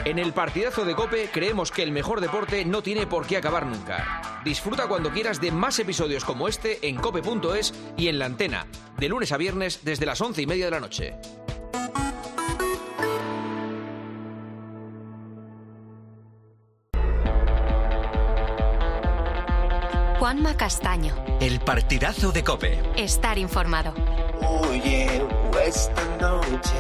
En el partidazo de COPE creemos que el mejor deporte no tiene por qué acabar nunca. Disfruta cuando quieras de más episodios como este en cope.es y en La Antena, de lunes a viernes desde las 11:30 de la noche. Juanma Castaño. El partidazo de COPE. Estar informado. Oye, esta noche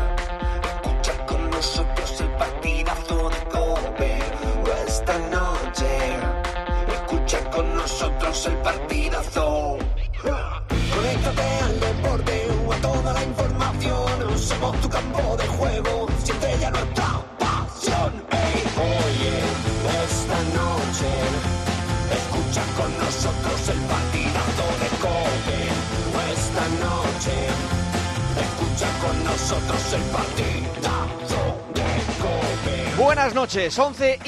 escucha con nosotros el partidazo de COPE. Esta noche escucha con nosotros el partidazo. Conéctate al deporte o a toda la información. Somos tu campo de juego, siente ya nuestra pasión. Hey, oye, esta noche escucha con nosotros el partidazo de COPE. Esta noche escucha con nosotros el partidazo de COPE. Buenas noches,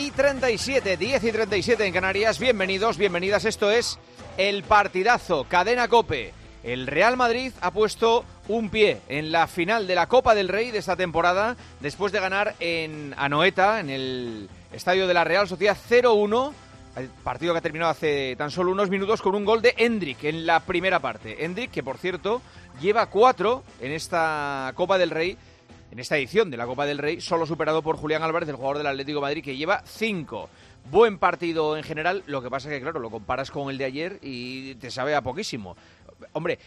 11:37, 10:37 en Canarias. Bienvenidos, bienvenidas. Esto es el partidazo, cadena COPE. El Real Madrid ha puesto un pie en la final de la Copa del Rey de esta temporada después de ganar en Anoeta, en el estadio de la Real Sociedad, 0-1. El partido que ha terminado hace tan solo unos minutos con un gol de Endrick en la primera parte. Endrick, que por cierto lleva 4 en esta Copa del Rey, en esta edición de la Copa del Rey, solo superado por Julián Álvarez, el jugador del Atlético de Madrid, que lleva 5. Buen partido en general, lo que pasa es que, claro, lo comparas con el de ayer y te sabe a poquísimo. Hombre,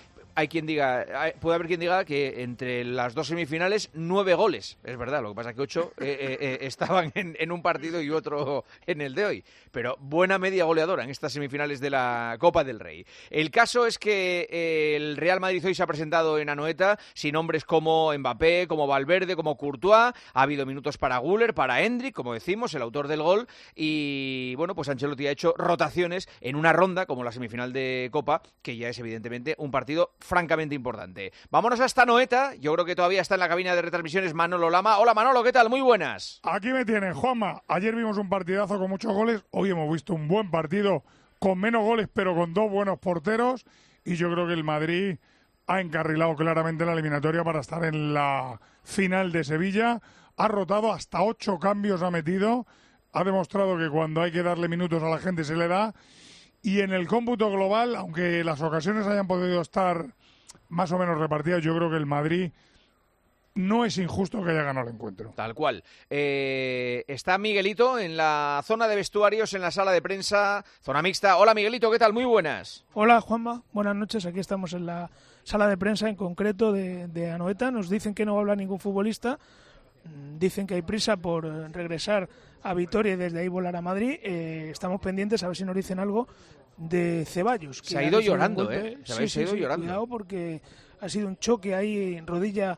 puede haber quien diga que entre las dos semifinales 9 goles, es verdad, lo que pasa es que 8 estaban en un partido y otro en el de hoy, pero buena media goleadora en estas semifinales de la Copa del Rey. El caso es que el Real Madrid hoy se ha presentado en Anoeta sin hombres como Mbappé, como Valverde, como Courtois. Ha habido minutos para Güler, para Endrick, como decimos, el autor del gol, y bueno, pues Ancelotti ha hecho rotaciones en una ronda como la semifinal de Copa, que ya es evidentemente un partido francamente importante. Vámonos hasta Anoeta. Yo creo que todavía está en la cabina de retransmisiones Manolo Lama. Hola Manolo, ¿qué tal? Muy buenas. Aquí me tienen, Juanma. Ayer vimos un partidazo con muchos goles. Hoy hemos visto un buen partido con menos goles, pero con 2 buenos porteros. Y yo creo que el Madrid ha encarrilado claramente la eliminatoria para estar en la final de Sevilla. Ha rotado, hasta 8 cambios ha metido. Ha demostrado que cuando hay que darle minutos a la gente se le da. Y en el cómputo global, aunque las ocasiones hayan podido estar más o menos repartidas, yo creo que el Madrid no es injusto que haya ganado el encuentro. Tal cual. Está Miguelito en la zona de vestuarios, en la sala de prensa, zona mixta. Hola Miguelito, ¿qué tal? Muy buenas. Hola Juanma, buenas noches. Aquí estamos en la sala de prensa en concreto de Anoeta. Nos dicen que no va a hablar ningún futbolista. Dicen que hay prisa por regresar a Vitoria y desde ahí volar a Madrid. Estamos pendientes a ver si nos dicen algo de Ceballos. Se ha ido llorando, Se ha ido llorando. Cuidado, porque ha sido un choque ahí en rodilla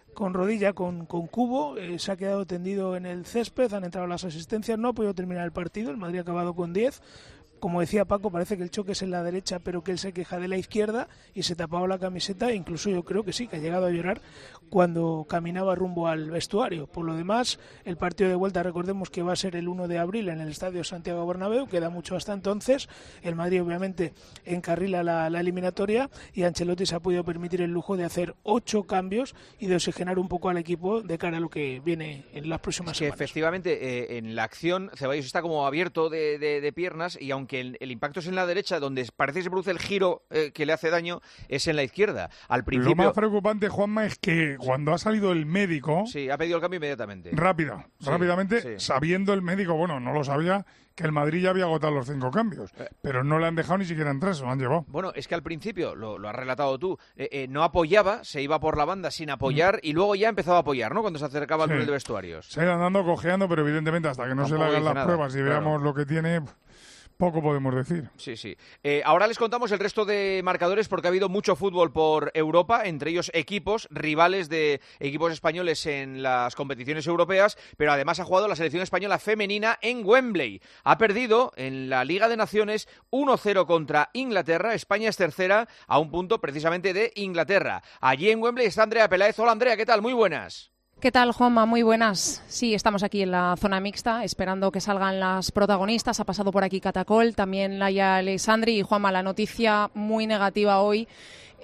con Cubo. Se ha quedado tendido en el césped, han entrado las asistencias, no ha podido terminar el partido. El Madrid ha acabado con 10. Como decía Paco, parece que el choque es en la derecha, pero que él se queja de la izquierda y se tapaba la camiseta. E incluso yo creo que sí, que ha llegado a llorar cuando caminaba rumbo al vestuario. Por lo demás, el partido de vuelta, recordemos que va a ser el 1 de abril en el Estadio Santiago Bernabéu, queda mucho hasta entonces. El Madrid obviamente encarrila la eliminatoria y Ancelotti se ha podido permitir el lujo de hacer 8 cambios y de oxigenar un poco al equipo de cara a lo que viene en las próximas semanas. Efectivamente, en la acción Ceballos está como abierto de piernas, y aunque el impacto es en la derecha, donde parece que se produce el giro que le hace daño, es en la izquierda. Al principio... Lo más preocupante, Juanma, es que cuando ha salido el médico... Sí, ha pedido el cambio inmediatamente. Rápidamente, sabiendo el médico, bueno, no lo sabía, que el Madrid ya había agotado los 5 cambios, pero no le han dejado ni siquiera entrar, se lo han llevado. Bueno, es que al principio, lo has relatado tú, no apoyaba, se iba por la banda sin apoyar, y luego ya empezaba a apoyar, ¿no?, cuando se acercaba al túnel de vestuarios. Se ha ido andando, cojeando, pero evidentemente hasta que no se le hagan las pruebas y veamos lo que tiene... Poco podemos decir. Sí. Ahora les contamos el resto de marcadores, porque ha habido mucho fútbol por Europa, entre ellos equipos, rivales de equipos españoles en las competiciones europeas, pero además ha jugado la selección española femenina en Wembley. Ha perdido en la Liga de Naciones 1-0 contra Inglaterra. España es tercera a un punto precisamente de Inglaterra. Allí en Wembley está Andrea Peláez. Hola Andrea, ¿qué tal? Muy buenas. ¿Qué tal, Juanma? Muy buenas. Sí, estamos aquí en la zona mixta, esperando que salgan las protagonistas. Ha pasado por aquí Catacol, también Laia Alessandri. Y Juanma, la noticia muy negativa hoy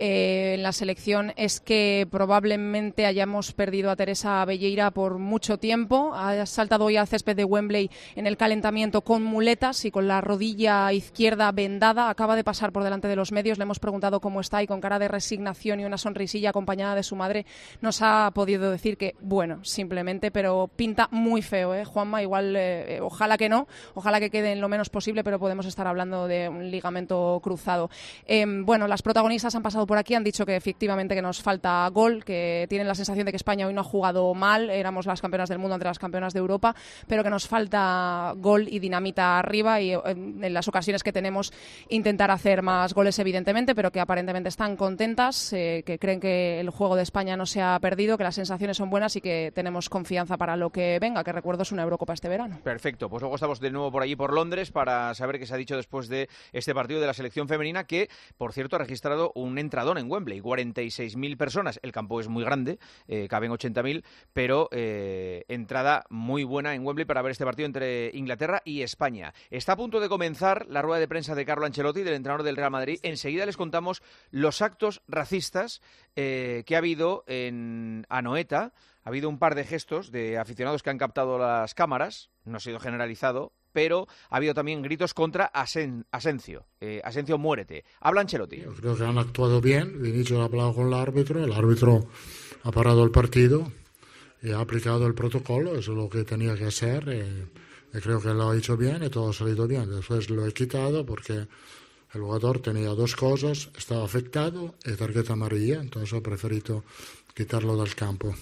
en la selección es que probablemente hayamos perdido a Teresa Belleira por mucho tiempo. Ha saltado hoy al césped de Wembley en el calentamiento con muletas y con la rodilla izquierda vendada. Acaba de pasar por delante de los medios, le hemos preguntado cómo está y con cara de resignación y una sonrisilla acompañada de su madre nos ha podido decir que, bueno, simplemente, pero pinta muy feo, Juanma, igual, ojalá que no, ojalá que quede en lo menos posible, pero podemos estar hablando de un ligamento cruzado. Bueno, las protagonistas han pasado por aquí, han dicho que efectivamente que nos falta gol, que tienen la sensación de que España hoy no ha jugado mal, éramos las campeonas del mundo ante las campeonas de Europa, pero que nos falta gol y dinamita arriba y en las ocasiones que tenemos intentar hacer más goles evidentemente, pero que aparentemente están contentas, que creen que el juego de España no se ha perdido, que las sensaciones son buenas y que tenemos confianza para lo que venga, que recuerdo es una Eurocopa este verano. Perfecto, pues luego estamos de nuevo por allí por Londres para saber qué se ha dicho después de este partido de la selección femenina que, por cierto, ha registrado un entradón en Wembley, 46.000 personas. El campo es muy grande, caben 80.000, pero entrada muy buena en Wembley para ver este partido entre Inglaterra y España. Está a punto de comenzar la rueda de prensa de Carlo Ancelotti, del entrenador del Real Madrid. Enseguida les contamos los actos racistas que ha habido en Anoeta. Ha habido un par de gestos de aficionados que han captado las cámaras, no ha sido generalizado, pero ha habido también gritos contra Asencio. Asencio, muérete. Habla Ancelotti. Yo creo que han actuado bien. Vinicius ha hablado con el árbitro ha parado el partido y ha aplicado el protocolo, eso es lo que tenía que hacer. Y creo que lo ha hecho bien y todo ha salido bien. Después lo he quitado porque el jugador tenía dos cosas, estaba afectado y tarjeta amarilla, entonces he preferido quitarlo del campo.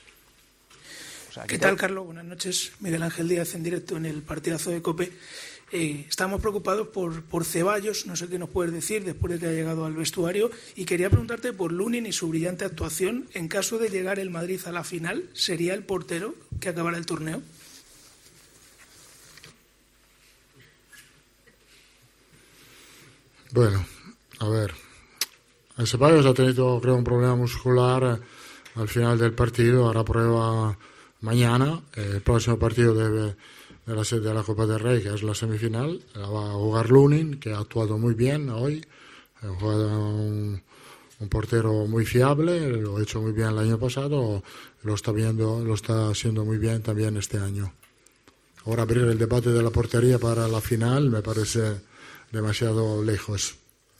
¿Qué tal, Carlos? Buenas noches. Miguel Ángel Díaz en directo en el partidazo de COPE. Estamos preocupados por Ceballos, no sé qué nos puedes decir después de que ha llegado al vestuario, y quería preguntarte por Lunin y su brillante actuación. En caso de llegar el Madrid a la final, ¿sería el portero que acabará el torneo? Bueno, a ver, el Ceballos ha tenido, creo, un problema muscular al final del partido, hará prueba mañana. El próximo partido de la Copa del Rey, que es la semifinal, la va a jugar Lunin, que ha actuado muy bien hoy. Ha jugado un portero muy fiable, lo ha hecho muy bien el año pasado, lo está haciendo muy bien también este año. Ahora abrir el debate de la portería para la final me parece demasiado lejos.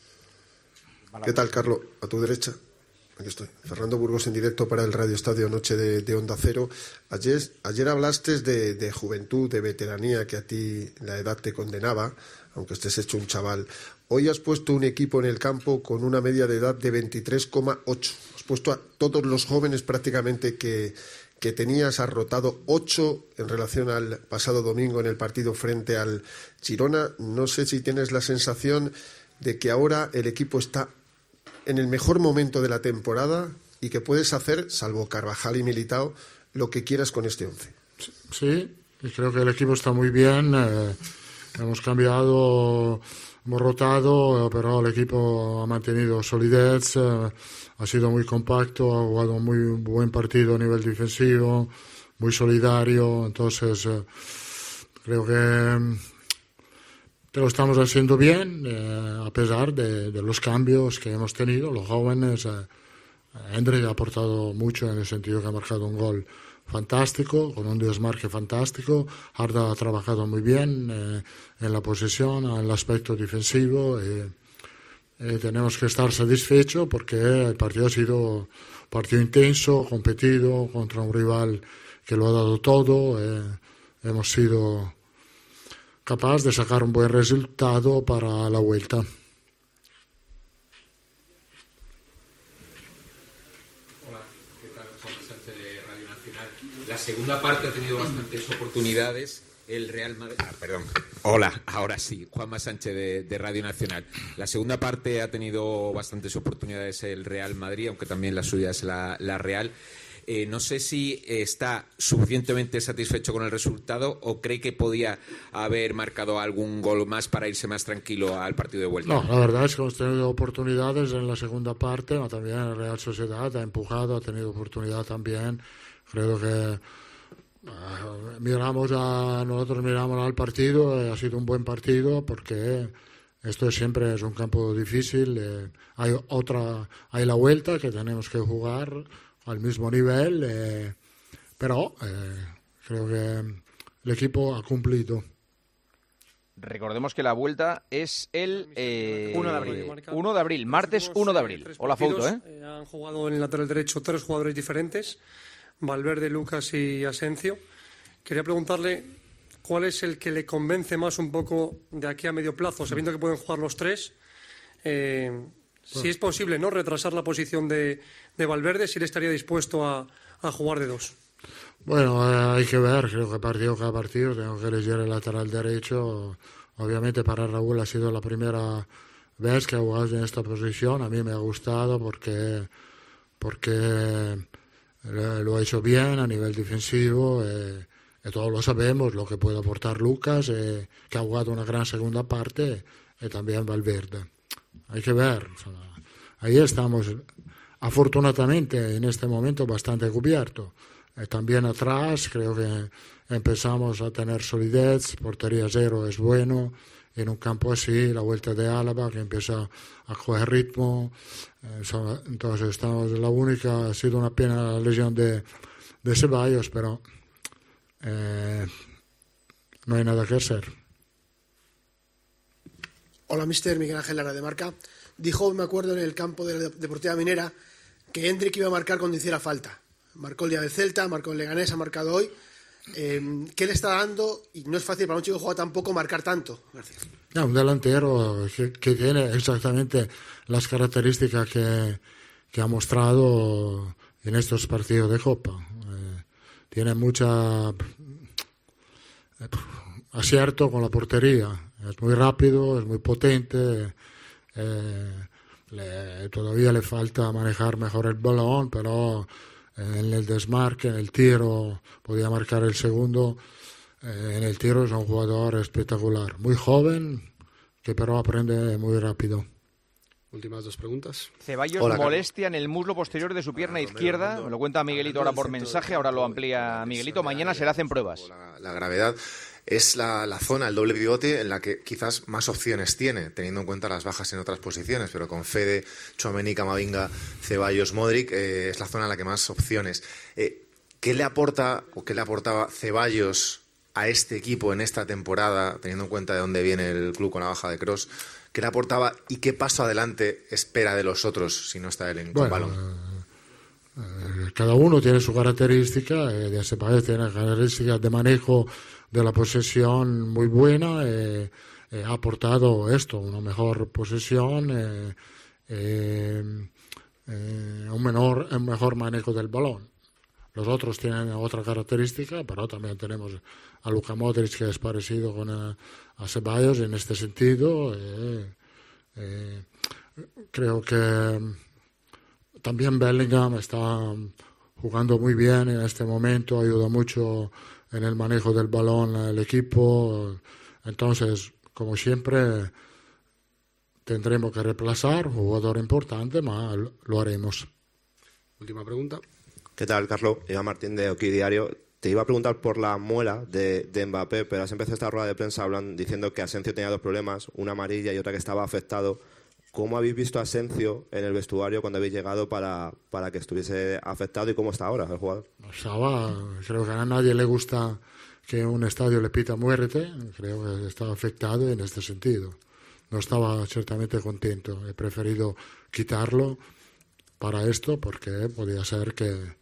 ¿Qué tal, Carlos? A tu derecha. Aquí estoy. Fernando Burgos en directo para el Radio Estadio Noche de Onda Cero. Ayer hablaste de juventud, de veteranía, que a ti la edad te condenaba, aunque estés hecho un chaval. Hoy has puesto un equipo en el campo con una media de edad de 23,8. Has puesto a todos los jóvenes prácticamente que tenías, has rotado 8 en relación al pasado domingo en el partido frente al Girona. No sé si tienes la sensación de que ahora el equipo está en el mejor momento de la temporada y que puedes hacer, salvo Carvajal y Militao, lo que quieras con este 11. Sí, creo que el equipo está muy bien. Hemos cambiado, hemos rotado, pero el equipo ha mantenido solidez, ha sido muy compacto, ha jugado un muy buen partido a nivel defensivo, muy solidario. Entonces, creo que lo estamos haciendo bien, a pesar de los cambios que hemos tenido. Los jóvenes, Hendrik ha aportado mucho en el sentido que ha marcado un gol fantástico, con un desmarque fantástico. Arda ha trabajado muy bien en la posesión, en el aspecto defensivo. Tenemos que estar satisfechos porque el partido ha sido un partido intenso, competido, contra un rival que lo ha dado todo. Hemos sido capaz de sacar un buen resultado para la vuelta. Hola, ¿qué tal? Juan Sánchez de Radio Nacional. La segunda parte ha tenido bastantes oportunidades. El Real Madrid... Hola, ahora sí. Juanma Sánchez de Radio Nacional. La segunda parte ha tenido bastantes oportunidades el Real Madrid, aunque también la suya es la Real. No sé si está suficientemente satisfecho con el resultado o cree que podía haber marcado algún gol más para irse más tranquilo al partido de vuelta. No, la verdad es que hemos tenido oportunidades en la segunda parte, pero también la Real Sociedad ha empujado, ha tenido oportunidad también. Creo que nosotros miramos al partido, ha sido un buen partido porque esto siempre es un campo difícil. Hay la vuelta que tenemos que jugar al mismo nivel, pero creo que el equipo ha cumplido. Recordemos que la vuelta es el 1 de abril. 1 de abril, martes 1 de abril. Hola, Fouto, Han jugado en el lateral derecho 3 jugadores diferentes, Valverde, Lucas y Asencio. Quería preguntarle cuál es el que le convence más un poco de aquí a medio plazo, sabiendo que pueden jugar los tres. Si es posible, ¿no?, retrasar la posición de Valverde, si él estaría dispuesto a jugar de 2. Bueno, hay que ver, creo que cada partido tengo que elegir el lateral derecho. Obviamente para Raúl ha sido la primera vez que ha jugado en esta posición. A mí me ha gustado porque lo ha hecho bien a nivel defensivo. Todos lo sabemos, lo que puede aportar Lucas, que ha jugado una gran segunda parte, y también Valverde. Hay que ver. Ahí estamos, afortunadamente, en este momento bastante cubierto. También atrás creo que empezamos a tener solidez, portería cero es bueno, en un campo así, la vuelta de Álava que empieza a coger ritmo, entonces estamos, la única ha sido una pena la lesión de Ceballos, pero no hay nada que hacer. Hola, mister, Miguel Ángel Lara de Marca. Dijo, me acuerdo, en el campo de la Deportiva Minera que Hendrik iba a marcar cuando hiciera falta. Marcó el día del Celta, marcó el Leganés, ha marcado hoy. ¿Qué le está dando? Y no es fácil para un chico que juega tampoco marcar tanto. Gracias. Un delantero que tiene exactamente las características que ha mostrado en estos partidos de Copa. Tiene mucha acierto con la portería. Es muy rápido, es muy potente. Todavía le falta manejar mejor el balón, pero en el desmarque, en el tiro, podía marcar el segundo. En el tiro es un jugador espectacular, muy joven, que pero aprende muy rápido. Últimas 2 preguntas. Ceballos, molestia en el muslo posterior de su pierna izquierda. Me lo cuenta Miguelito ahora por mensaje, ahora lo amplía Miguelito. Mañana se le hacen pruebas. La gravedad es la zona, el doble pivote, en la que quizás más opciones tiene, teniendo en cuenta las bajas en otras posiciones, pero con Fede, Tchouaméni, Camavinga, Ceballos, Modric, es la zona en la que más opciones. ¿Qué le aporta o qué le aportaba Ceballos a este equipo en esta temporada, teniendo en cuenta de dónde viene el club con la baja de Kroos? ¿Qué le aportaba y qué paso adelante espera de los otros si no está él con balón? Cada uno tiene su característica, Ceballos tiene características de manejo de la posesión muy buena, ha aportado una mejor posesión, un mejor manejo del balón. Los otros tienen otra característica, pero también tenemos a Luka Modric, que es parecido a Ceballos en este sentido. Creo que también Bellingham está jugando muy bien en este momento, ayuda mucho en el manejo del balón al equipo. Entonces, como siempre, tendremos que reemplazar un jugador importante, pero lo haremos. Última pregunta. ¿Qué tal, Carlos? Iván Martín de Oki Diario. Te iba a preguntar por la muela de Mbappé, pero has empezado esta rueda de prensa diciendo que Asencio tenía 2 problemas, una amarilla y otra que estaba afectado. ¿Cómo habéis visto a Asencio en el vestuario cuando habéis llegado para que estuviese afectado y cómo está ahora el jugador? Creo que a nadie le gusta que un estadio le pita muerte. Creo que estaba afectado en este sentido. No estaba ciertamente contento. He preferido quitarlo para esto porque podía ser que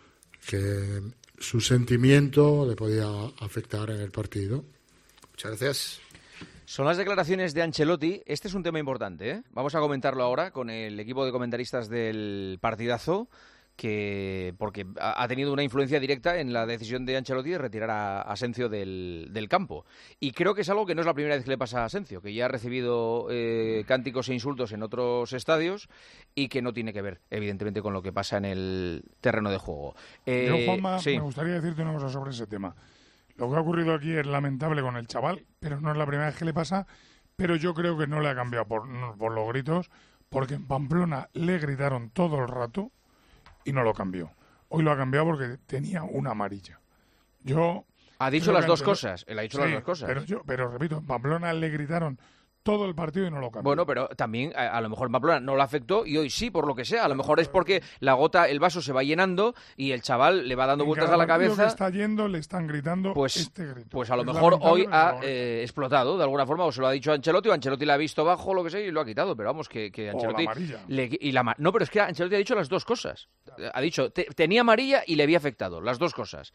su sentimiento le podía afectar en el partido. Muchas gracias. Son las declaraciones de Ancelotti. Este es un tema importante, ¿eh? Vamos a comentarlo ahora con el equipo de comentaristas del partidazo, porque ha tenido una influencia directa en la decisión de Ancelotti de retirar a Asencio del campo. Y creo que es algo que no es la primera vez que le pasa a Asencio, que ya ha recibido cánticos e insultos en otros estadios y que no tiene que ver, evidentemente, con lo que pasa en el terreno de juego. Yo, Juanma, sí. Me gustaría decirte una cosa sobre ese tema. Lo que ha ocurrido aquí es lamentable con el chaval, pero no es la primera vez que le pasa, pero yo creo que no le ha cambiado por los gritos, porque en Pamplona le gritaron todo el rato y no lo cambió. Hoy lo ha cambiado porque tenía una amarilla. Ha dicho las dos cosas. Él ha dicho las dos cosas. Pero repito, en Pamplona le gritaron todo el partido y no lo cambió. Bueno, pero también a lo mejor en Pamplona no lo afectó y hoy sí, por lo que sea. A lo mejor es porque el vaso se va llenando y el chaval le va dando vueltas a la cabeza. Que está yendo, le están gritando este grito. Pues a lo mejor hoy ha explotado de alguna forma, o se lo ha dicho a Ancelotti, o Ancelotti le ha visto bajo, lo que sea, y lo ha quitado. Pero vamos, que Ancelotti... O la amarilla. No, pero es que Ancelotti ha dicho las dos cosas. Ha dicho, tenía amarilla y le había afectado, las dos cosas.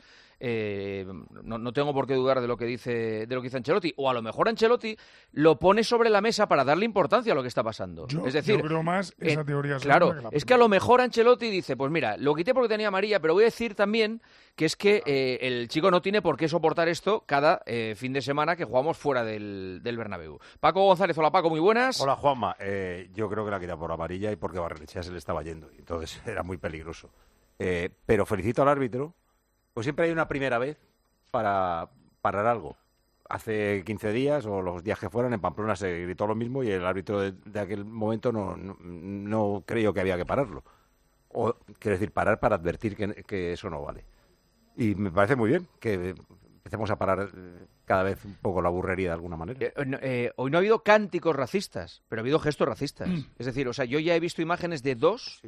No tengo por qué dudar de lo que dice Ancelotti. O a lo mejor Ancelotti lo pone sobre la mesa para darle importancia a lo que está pasando. Es decir, yo creo más esa teoría. Claro, es que a lo mejor Ancelotti dice, pues mira, lo quité porque tenía amarilla, pero voy a decir también que es que el chico no tiene por qué soportar esto cada fin de semana que jugamos fuera del Bernabéu. Paco González, hola Paco, muy buenas. Hola Juanma, yo creo que la quita por amarilla y porque Barrenechea se le estaba yendo, entonces era muy peligroso. Pero felicito al árbitro, pues siempre hay una primera vez para parar algo. Hace 15 días o los días que fueran en Pamplona se gritó lo mismo y el árbitro de aquel momento no creyó que había que pararlo. O quiero decir, parar para advertir que eso no vale. Y me parece muy bien que empecemos a parar cada vez un poco la burrería de alguna manera. Hoy no ha habido cánticos racistas, pero ha habido gestos racistas. Es decir, o sea, yo ya he visto imágenes de dos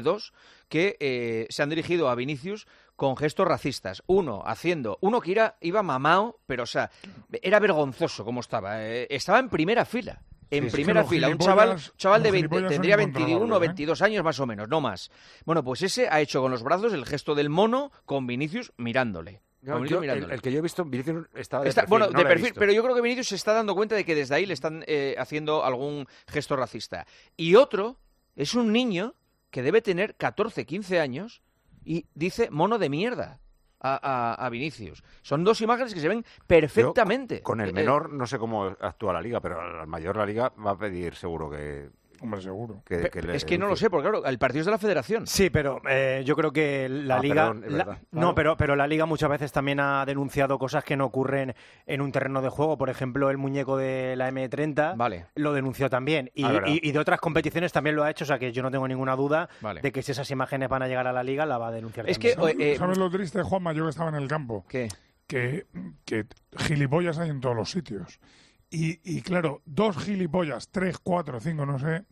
que se han dirigido a Vinicius con gestos racistas. Uno que iba mamao, pero o sea, era vergonzoso como estaba. Estaba en primera fila. En primera fila, un chaval de 20, tendría 21 o 22 años más o menos, no más. Bueno, pues ese ha hecho con los brazos el gesto del mono con Vinicius mirándole. El que yo he visto, Vinicius estaba de perfil, pero yo creo que Vinicius se está dando cuenta de que desde ahí le están haciendo algún gesto racista. Y otro es un niño que debe tener 14, 15 años y dice mono de mierda a Vinicius. Son dos imágenes que se ven perfectamente. Con el menor no sé cómo actúa la Liga, pero al mayor la Liga va a pedir seguro que... Hombre, seguro. Es que no lo sé, porque claro, el partido es de la Federación. Sí, pero yo creo que la Liga... Pero la Liga muchas veces también ha denunciado cosas que no ocurren en un terreno de juego. Por ejemplo, el muñeco de la M30 lo denunció también. Y de otras competiciones también lo ha hecho, o sea que yo no tengo ninguna duda de que si esas imágenes van a llegar a la Liga, la va a denunciar también. ¿Sabes lo triste, Juanma? Yo que estaba en el campo. ¿Qué? Que gilipollas hay en todos los sitios. Y claro, 2 gilipollas, 3, 4, 5, no sé,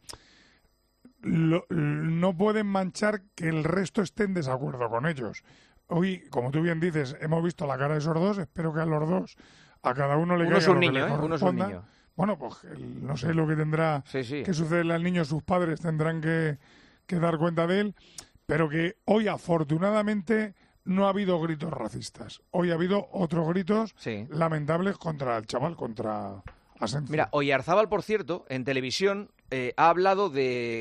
no pueden manchar que el resto esté en desacuerdo con ellos. Hoy, como tú bien dices, hemos visto la cara de esos dos, espero que a los dos, a cada uno le caiga lo que le corresponda. Uno es un niño. Bueno, pues no sé lo que tendrá que sucederle al niño, sus padres tendrán que dar cuenta de él, pero que hoy afortunadamente no ha habido gritos racistas. Hoy ha habido otros gritos lamentables contra el chaval, contra Asencio. Mira, Oyarzábal, por cierto, en televisión ha hablado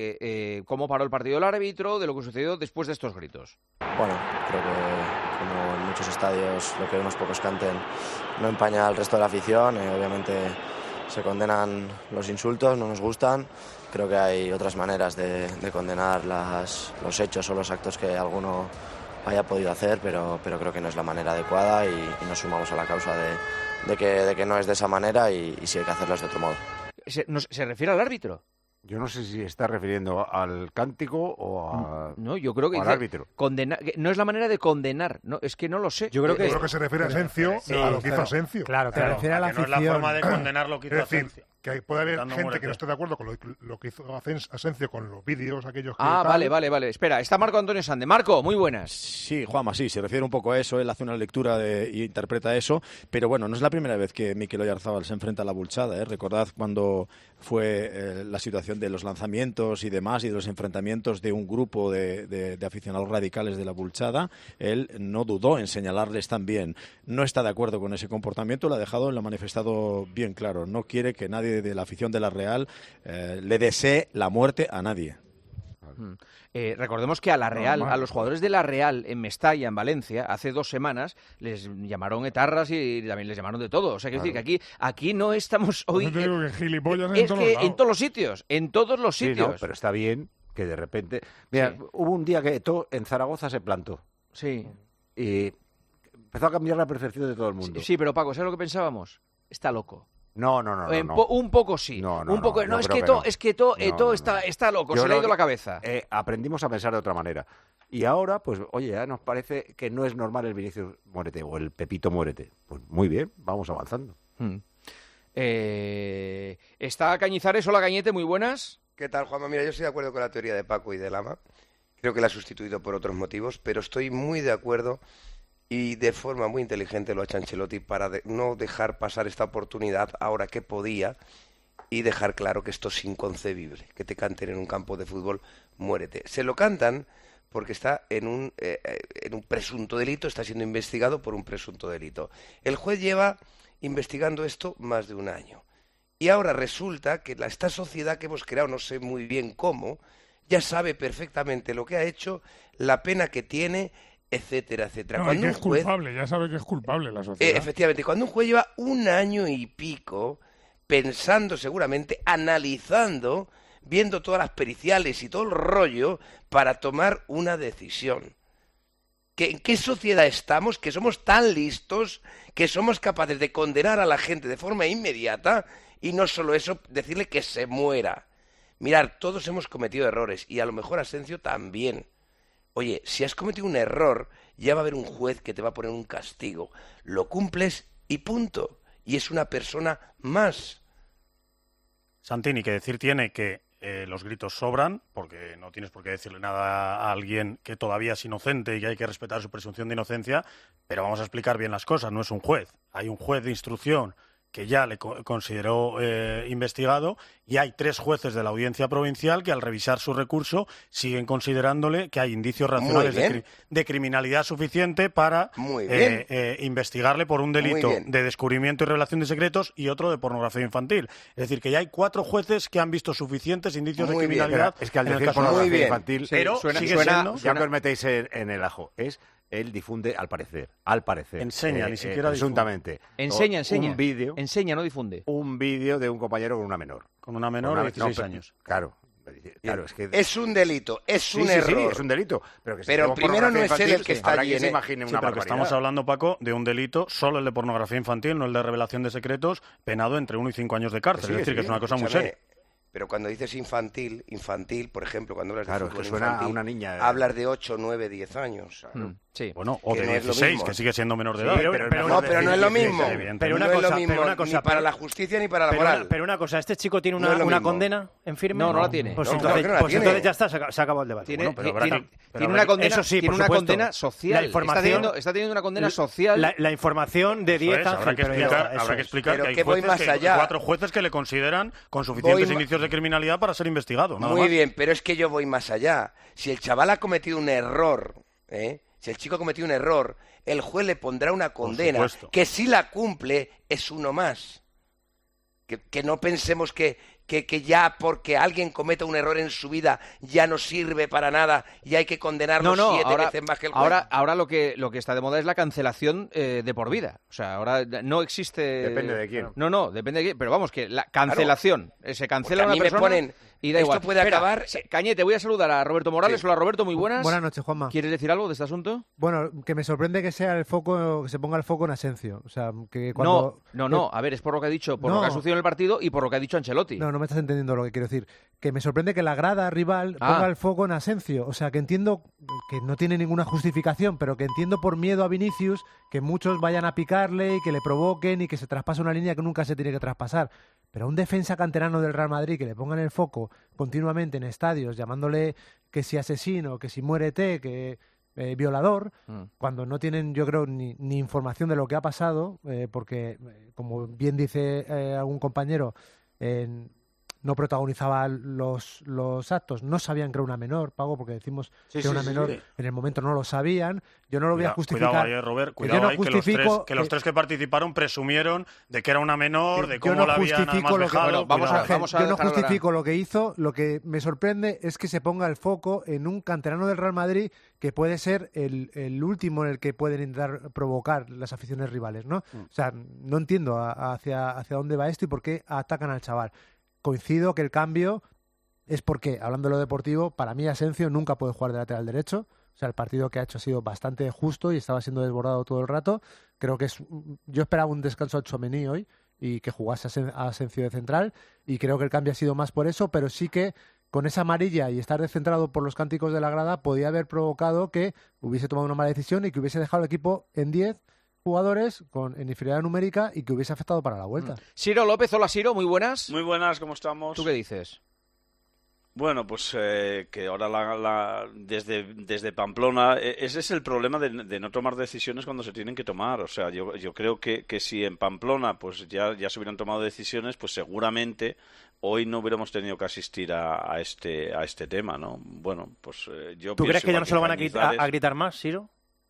de cómo paró el partido el árbitro, de lo que sucedió después de estos gritos. Bueno, creo que como en muchos estadios lo que unos pocos canten no empaña al resto de la afición. Obviamente se condenan los insultos, no nos gustan. Creo que hay otras maneras de condenar los hechos o los actos que alguno haya podido hacer, pero creo que no es la manera adecuada y nos sumamos a la causa de que no es de esa manera y sí hay que hacerlo de otro modo. ¿Se refiere al árbitro? Yo no sé si está refiriendo al cántico o no, yo creo que al árbitro. No es la manera de condenar, no, es que no lo sé. Yo creo que se refiere a Asencio, a lo que hizo Asencio. Claro, se refiere a la afición. No es la forma de condenar lo que hizo Asencio. Que puede haber gente que no esté de acuerdo con lo que hizo Asencio con los vídeos aquellos que... Vale. Espera, está Marco Antonio Sande. Marco, muy buenas. Sí, Juanma, sí, se refiere un poco a eso. Él hace una lectura y interpreta eso. Pero bueno, no es la primera vez que Mikel Oyarzábal se enfrenta a la Bulchada. Recordad cuando fue la situación de los lanzamientos y demás y de los enfrentamientos de un grupo de aficionados radicales de la Bulchada. Él no dudó en señalarles también. No está de acuerdo con ese comportamiento, lo ha manifestado bien claro. No quiere que nadie de la afición de la Real le desee la muerte a nadie. Recordemos que a la Real, a los jugadores de la Real en Mestalla, en Valencia, hace 2 semanas les llamaron etarras y también les llamaron de todo. O sea, quiero decir que aquí no estamos hoy... Yo te digo que gilipollas en todos los sitios. En todos los sitios. Sí, no, pero está bien que de repente... Mira, hubo un día que Eto'o en Zaragoza se plantó. Sí. Y empezó a cambiar la percepción de todo el mundo. Sí, pero Paco, ¿sabes lo que pensábamos? Está loco. No. Un poco sí. Es que Eto'o está loco, se le ha ido la cabeza. Aprendimos a pensar de otra manera. Y ahora, pues, oye, ya nos parece que no es normal el Vinicius Muérete o el Pepito Muérete. Pues muy bien, vamos avanzando. ¿Está Cañizares? Hola, Cañete, muy buenas. ¿Qué tal, Juanma? Mira, yo estoy de acuerdo con la teoría de Paco y de Lama. Creo que la ha sustituido por otros motivos, pero estoy muy de acuerdo y de forma muy inteligente lo ha hecho Ancelotti para no dejar pasar esta oportunidad ahora que podía y dejar claro que esto es inconcebible, que te canten en un campo de fútbol, muérete. Se lo cantan porque está en un presunto delito, está siendo investigado por un presunto delito. El juez lleva investigando esto más de un año. Y ahora resulta que esta sociedad que hemos creado, no sé muy bien cómo, ya sabe perfectamente lo que ha hecho, la pena que tiene, etcétera, etcétera. No, Cuando que es culpable, ya sabe que es culpable la sociedad. Efectivamente, cuando un juez lleva un año y pico pensando seguramente, analizando, viendo todas las periciales y todo el rollo para tomar una decisión. ¿En qué sociedad estamos que somos tan listos que somos capaces de condenar a la gente de forma inmediata y no solo eso, decirle que se muera? Mirad, todos hemos cometido errores y a lo mejor Asensio también. Oye, si has cometido un error, ya va a haber un juez que te va a poner un castigo. Lo cumples y punto. Y es una persona más. Santini, que decir tiene que los gritos sobran, porque no tienes por qué decirle nada a alguien que todavía es inocente y que hay que respetar su presunción de inocencia, pero vamos a explicar bien las cosas, no es un juez. Hay un juez de instrucción que ya le consideró investigado y hay 3 jueces de la Audiencia Provincial que al revisar su recurso siguen considerándole que hay indicios racionales de criminalidad suficiente para investigarle por un delito de descubrimiento y revelación de secretos y otro de pornografía infantil. Es decir, que ya hay 4 jueces que han visto suficientes indicios de criminalidad. Es que al decir pornografía infantil, pero suena, ya que os metéis en el ajo, él difunde, al parecer. Enseña, ni siquiera presuntamente. Enseña. Un vídeo. Enseña, no difunde. Un vídeo de un compañero con una menor. Con una menor de 16 años. Claro, es que... Es un delito, es un error. Sí, es un delito. Pero primero no es él el que está allí. Pero estamos hablando, Paco, de un delito, solo el de pornografía infantil, no el de revelación de secretos, penado entre 1 y 5 años de cárcel. Es decir, que es una cosa muy seria. Pero cuando dices infantil, por ejemplo, cuando hablas de fútbol suena infantil, a una niña, hablas de 8, 9, 10 años. Sí. Bueno, o de 16, que sigue siendo menor de edad. Pero no es lo mismo. Pero no es lo mismo ni para la justicia ni para la moral. Pero una cosa, ¿este chico tiene una condena en firme? No la tiene. Pues entonces ya está, se ha acabado el debate. Tiene una condena, eso sí, tiene una condena social. Está teniendo una condena social. La información de 10 años. Habrá que explicar que hay 4 jueces que le consideran con suficientes indicios de criminalidad para ser investigado. Muy bien, pero es que yo voy más allá. Si el chaval ha cometido un error, si el chico ha cometido un error, el juez le pondrá una condena que si la cumple es uno más. Que no pensemos que ya porque alguien cometa un error en su vida ya no sirve para nada y hay que condenarlo 7 veces más que el juez. Ahora lo que está de moda es la cancelación de por vida. O sea, ahora no existe... Depende de quién. No, depende de quién. Pero vamos, que la cancelación, se cancela una persona... Me ponen, y da esto igual. puede acabar... Cañete, voy a saludar a Roberto Morales. Hola, Roberto, muy buenas. Buenas noches, Juanma. ¿Quieres decir algo de este asunto? Bueno, que me sorprende que sea que se ponga el foco en Asensio. O sea, que cuando... No, a ver, es por lo que ha dicho, lo que ha sucedido en el partido y por lo que ha dicho Ancelotti. No me estás entendiendo lo que quiero decir. Que me sorprende que la grada rival ponga el foco en Asensio. O sea, que entiendo que no tiene ninguna justificación, pero que entiendo por miedo a Vinicius que muchos vayan a picarle y que le provoquen y que se traspase una línea que nunca se tiene que traspasar. Pero a un defensa canterano del Real Madrid que le pongan el foco continuamente en estadios, llamándole que si asesino, que si muérete, que violador, cuando no tienen, yo creo, ni información de lo que ha pasado, porque, como bien dice algún compañero, no protagonizaba los actos, no sabían que era una menor, Pago, porque decimos que era una menor, en el momento no lo sabían. Yo no lo voy a justificar. Cuidado ahí, Robert, cuidado ahí, que los tres que participaron presumieron de que era una menor, de cómo la habían además dejado. Yo no justifico lo que hizo, lo que me sorprende es que se ponga el foco en un canterano del Real Madrid que puede ser el último en el que pueden intentar provocar las aficiones rivales, ¿no? O sea, no entiendo hacia dónde va esto y por qué atacan al chaval. Coincido que el cambio es porque, hablando de lo deportivo, para mí Asensio nunca puede jugar de lateral derecho. O sea, el partido que ha hecho ha sido bastante justo y estaba siendo desbordado todo el rato. Creo que yo esperaba un descanso a Tchouaméni hoy y que jugase a Asensio de central, y creo que el cambio ha sido más por eso, pero sí que con esa amarilla y estar descentrado por los cánticos de la grada podía haber provocado que hubiese tomado una mala decisión y que hubiese dejado el equipo en 10 jugadores en inferioridad numérica y que hubiese afectado para la vuelta. Ciro López, hola Ciro, muy buenas. Muy buenas, ¿cómo estamos? ¿Tú qué dices? Bueno, pues que ahora desde Pamplona, ese es el problema de no tomar decisiones cuando se tienen que tomar. O sea, yo creo que si en Pamplona pues ya se hubieran tomado decisiones, pues seguramente hoy no hubiéramos tenido que asistir a este tema, ¿no? Bueno, pues yo ¿Tú crees que ya no se lo van a gritar más, Ciro?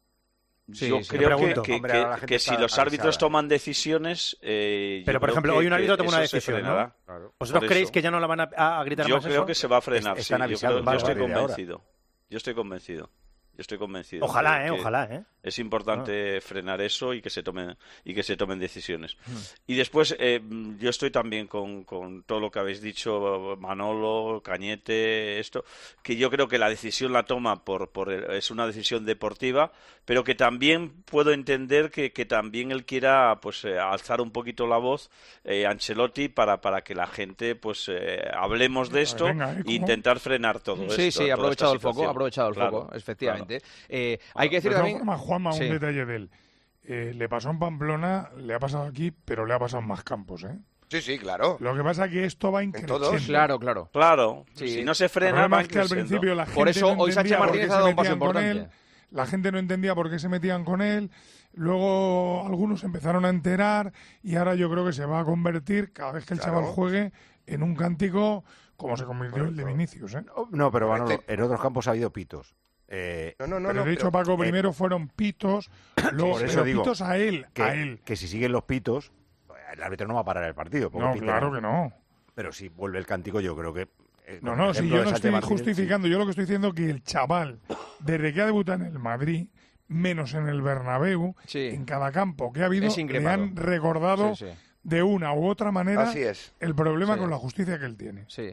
Yo creo que si los árbitros toman decisiones... pero, por ejemplo, hoy un árbitro toma una decisión, ¿no? Claro. ¿Vosotros creéis que ya no la van a gritar más? Yo creo que se va a frenar, sí. Yo estoy convencido. Ojalá, ojalá. Es importante frenar eso y que se tomen decisiones. Y después, yo estoy también con todo lo que habéis dicho, Manolo, Cañete, que yo creo que la decisión la toma es una decisión deportiva, pero que también puedo entender que también él quiera pues alzar un poquito la voz, Ancelotti, para que la gente pues hablemos de esto e intentar frenar todo esto. Sí, ha aprovechado el foco, efectivamente. Claro. Hay que decir también... Juanma, un detalle de él. Le pasó en Pamplona, le ha pasado aquí, pero le ha pasado en más campos, ¿eh? Sí, claro. Lo que pasa es que esto va increciendo. Claro. Sí. Si no se frena, va que al principio la gente por eso no hoy Sánchez Martínez ha dado un paso importante. La gente no entendía por qué se metían con él. Luego algunos empezaron a enterar y ahora yo creo que se va a convertir, cada vez que el chaval juegue, en un cántico como se convirtió el de Vinicius, ¿eh? No, pero Manolo, en otros campos ha habido pitos. Pero he dicho, Paco, primero fueron pitos, luego por eso digo, pitos a él. Que si siguen los pitos, el árbitro no va a parar el partido. No, claro que no. Pero si vuelve el cántico, yo creo que... si yo no estoy justificando, yo lo que estoy diciendo es que el chaval, desde que ha debutado en el Madrid, menos en el Bernabéu, en cada campo que ha habido, le han recordado... de una u otra manera el problema con la justicia que él tiene. Sí.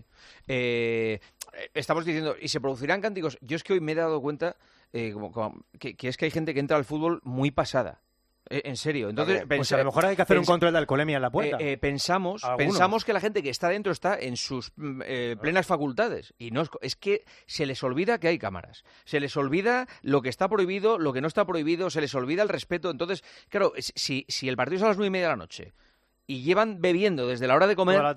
Estamos diciendo, ¿y se producirán cánticos? Yo es que hoy me he dado cuenta que es que hay gente que entra al fútbol muy pasada. En serio. Entonces, pues a lo mejor hay que hacer un control de alcoholemia en la puerta. Pensamos que la gente que está dentro está en sus plenas facultades. Y no es que se les olvida que hay cámaras. Se les olvida lo que está prohibido, lo que no está prohibido, se les olvida el respeto. Entonces, claro, si el partido es a las 9:30 de la noche y llevan bebiendo desde la hora de comer,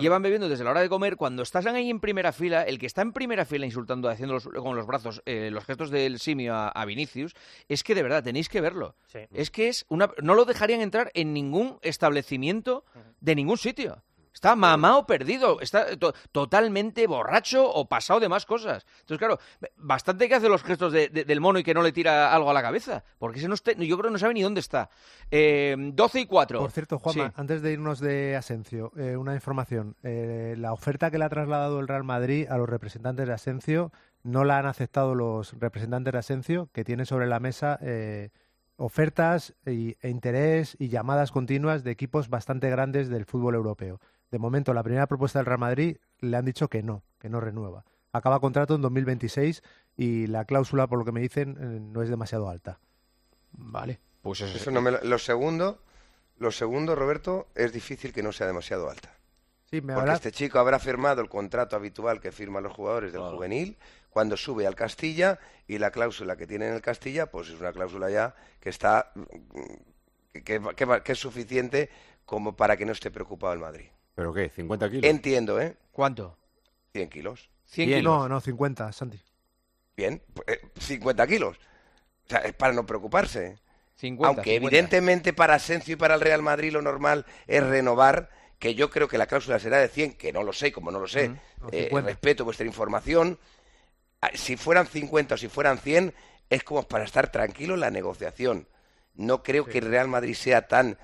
cuando estás ahí en primera fila, el que está en primera fila insultando, haciendo con los brazos los gestos del simio a Vinicius, es que de verdad tenéis que verlo. Sí. Es que no lo dejarían entrar en ningún establecimiento de ningún sitio. Está mamado perdido, está totalmente borracho o pasado de más cosas. Entonces, claro, bastante que hace los gestos del mono y que no le tira algo a la cabeza, porque yo creo que no sabe ni dónde está. 12:04. Por cierto, Juanma, antes de irnos de Asensio, una información. La oferta que le ha trasladado el Real Madrid a los representantes de Asensio no la han aceptado los representantes de Asensio, que tienen sobre la mesa ofertas e interés y llamadas continuas de equipos bastante grandes del fútbol europeo. De momento, la primera propuesta del Real Madrid le han dicho que no renueva. Acaba contrato en 2026 y la cláusula, por lo que me dicen, no es demasiado alta. Vale, pues eso no lo segundo, Roberto, es difícil que no sea demasiado alta. Sí, porque este chico habrá firmado el contrato habitual que firman los jugadores del juvenil cuando sube al Castilla, y la cláusula que tiene en el Castilla pues es una cláusula ya que está que es suficiente como para que no esté preocupado el Madrid. ¿Pero qué? ¿50 kilos? Entiendo, ¿eh? ¿Cuánto? 100 kilos. 100 kilos. No, 50, Santi. Bien, 50 kilos. O sea, es para no preocuparse. 50, aunque 50. Evidentemente para Asensio y para el Real Madrid lo normal es renovar, que yo creo que la cláusula será de 100, que no lo sé, como no lo sé, respeto vuestra información. Si fueran 50 o si fueran 100, es como para estar tranquilo en la negociación. No creo que el Real Madrid sea tan...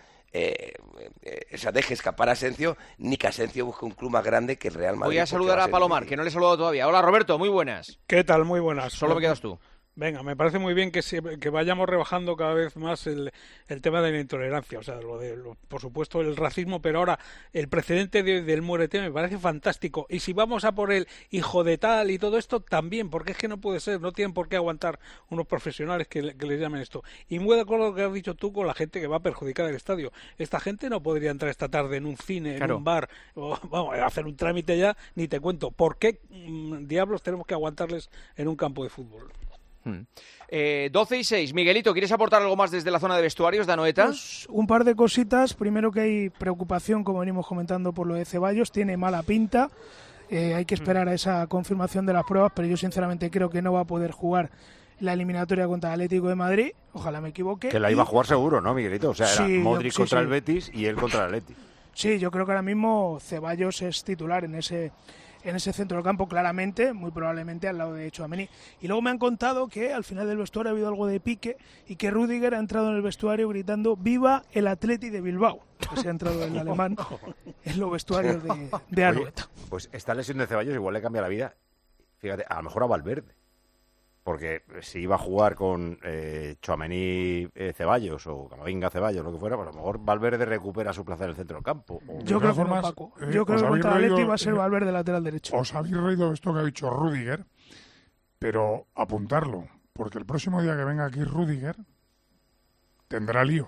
deje escapar a Asensio, ni que Asensio busque un club más grande que el Real Madrid. Voy a saludar a Palomar, que no le he saludado todavía. Hola, Roberto, muy buenas. ¿Qué tal? Muy buenas. Solo me quedas tú. Venga, me parece muy bien que vayamos rebajando cada vez más el tema de la intolerancia, o sea, por supuesto el racismo, pero ahora el precedente del muérete me parece fantástico. Y si vamos a por el hijo de tal y todo esto, también, porque es que no puede ser, no tienen por qué aguantar unos profesionales que les llamen esto. Y muy de acuerdo con lo que has dicho tú con la gente que va a perjudicar el estadio. Esta gente no podría entrar esta tarde en un cine, en un bar, o vamos a hacer un trámite ya, ni te cuento. ¿Por qué diablos tenemos que aguantarles en un campo de fútbol? 12:06. Miguelito, ¿quieres aportar algo más desde la zona de vestuarios de Anoeta? Pues un par de cositas. Primero, que hay preocupación, como venimos comentando, por lo de Ceballos. Tiene mala pinta. Hay que esperar a esa confirmación de las pruebas, pero yo sinceramente creo que no va a poder jugar la eliminatoria contra el Atlético de Madrid. Ojalá me equivoque. Que la iba a jugar seguro, ¿no, Miguelito? O sea, era Sí, Modric sí, contra sí. el Betis y él contra el Atleti. Sí, yo creo que ahora mismo Ceballos es titular en ese centro del campo, claramente, muy probablemente al lado de Tchouaméni. Y luego me han contado que al final del vestuario ha habido algo de pique y que Rüdiger ha entrado en el vestuario gritando ¡Viva el Atleti de Bilbao! Que se ha entrado el alemán en los vestuarios de Anoeta. Oye, pues esta lesión de Ceballos igual le cambia la vida, fíjate, a lo mejor a Valverde. Porque si iba a jugar con Tchouaméni Ceballos o Camavinga Ceballos, lo que fuera, pues a lo mejor Valverde recupera su plaza en el centro del campo. Yo creo que no, Paco. Yo creo que contra el Atleti va a ser Valverde lateral derecho. Os habéis reído de esto que ha dicho Rüdiger, pero apuntarlo, porque el próximo día que venga aquí Rüdiger tendrá lío.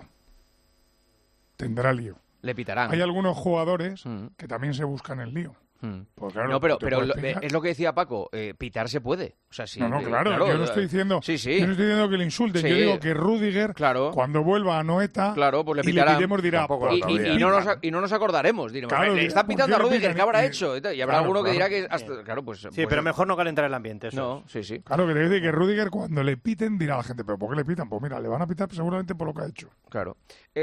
Le pitarán. Hay algunos jugadores que también se buscan el lío. Pues claro, No, pero explicar. es lo que decía Paco, pitar se puede. O sea, sí, No, claro, yo no estoy diciendo, yo no estoy diciendo que le insulten, Sí. yo digo que Rüdiger, cuando vuelva a Noeta, pues le y le pitarán. pitemos dirá, y no nos acordaremos, diremos, Claro, le están pitando a ¿por qué le Rüdiger, pitan? ¿qué habrá hecho? Y habrá alguno que dirá claro. que hasta, claro, pues Sí, pero mejor no calentar el ambiente. Eso. No, sí. Claro, que te dice que Rüdiger cuando le piten dirá a la gente, ¿pero por qué le pitan? Pues mira, le van a pitar seguramente por lo que ha hecho. Claro.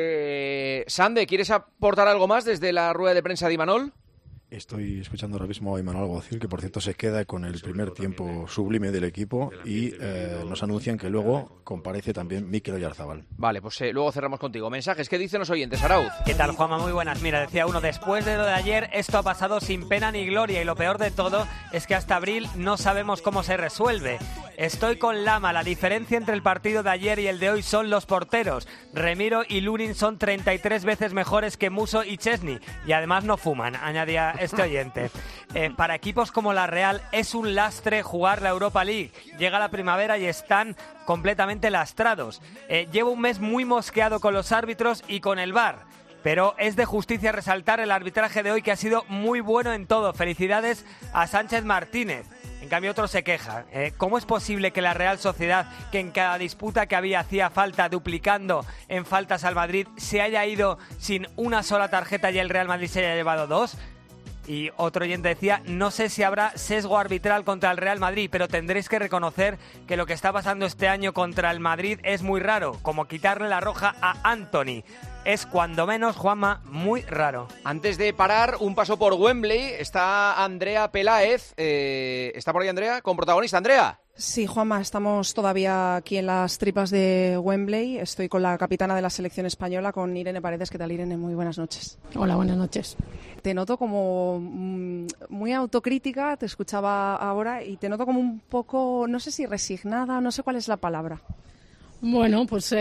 Sande, ¿quieres aportar algo más desde la rueda de prensa de Imanol? Estoy escuchando ahora mismo a Imanol Alguacil, que por cierto se queda con el primer tiempo sublime del equipo, y nos anuncian que luego comparece también Mikel Oyarzabal. Vale, pues luego cerramos contigo. Mensajes, ¿qué dicen los oyentes, Arauz? ¿Qué tal, Juanma? Muy buenas. Mira, decía uno, después de lo de ayer, esto ha pasado sin pena ni gloria, y lo peor de todo es que hasta abril no sabemos cómo se resuelve. Estoy con Lama, la diferencia entre el partido de ayer y el de hoy son los porteros. Remiro y Lunin son 33 veces mejores que Musso y Chesney, y además no fuman, añadía este oyente. Para equipos como la Real es un lastre jugar la Europa League. Llega la primavera y están completamente lastrados. Llevo un mes muy mosqueado con los árbitros y con el VAR. Pero es de justicia resaltar el arbitraje de hoy, que ha sido muy bueno en todo. Felicidades a Sánchez Martínez. En cambio, otro se queja. ¿Cómo es posible que la Real Sociedad, que en cada disputa que había hacía falta, duplicando en faltas al Madrid, se haya ido sin una sola tarjeta y el Real Madrid se haya llevado 2? Y otro oyente decía, no sé si habrá sesgo arbitral contra el Real Madrid, pero tendréis que reconocer que lo que está pasando este año contra el Madrid es muy raro, como quitarle la roja a Anthony. Es cuando menos, Juanma, muy raro. Antes de parar, un paso por Wembley. Está Andrea Peláez. ¿Está por ahí Andrea? Con protagonista. Andrea. Sí, Juanma, estamos todavía aquí en las tripas de Wembley. Estoy con la capitana de la selección española, con Irene Paredes. ¿Qué tal, Irene? Muy buenas noches. Hola, buenas noches. Te noto como muy autocrítica, te escuchaba ahora, y te noto como un poco, no sé si resignada, no sé cuál es la palabra. Bueno, pues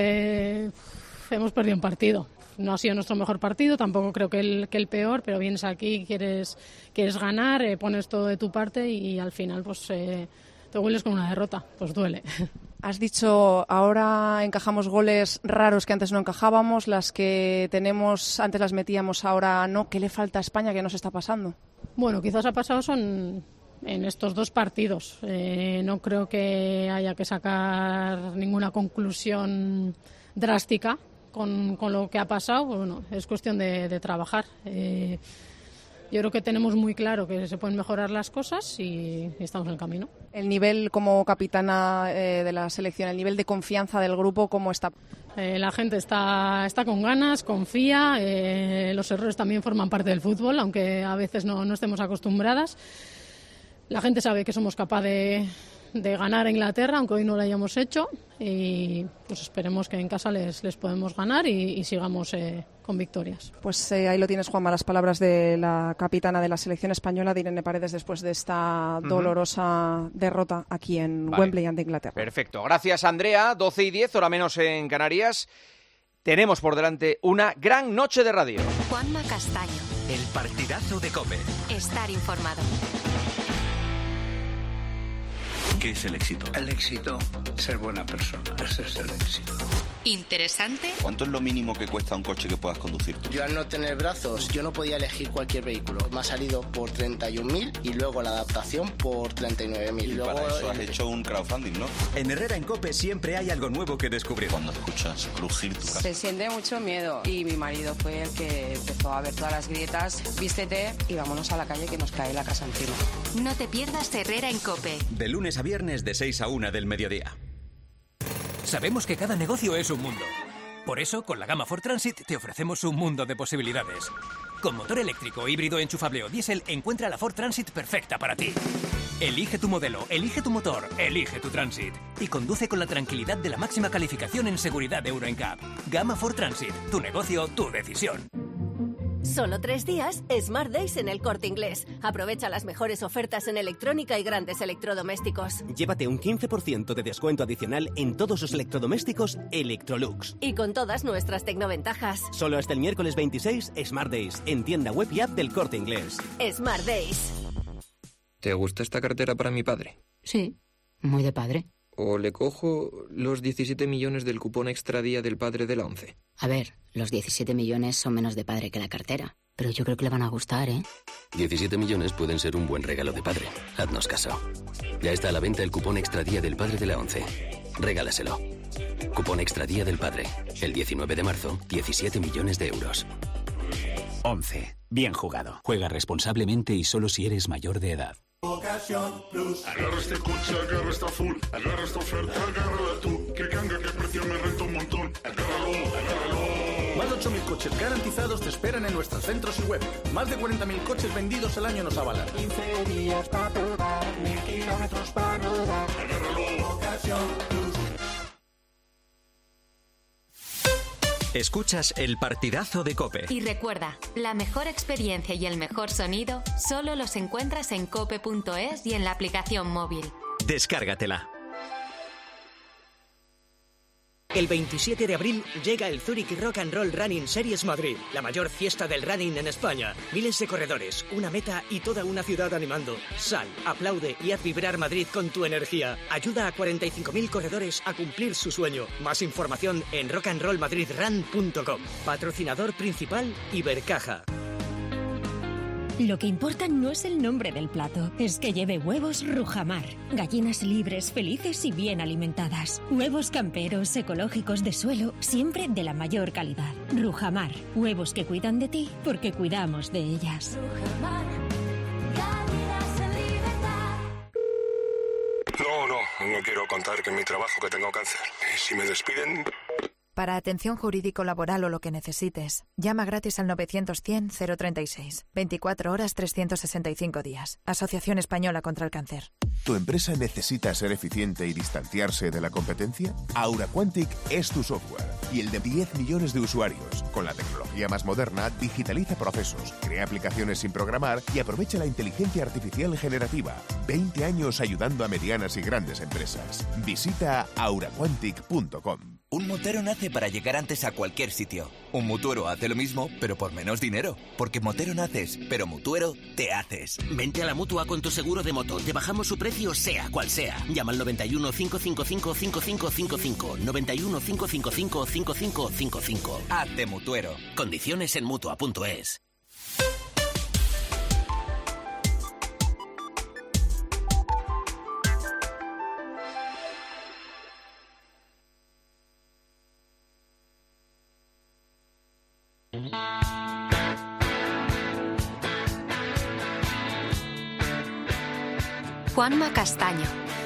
hemos perdido un partido. No ha sido nuestro mejor partido, tampoco creo que el peor, pero vienes aquí, quieres ganar, pones todo de tu parte y al final pues te hueles con una derrota, pues duele. Has dicho, ahora encajamos goles raros que antes no encajábamos, las que tenemos antes las metíamos, ahora no. ¿Qué le falta a España? ¿Qué nos está pasando? Bueno, quizás ha pasado son en estos dos partidos. No creo que haya que sacar ninguna conclusión drástica con lo que ha pasado. Bueno, es cuestión de trabajar. Yo creo que tenemos muy claro que se pueden mejorar las cosas y estamos en el camino. El nivel como capitana de la selección, el nivel de confianza del grupo, ¿cómo está? La gente está con ganas, confía. Los errores también forman parte del fútbol, aunque a veces no estemos acostumbradas. La gente sabe que somos capaces de ganar a Inglaterra, aunque hoy no lo hayamos hecho, y pues esperemos que en casa les podemos ganar y sigamos con victorias. Pues ahí lo tienes, Juanma, las palabras de la capitana de la selección española, de Irene Paredes, después de esta dolorosa derrota aquí en Wembley ante Inglaterra. Perfecto, gracias Andrea. 12:10, hora menos en Canarias. Tenemos por delante una gran noche de radio. Juanma Castaño. El partidazo de COPE. Estar informado. ¿Qué es el éxito? El éxito, ser buena persona, ese es el éxito. ¿Interesante? ¿Cuánto es lo mínimo que cuesta un coche que puedas conducir tú? Yo al no tener brazos, yo no podía elegir cualquier vehículo. Me ha salido por 31.000 y luego la adaptación por 39.000. Y luego para eso has hecho un crowdfunding, ¿no? En Herrera en COPE siempre hay algo nuevo que descubrir. Cuando escuchas crujir tu casa. Se siente mucho miedo y mi marido fue el que empezó a ver todas las grietas. Vístete y vámonos a la calle que nos cae la casa encima. No te pierdas Herrera en COPE. De lunes a viernes de 6 a 1 del mediodía. Sabemos que cada negocio es un mundo. Por eso, con la gama Ford Transit te ofrecemos un mundo de posibilidades. Con motor eléctrico, híbrido, enchufable o diésel, encuentra la Ford Transit perfecta para ti. Elige tu modelo, elige tu motor, elige tu Transit. Y conduce con la tranquilidad de la máxima calificación en seguridad de Euro NCAP. Gama Ford Transit. Tu negocio, tu decisión. Solo 3 días, Smart Days en El Corte Inglés. Aprovecha las mejores ofertas en electrónica y grandes electrodomésticos. Llévate un 15% de descuento adicional en todos los electrodomésticos Electrolux. Y con todas nuestras tecnoventajas. Solo hasta el miércoles 26, Smart Days, en tienda web y app del Corte Inglés. Smart Days. ¿Te gusta esta cartera para mi padre? Sí, muy de padre. ¿O le cojo los 17 millones del cupón extra día del padre de la ONCE? A ver, los 17 millones son menos de padre que la cartera, pero yo creo que le van a gustar, ¿eh? 17 millones pueden ser un buen regalo de padre. Haznos caso. Ya está a la venta el cupón extra día del padre de la ONCE. Regálaselo. Cupón extra día del padre. El 19 de marzo, 17 millones de euros. 11. Bien jugado. Juega responsablemente y solo si eres mayor de edad. Ocasión Plus. Agarra este coche, agarra esta full, agarra esta oferta, agárrala tú. Que canga, que precio me renta un montón. Agárralo, agárralo. Más de 8.000 coches garantizados te esperan en nuestros centros y web. Más de 40.000 coches vendidos al año nos avalan. 15 días para probar, 1.000 kilómetros para rodar. Agárralo, Ocasión Plus. Escuchas el partidazo de COPE. Y recuerda, la mejor experiencia y el mejor sonido solo los encuentras en cope.es y en la aplicación móvil. Descárgatela. El 27 de abril llega el Zurich Rock and Roll Running Series Madrid, la mayor fiesta del running en España. Miles de corredores, una meta y toda una ciudad animando. Sal, aplaude y haz vibrar Madrid con tu energía. Ayuda a 45.000 corredores a cumplir su sueño. Más información en rockandrollmadridrun.com. Patrocinador principal Ibercaja. Lo que importa no es el nombre del plato, es que lleve huevos Rujamar. Gallinas libres, felices y bien alimentadas. Huevos camperos, ecológicos de suelo, siempre de la mayor calidad. Rujamar, huevos que cuidan de ti porque cuidamos de ellas. Rujamar, gallinas en libertad. No quiero contar que en mi trabajo que tengo cáncer. Y si me despiden... Para atención jurídico-laboral o lo que necesites, llama gratis al 900-100-036. 24 horas, 365 días. Asociación Española contra el Cáncer. ¿Tu empresa necesita ser eficiente y distanciarse de la competencia? AuraQuantic es tu software y el de 10 millones de usuarios. Con la tecnología más moderna, digitaliza procesos, crea aplicaciones sin programar y aprovecha la inteligencia artificial generativa. 20 años ayudando a medianas y grandes empresas. Visita auraquantic.com. Un motero nace para llegar antes a cualquier sitio. Un mutuero hace lo mismo, pero por menos dinero. Porque motero naces, pero mutuero te haces. Vente a la Mutua con tu seguro de moto. Te bajamos su precio sea cual sea. Llama al 91 555 5555. 91 555 5555. Hazte mutuero. Condiciones en Mutua.es. Juanma Castaño.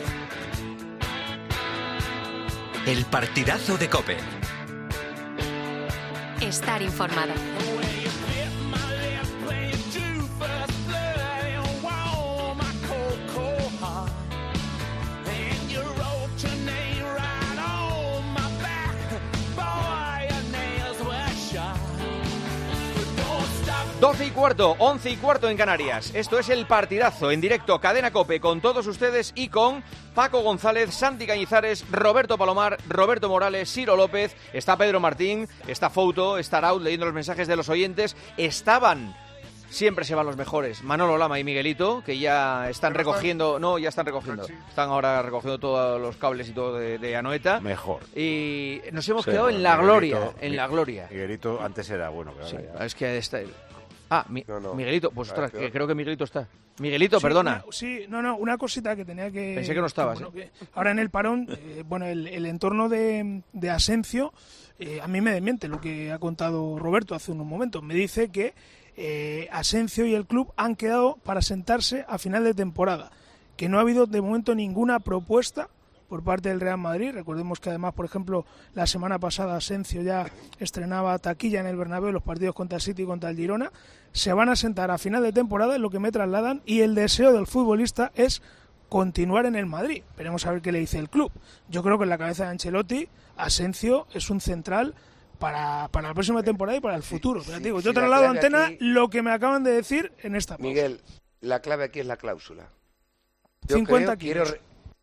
El partidazo de COPE. Estar informado. Doce y cuarto, 11 y cuarto en Canarias. Esto es el partidazo en directo, Cadena COPE, con todos ustedes y con Paco González, Santi Cañizares, Roberto Palomar, Roberto Morales, Ciro López, está Pedro Martín, está Fouto, está Raúl leyendo los mensajes de los oyentes. Estaban siempre se van los mejores. Manolo Lama y Miguelito, que ya están recogiendo... No, ya están recogiendo. Están ahora recogiendo todos los cables y todo de Anoeta. Mejor. Y nos hemos quedado en la gloria. En la gloria. Miguelito antes era bueno. Sí, es que está... Miguelito, pues ostras, que creo que Miguelito está. Miguelito, sí, perdona. Una cosita que tenía que... Pensé que no estabas. Ahora en el parón, el entorno de Asencio, a mí me desmiente lo que ha contado Roberto hace unos momentos. Me dice que Asencio y el club han quedado para sentarse a final de temporada, que no ha habido de momento ninguna propuesta por parte del Real Madrid. Recordemos que además, por ejemplo, la semana pasada Asencio ya estrenaba taquilla en el Bernabéu los partidos contra el City y contra el Girona. Se van a sentar a final de temporada, es lo que me trasladan, y el deseo del futbolista es continuar en el Madrid. Veremos a ver qué le dice el club. Yo creo que en la cabeza de Ancelotti, Asencio es un central para la próxima temporada y para el futuro. Pero digo, yo traslado a Antena lo que me acaban de decir en esta pausa. Miguel, la clave aquí es la cláusula. 50 kilos.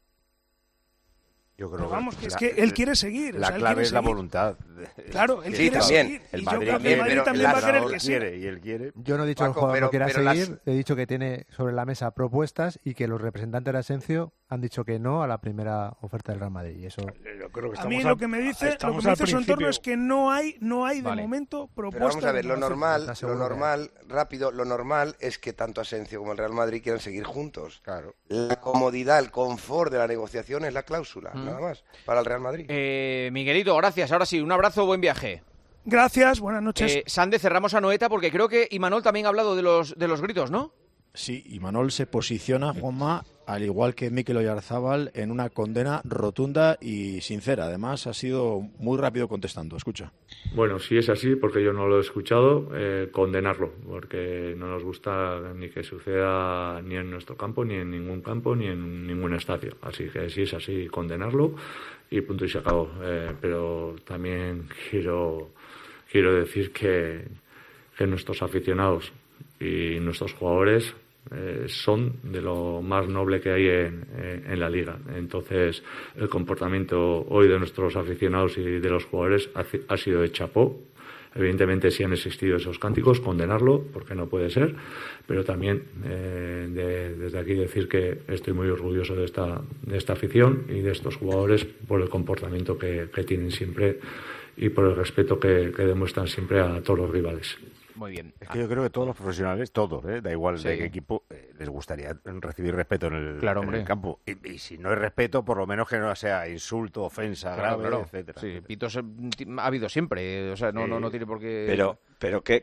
Yo creo vamos, que es que él quiere seguir. La clave es la voluntad. Claro, él quiere seguir. El Madrid también va a querer que quiere, y él quiere. Yo no he dicho que el jugador no quiera seguir, he dicho que tiene sobre la mesa propuestas y que los representantes de Asencio han dicho que no a la primera oferta del Real Madrid. Y eso... Yo creo que a mí lo que me dice su entorno es que no hay de momento propuestas. Pero vamos a ver, lo normal es que tanto Asencio como el Real Madrid quieran seguir juntos. Claro. La comodidad, el confort de la negociación es la cláusula. Nada más, para el Real Madrid. Miguelito, gracias. Ahora sí, un abrazo, buen viaje. Gracias, buenas noches. Sande, cerramos a Noeta porque creo que Imanol también ha hablado de los gritos, ¿no? Sí, Imanol se posiciona, Juanma, al igual que Mikel Oyarzábal, en una condena rotunda y sincera. Además, ha sido muy rápido contestando. Escucha. Bueno, si es así, porque yo no lo he escuchado, condenarlo, porque no nos gusta ni que suceda ni en nuestro campo, ni en ningún campo, ni en ningún estadio. Así que si es así, condenarlo y punto y se acabó. Pero también quiero decir que nuestros aficionados y nuestros jugadores son de lo más noble que hay en la liga. Entonces, el comportamiento hoy de nuestros aficionados y de los jugadores ha sido de chapó. Evidentemente, si han existido esos cánticos, condenarlo, porque no puede ser, pero también desde aquí decir que estoy muy orgulloso de esta afición y de estos jugadores por el comportamiento que tienen siempre y por el respeto que demuestran siempre a todos los rivales. Muy bien. Es que yo creo que todos los profesionales, todos, da igual de qué equipo, les gustaría recibir respeto en el campo. Y si no hay respeto, por lo menos que no sea insulto, ofensa, grave, etcétera. Sí, pitos ha habido siempre, o sea, no tiene por qué... Pero que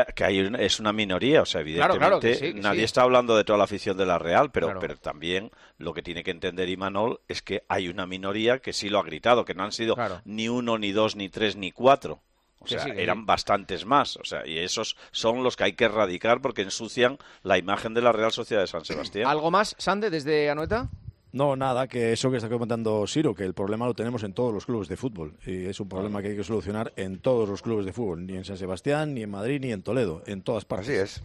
es una minoría, o sea, evidentemente nadie está hablando de toda la afición de la Real, pero también lo que tiene que entender Imanol es que hay una minoría que sí lo ha gritado, que no han sido ni uno, ni dos, ni tres, ni cuatro. O sea, eran bastantes más. O sea, y esos son los que hay que erradicar porque ensucian la imagen de la Real Sociedad de San Sebastián. ¿Algo más, Sande, desde Anoeta? No, nada, que eso que está comentando Siro, que el problema lo tenemos en todos los clubes de fútbol. Y es un problema que hay que solucionar en todos los clubes de fútbol. Ni en San Sebastián, ni en Madrid, ni en Toledo. En todas partes. Así es.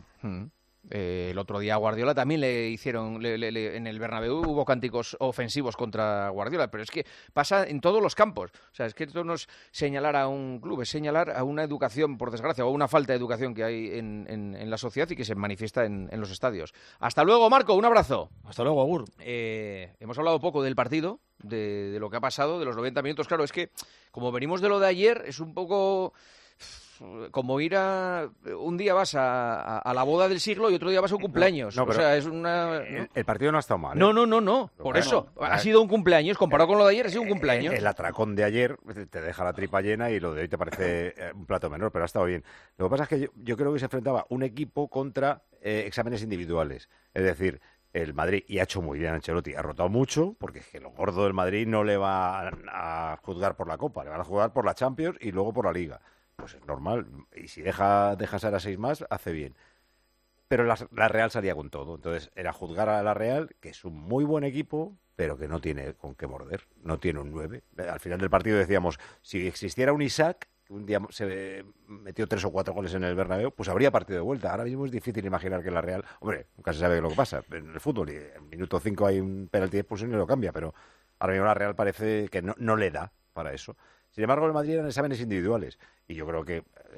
El otro día a Guardiola también le hicieron, en el Bernabéu hubo cánticos ofensivos contra Guardiola, pero es que pasa en todos los campos. O sea, es que esto no es señalar a un club, es señalar a una educación, por desgracia, o una falta de educación que hay en la sociedad y que se manifiesta en los estadios. Hasta luego, Marco, un abrazo. Hasta luego, Agur. Hemos hablado poco del partido, de lo que ha pasado, de los 90 minutos. Claro, es que como venimos de lo de ayer, es un poco... como ir un día vas a la boda del siglo y otro día vas a un cumpleaños. O sea, es una... El partido no ha estado mal. No. Por eso. Ha sido un cumpleaños. Comparado con lo de ayer, ha sido un cumpleaños. El atracón de ayer te deja la tripa llena y lo de hoy te parece un plato menor, pero ha estado bien. Lo que pasa es que yo creo que se enfrentaba un equipo contra exámenes individuales. Es decir, el Madrid, y ha hecho muy bien Ancelotti, ha rotado mucho, porque es que lo gordo del Madrid no le va a juzgar por la Copa, le van a juzgar por la Champions y luego por la Liga. Pues es normal, y si deja ser a 6 más, hace bien. Pero la Real salía con todo, entonces era juzgar a la Real, que es un muy buen equipo, pero que no tiene con qué morder, no tiene un 9. Al final del partido decíamos, si existiera un Isaac, que un día se metió 3 o 4 goles en el Bernabéu, pues habría partido de vuelta. Ahora mismo es difícil imaginar que la Real, hombre, nunca se sabe lo que pasa en el fútbol, y en minuto 5 hay un penalti de expulsión y lo cambia, pero ahora mismo la Real parece que no le da para eso. Sin embargo, el Madrid eran exámenes individuales y yo creo que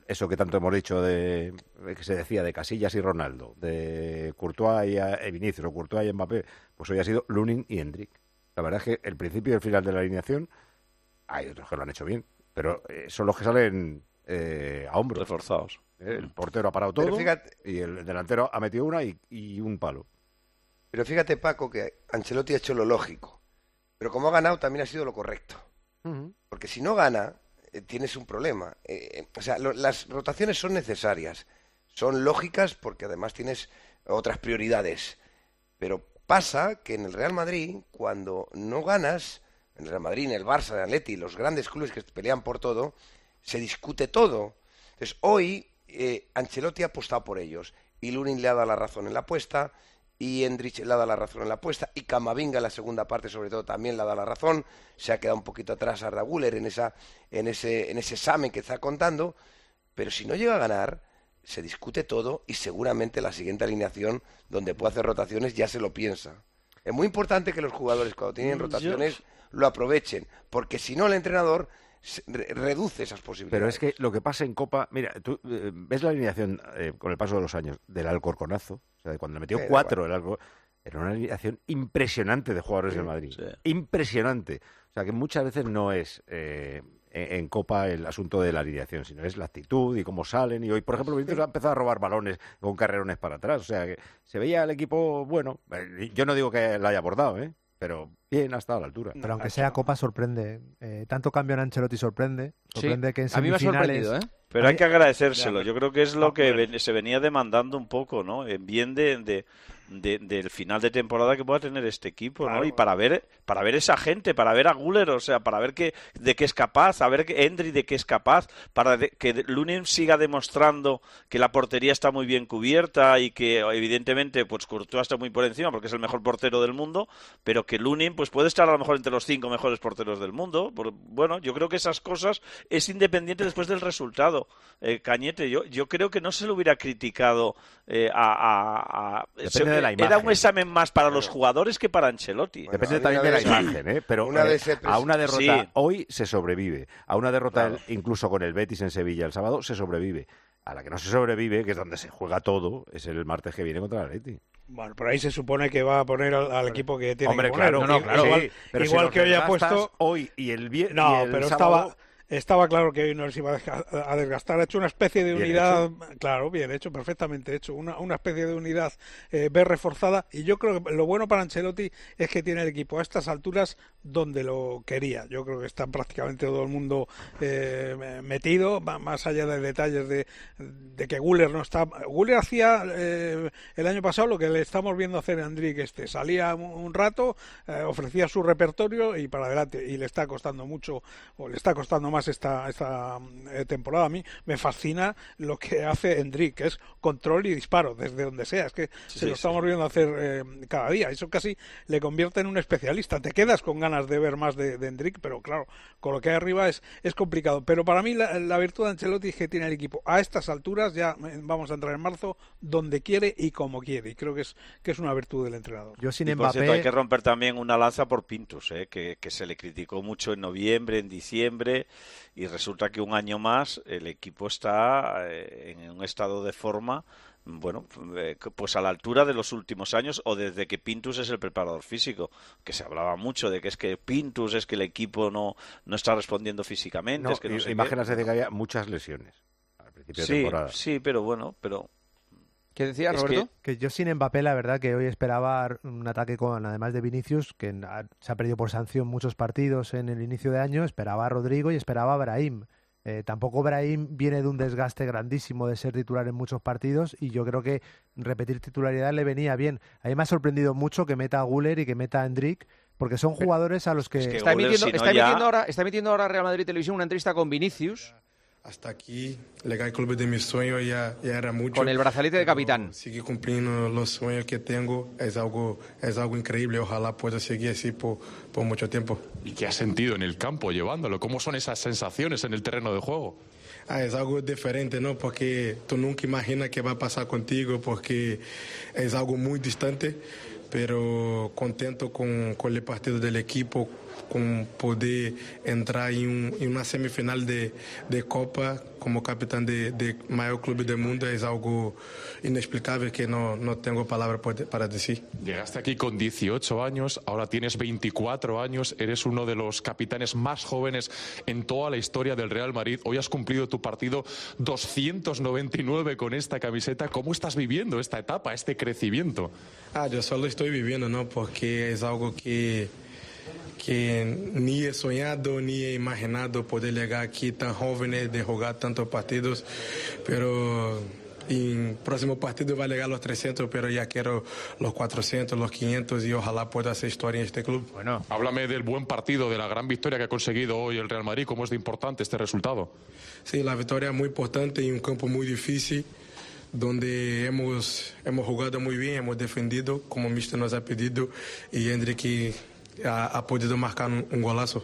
eso que tanto hemos dicho que se decía de Casillas y Ronaldo, de Courtois y Vinicius, o Courtois y Mbappé, pues hoy ha sido Lunin y Endrick. La verdad es que el principio y el final de la alineación, hay otros que lo han hecho bien, pero son los que salen a hombros. Reforzados. El portero ha parado todo y el delantero ha metido una y un palo. Pero fíjate, Paco, que Ancelotti ha hecho lo lógico, pero como ha ganado también ha sido lo correcto. Porque si no gana, tienes un problema. Las rotaciones son necesarias, son lógicas porque además tienes otras prioridades. Pero pasa que en el Real Madrid, cuando no ganas, en el Real Madrid, en el Barça, en el Atleti, los grandes clubes que pelean por todo, se discute todo. Entonces hoy Ancelotti ha apostado por ellos y Lunin le ha dado la razón en la apuesta, y Endrick le ha dado la razón en la apuesta, y Camavinga en la segunda parte sobre todo también le ha dado la razón. Se ha quedado un poquito atrás Arda Güler en ese examen que está contando, pero si no llega a ganar, se discute todo y seguramente la siguiente alineación donde puede hacer rotaciones ya se lo piensa. Es muy importante que los jugadores cuando tienen rotaciones lo aprovechen, porque si no el entrenador reduce esas posibilidades. Pero es que lo que pasa en Copa, mira, tú ves la alineación con el paso de los años del Alcorconazo, o sea, cuando le metió 4 el Alcorconazo, era una alineación impresionante de jugadores del Madrid, impresionante. O sea, que muchas veces no es en Copa el asunto de la alineación, sino es la actitud y cómo salen. Y hoy, por ejemplo, Vinicius ha empezado a robar balones con carrerones para atrás. O sea, que se veía el equipo, bueno, yo no digo que la haya abordado, pero bien, ha estado a la altura. Pero aunque sea Copa, sorprende. Tanto cambio en Ancelotti sorprende que en semifinales... A mí me ha sorprendido, Pero hay que agradecérselo. Yo creo que es lo que se venía demandando un poco, ¿no? En bien del final de temporada que pueda tener este equipo, ¿no? Claro. Y para ver esa gente, para ver a Güler, o sea, para ver de qué es capaz, a ver Endrick de qué es capaz, para que Lunin siga demostrando que la portería está muy bien cubierta y que evidentemente pues Courtois está muy por encima porque es el mejor portero del mundo, pero que Lunin pues puede estar a lo mejor entre los 5 mejores porteros del mundo. Bueno, yo creo que esas cosas es independiente después del resultado. Cañete, yo creo que no se lo hubiera criticado Depende de la imagen. Era un examen más para los jugadores que para Ancelotti. Bueno, depende también de la imagen, pero a una derrota hoy se sobrevive. A una derrota incluso con el Betis en Sevilla el sábado se sobrevive. A la que no se sobrevive, que es donde se juega todo, es el martes que viene contra el Atleti. Bueno, por ahí se supone que va a poner al equipo que tiene que poner. Claro. Igual que hoy ha puesto hoy y el viernes. No, pero estaba claro que hoy no les iba a desgastar. Ha hecho una especie de unidad, claro, bien hecho, perfectamente hecho, una especie de unidad B reforzada, y yo creo que lo bueno para Ancelotti es que tiene el equipo a estas alturas donde lo quería. Yo creo que está prácticamente todo el mundo metido, más allá de detalles de que Güler no está. Güler hacía el año pasado lo que le estamos viendo hacer a Endrick, salía un rato, ofrecía su repertorio y para adelante, y le está costando mucho, o le está costando más esta temporada. A mí me fascina lo que hace Endrick, que es control y disparo desde donde sea. Es que lo estamos viendo hacer cada día. Eso casi le convierte en un especialista. Te quedas con ganas de ver más de Endrick, pero claro, con lo que hay arriba es complicado. Pero para mí la virtud de Ancelotti es que tiene el equipo a estas alturas, ya vamos a entrar en marzo, donde quiere y como quiere. Y creo que es una virtud del entrenador. Por cierto, hay que romper también una lanza por Pintus, que se le criticó mucho en noviembre, en diciembre, y resulta que un año más el equipo está en un estado de forma, bueno, pues a la altura de los últimos años, o desde que Pintus es el preparador físico, que se hablaba mucho de que es que Pintus es que el equipo no está respondiendo físicamente. Es que no sé imágenes de que había muchas lesiones al principio de temporada. Sí, pero bueno, ¿Qué decía Roberto? Que yo sin Mbappé, la verdad que hoy esperaba un ataque con, además de Vinicius, que se ha perdido por sanción muchos partidos en el inicio de año, esperaba a Rodrigo y esperaba a Brahim. Tampoco Brahim viene de un desgaste grandísimo de ser titular en muchos partidos, y yo creo que repetir titularidad le venía bien. A mí me ha sorprendido mucho que meta a Güler y que meta a Endrick, porque son jugadores a los que... Está emitiendo ahora Real Madrid Televisión una entrevista con Vinicius. Hasta aquí, llegar al club de mis sueños ya era mucho. Con el brazalete de capitán. Seguir cumpliendo los sueños que tengo es algo increíble. Ojalá pueda seguir así por mucho tiempo. ¿Y qué has sentido en el campo llevándolo? ¿Cómo son esas sensaciones en el terreno de juego? Es algo diferente, ¿no? Porque tú nunca imaginas qué va a pasar contigo, porque es algo muy distante, pero contento con el partido del equipo, con poder entrar en una semifinal de Copa como capitán de mayor club del mundo es algo inexplicable que no tengo palabras para decir. Llegaste aquí con 18 años, ahora tienes 24 años, eres uno de los capitanes más jóvenes en toda la historia del Real Madrid. Hoy has cumplido tu partido 299 con esta camiseta. ¿Cómo estás viviendo esta etapa, este crecimiento? Yo solo estoy viviendo, ¿no? Porque es algo que ni he soñado ni he imaginado poder llegar aquí tan jóvenes, de jugar tantos partidos, pero en próximo partido va a llegar los 300, pero ya quiero los 400, los 500 y ojalá pueda hacer historia en este club. Bueno, háblame del buen partido, de la gran victoria que ha conseguido hoy el Real Madrid. ¿Cómo es de importante este resultado? Sí, la victoria es muy importante en un campo muy difícil, donde hemos jugado muy bien, hemos defendido como el míster nos ha pedido y Endrick ha podido marcar un golazo.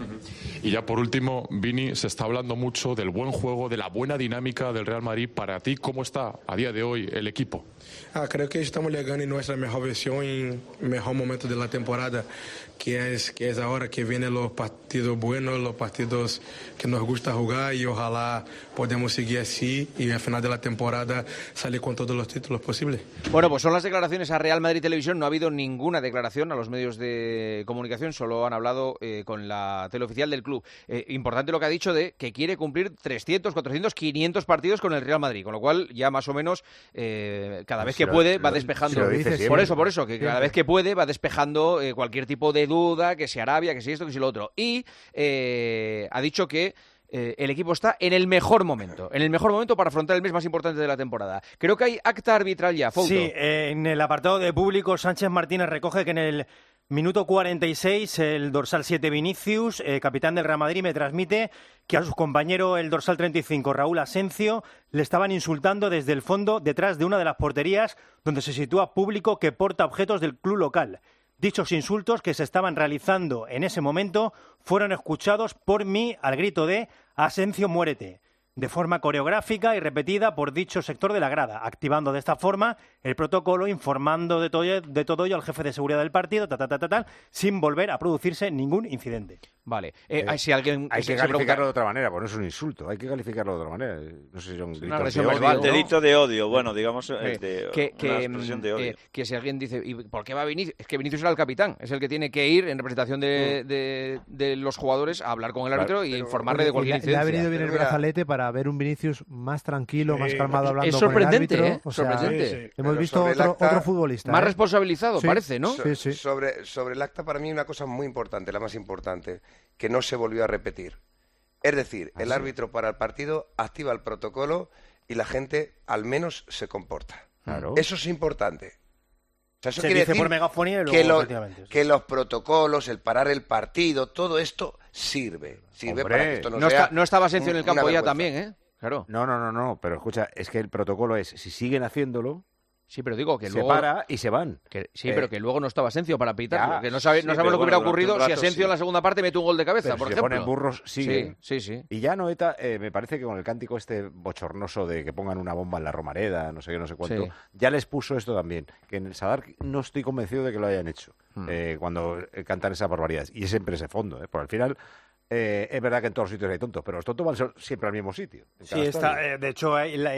Y ya por último, Vini, se está hablando mucho del buen juego, de la buena dinámica del Real Madrid. Para ti, ¿cómo está a día de hoy el equipo? Creo que estamos llegando en nuestra mejor versión, en el mejor momento de la temporada, que es ahora que vienen los partidos buenos, los partidos que nos gusta jugar y ojalá podamos seguir así y al final de la temporada salir con todos los títulos posibles. Bueno, pues son las declaraciones a Real Madrid Televisión. No ha habido ninguna declaración a los medios de comunicación, solo han hablado con la teleoficial del club. Importante lo que ha dicho de que quiere cumplir 300, 400, 500 partidos con el Real Madrid, con lo cual ya más o menos cada vez que puede va despejando. Por eso, que cada vez que puede va despejando cualquier tipo de duda, que si Arabia, que si esto, que si lo otro. Y ha dicho que el equipo está en el mejor momento para afrontar el mes más importante de la temporada. Creo que hay acta arbitral ya, Fouto. Sí, en el apartado de público, Sánchez Martínez recoge que en el minuto 46 el dorsal 7 Vinicius, capitán del Real Madrid, me transmite que a su compañero el dorsal 35 Raúl Asencio le estaban insultando desde el fondo detrás de una de las porterías donde se sitúa público que porta objetos del club local. Dichos insultos que se estaban realizando en ese momento fueron escuchados por mí al grito de «Asencio, muérete», de forma coreográfica y repetida por dicho sector de la grada, activando de esta forma el protocolo, informando de todo ello al jefe de seguridad del partido, sin volver a producirse ningún incidente. Vale. Si alguien hay que calificarlo de otra manera, pues no es un insulto, hay que calificarlo de otra manera. No sé si son gritos de odio. Un delito de odio, bueno, digamos, una expresión de odio. Que si alguien dice, ¿y por qué va Vinicius? Es que Vinicius era el capitán, es el que tiene que ir en representación de los jugadores a hablar con el árbitro y informarle de cualquier incidencia. Le ha venido bien el brazalete para ver un Vinicius más tranquilo, más calmado hablando con el árbitro. Es sorprendente. Hemos visto otro futbolista. Más responsabilizado, parece, ¿no? Sí. Sobre el acta, para mí, una cosa muy importante, la más importante, que no se volvió a repetir. Es decir, el árbitro para el partido activa el protocolo y la gente al menos se comporta. Claro. Eso es importante. O sea, eso se quiere dice decir por megafonía y luego, que los protocolos, el parar el partido, todo esto sirve. Hombre, para que esto no sea no estaba Asencio en el campo ya también, ¿eh? Claro. No, pero escucha, es que el protocolo es, si siguen haciéndolo, sí, pero digo que se luego para y se van. Pero que luego no estaba Asencio para pitarlo. Ya, que no sabemos lo que hubiera ocurrido si Asencio en la segunda parte mete un gol de cabeza, pero por si ejemplo. Se ponen burros, siguen. Sí. Y ya Noeta, me parece que con el cántico este bochornoso de que pongan una bomba en la Romareda, no sé qué, no sé cuánto, ya les puso esto también. Que en el Sadar no estoy convencido de que lo hayan hecho cuando cantan esas barbaridades. Y es siempre ese fondo, porque al final... es verdad que en todos los sitios hay tontos, pero los tontos van siempre al mismo sitio. Sí, de hecho,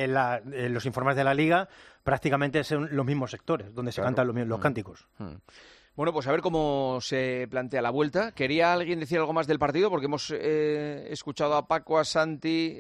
en los informes de la Liga prácticamente son los mismos sectores donde se cantan los cánticos. Bueno, pues a ver cómo se plantea la vuelta. ¿Quería alguien decir algo más del partido? Porque hemos escuchado a Paco, a Santi...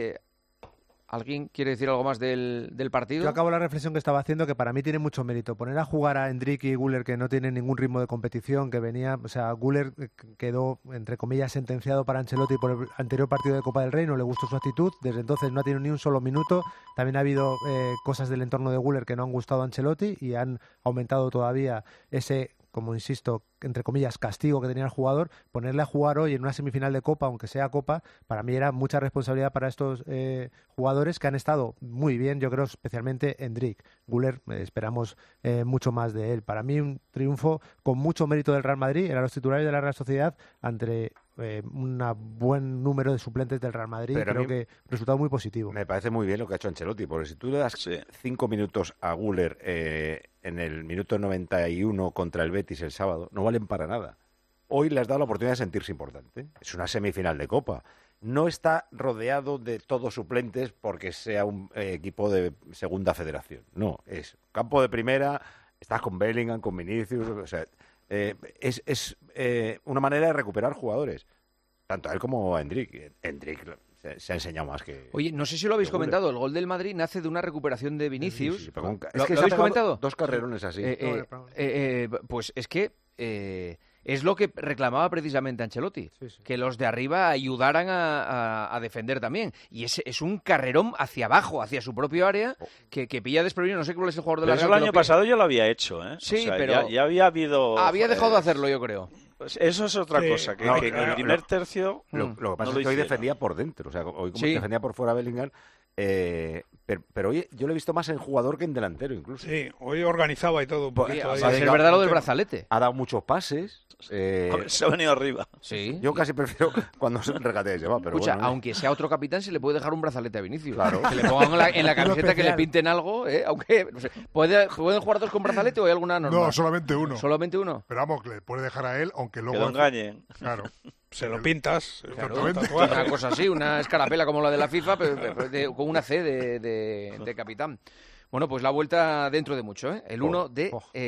¿Alguien quiere decir algo más del partido? Yo acabo la reflexión que estaba haciendo, que para mí tiene mucho mérito. Poner a jugar a Endrick y Güler, que no tienen ningún ritmo de competición, que venía... O sea, Güler quedó, entre comillas, sentenciado para Ancelotti por el anterior partido de Copa del Rey, no le gustó su actitud. Desde entonces no ha tenido ni un solo minuto. También ha habido cosas del entorno de Güler que no han gustado a Ancelotti y han aumentado todavía ese... como insisto, entre comillas, castigo que tenía el jugador. Ponerle a jugar hoy en una semifinal de Copa, aunque sea Copa, para mí era mucha responsabilidad para estos jugadores que han estado muy bien, yo creo, especialmente Endrick. Güler, esperamos mucho más de él. Para mí un triunfo con mucho mérito del Real Madrid, eran los titulares de la Real Sociedad ante un buen número de suplentes del Real Madrid. Pero creo que resultado muy positivo. Me parece muy bien lo que ha hecho Ancelotti, porque si tú le das 5 minutos a Güler en el minuto 91 contra el Betis el sábado, no valen para nada. hoy le has dado la oportunidad de sentirse importante. Es una semifinal de Copa. No está rodeado de todos suplentes porque sea un equipo de segunda federación. No, es campo de primera, estás con Bellingham, con Vinicius, o sea, es una manera de recuperar jugadores, tanto a él como a Endrick. Endrick se ha enseñado más que... Oye, no sé si lo habéis comentado, el gol del Madrid nace de una recuperación de Vinicius. Sí, ¿Lo habéis comentado? 2 carrerones así. Pues es que... es lo que reclamaba precisamente Ancelotti, que los de arriba ayudaran a defender también. Y es un carrerón hacia abajo, hacia su propio área, que pilla desprevenido. No sé cuál es el jugador de la Real. Eso el año pasado ya lo había hecho, ¿eh? Sí, o sea, pero ya había habido... Había dejado de hacerlo, yo creo. Pues eso es otra cosa, que en el primer tercio... Lo que pasa es que hoy defendía por dentro, o sea, hoy como defendía por fuera Bellingham... pero oye, yo lo he visto más en jugador que en delantero incluso. Sí, hoy organizaba y todo un poquito. Va a ser verdad lo del brazalete. Ha dado muchos pases. Se ha venido arriba. Sí. Yo casi prefiero cuando se regate se va, pero escucha, bueno, aunque sea otro capitán, se le puede dejar un brazalete a Vinicius. Claro. Que le pongan en la camiseta, que le pinten algo, aunque no sé, ¿pueden jugar dos con brazalete o hay alguna norma? No, solamente uno. ¿Solamente uno? Pero vamos, que le puede dejar a él, aunque luego... Que lo engañen. Claro. Se lo pintas. Claro, una cosa así, una escarapela como la de la FIFA, pero con una C de capitán. Bueno, pues la vuelta dentro de mucho, ¿eh? El 1 de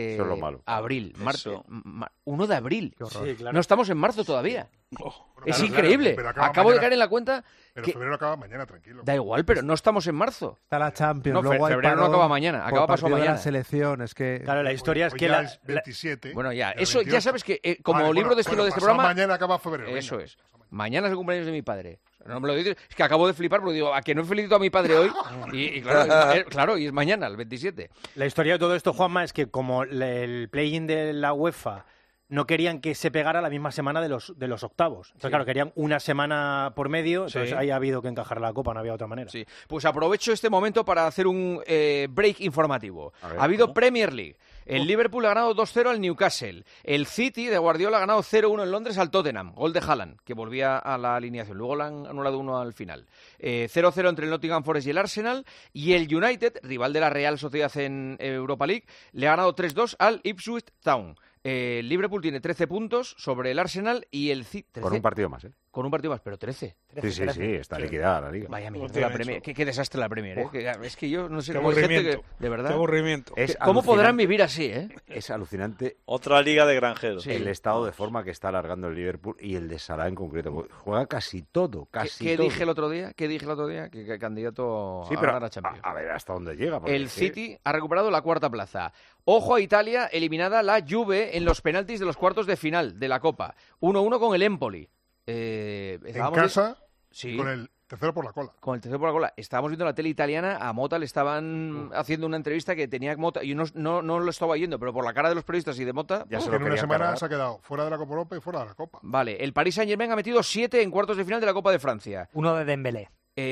abril. 1 de abril. Sí, claro. No estamos en marzo todavía. Es Claro, increíble. pero acaba Acabo de mañana. caer en la cuenta Pero que... febrero acaba mañana, tranquilo. Da igual, pero no estamos en marzo. Está la Champions, No, luego hay febrero no parón acaba mañana, por acaba pasado partido de mañana. la selección, es que... Claro, la historia es Hoy que ya la... es 27. Bueno, ya, el eso 28. ya sabes que como Vale, libro de estilo de este pasado programa... mañana acaba febrero. Eso venga. es. Mañana es el cumpleaños de mi padre. No me lo dices, es que acabo de flipar porque digo, a que no he felicitado a mi padre hoy. Y claro, y es mañana, el 27. La historia de todo esto, Juanma, es que como el play-in de la UEFA no querían que se pegara la misma semana de los octavos. Entonces, claro, querían una semana por medio, entonces ahí ha habido que encajar la Copa, no había otra manera. Sí, pues aprovecho este momento para hacer un break informativo. Ha habido Premier League. El Liverpool ha ganado 2-0 al Newcastle. El City de Guardiola ha ganado 0-1 en Londres al Tottenham. Gol de Haaland, que volvía a la alineación. Luego le han anulado uno al final. 0-0 entre el Nottingham Forest y el Arsenal. Y el United, rival de la Real Sociedad en Europa League, le ha ganado 3-2 al Ipswich Town. Liverpool tiene 13 puntos sobre el Arsenal y el City... Con un partido más, ¿eh? Con un partido más, pero 13. Sí, está liquidada la Liga. Vaya mierda, la Premier. Qué desastre la Premier, ¿eh? Es que yo no sé cómo hay hay gente aburrimiento. que... De verdad. Qué aburrimiento. ¿Cómo podrán vivir así, eh? Es alucinante. Otra liga de granjeros. Sí. El estado de forma que está alargando el Liverpool y el de Salah en concreto. Juega casi todo, ¿Qué dije el otro día? Que candidato a ganar a Champions. A ver hasta dónde llega. El City ha recuperado la cuarta plaza. Ojo a Italia, eliminada la Juve en los penaltis de los cuartos de final de la Copa. 1-1 con el Empoli. En casa, sí. con el tercero por la cola. Con el tercero por la cola. Estábamos viendo la tele italiana, a Mota le estaban haciendo una entrevista que tenía Mota, y no lo estaba yendo, pero por la cara de los periodistas y de Mota... Ya se lo en una semana se ha quedado fuera de la Copa Europa y fuera de la Copa. Vale, el Paris Saint-Germain ha metido 7 en cuartos de final de la Copa de Francia. 1 de Dembélé.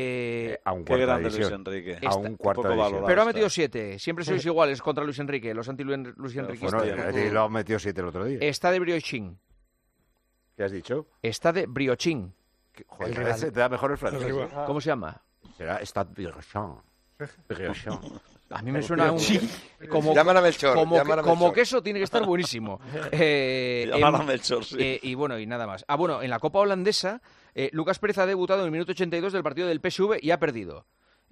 A un cuarto de Luis Enrique. A un cuarto de división. Pero ha metido 7. Siempre sois iguales contra Luis Enrique, los anti-Luis Enrique. Bueno, lo ha metido 7 el otro día. Está de briochín. ¿Qué has dicho? Está de briochín. Joder, te da mejor el francés. ¿Cómo se llama? Será Stade Briochon. A mí me suena como llaman a Melchor. Como queso tiene que estar buenísimo. Llaman a Melchor, sí. Y bueno, y nada más. Bueno, en la Copa Holandesa, Lucas Pérez ha debutado en el minuto 82 del partido del PSV y ha perdido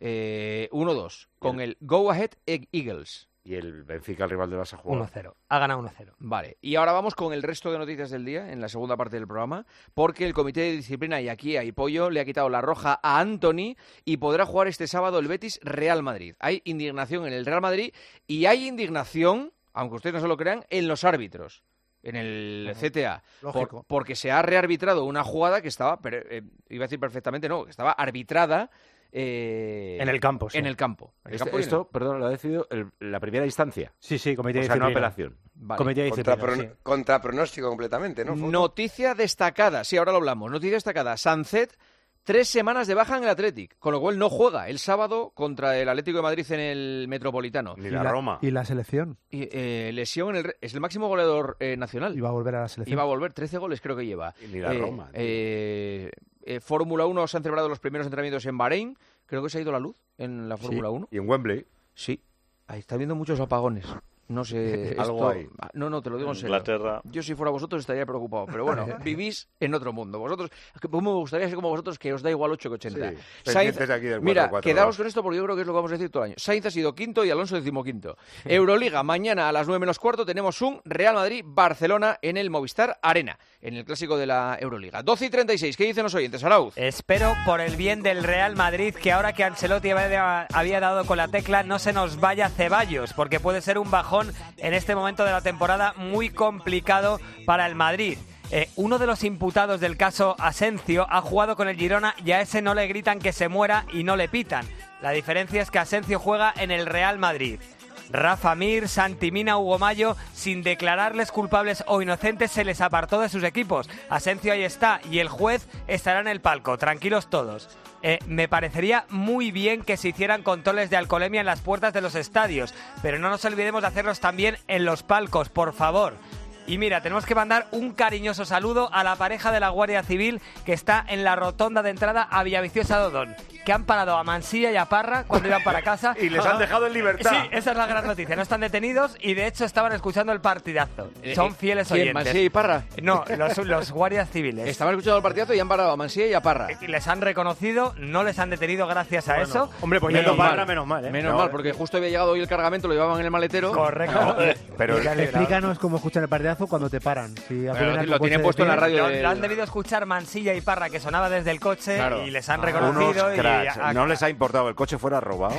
1-2 con el Go Ahead Eagles. Y el Benfica, el rival de Barça, juega 1-0. Ha ganado 1-0. Vale, y ahora vamos con el resto de noticias del día, en la segunda parte del programa, porque el Comité de Disciplina, y aquí hay pollo, le ha quitado la roja a Antony y podrá jugar este sábado el Betis-Real Madrid. Hay indignación en el Real Madrid y hay indignación, aunque ustedes no se lo crean, en los árbitros, en el CTA. Lógico. Porque se ha rearbitrado una jugada que estaba, iba a decir perfectamente, no, que estaba arbitrada... en el campo, sí. En el campo. Esto, perdón, lo ha decidido la primera instancia. Sí, comité de disciplina. no apelación. Vale. Comité de disciplina, contra pronóstico completamente, ¿no? Noticia destacada, sí, ahora lo hablamos. Noticia destacada. Sancet, 3 semanas de baja en el Athletic, con lo cual no juega el sábado contra el Atlético de Madrid en el Metropolitano. Ni la Roma. ¿Y la selección? Y, lesión es el máximo goleador nacional. Iba a volver a la selección. Iba a volver, 13 goles creo que lleva. Y ni la Roma. Fórmula 1 se han celebrado los primeros entrenamientos en Bahrein. Creo que se ha ido la luz en la Fórmula 1. Y en Wembley. Sí. Ahí está habiendo muchos apagones. No sé. Algo hay. No, te lo digo en serio. Inglaterra. Yo, si fuera vosotros, estaría preocupado. Pero bueno, vivís en otro mundo. Vosotros, me gustaría ser como vosotros, que os da igual 8 que 80. Sí, Sainz, aquí del 4-4, mira, quedaos con esto porque yo creo que es lo que vamos a decir todo el año. Sainz ha sido quinto y Alonso 15º. Euroliga, mañana a las 9:15 tenemos un Real Madrid-Barcelona en el Movistar Arena, en el clásico de la Euroliga. 12:36, ¿qué dicen los oyentes, Arauz? Espero, por el bien del Real Madrid, que ahora que Ancelotti había dado con la tecla, no se nos vaya Ceballos, porque puede ser un bajón en este momento de la temporada muy complicado para el Madrid. Uno de los imputados del caso Asencio ha jugado con el Girona y a ese no le gritan que se muera y no le pitan. La diferencia es que Asencio juega en el Real Madrid. Rafa Mir, Santi Mina, Hugo Mayo, sin declararles culpables o inocentes, se les apartó de sus equipos. Asencio ahí está y el juez estará en el palco. Tranquilos todos. Me parecería muy bien que se hicieran controles de alcoholemia en las puertas de los estadios, pero no nos olvidemos de hacerlos también en los palcos, por favor. Y mira, tenemos que mandar un cariñoso saludo a la pareja de la Guardia Civil que está en la rotonda de entrada a Villaviciosa de Odón, que han parado a Mansilla y a Parra cuando iban para casa. Y les han dejado en libertad. Sí, esa es la gran noticia. No están detenidos y de hecho estaban escuchando el partidazo. Son fieles oyentes. ¿Mansilla y Parra? No, los guardias civiles. Estaban escuchando el partidazo y han parado a Mansilla y a Parra. Les han reconocido, no les han detenido gracias a eso. Hombre, pues yendo Parra, menos mal, ¿eh? Menos mal, porque justo había llegado hoy el cargamento, lo llevaban en el maletero. Correcto. Pero explícanos cómo escuchan el partidazo cuando te paran. Si lo tienen puesto en la radio. Lo han debido escuchar Mansilla y Parra, que sonaba desde el coche, y les han reconocido. Unos cracks. No les ha importado, el coche fuera robado.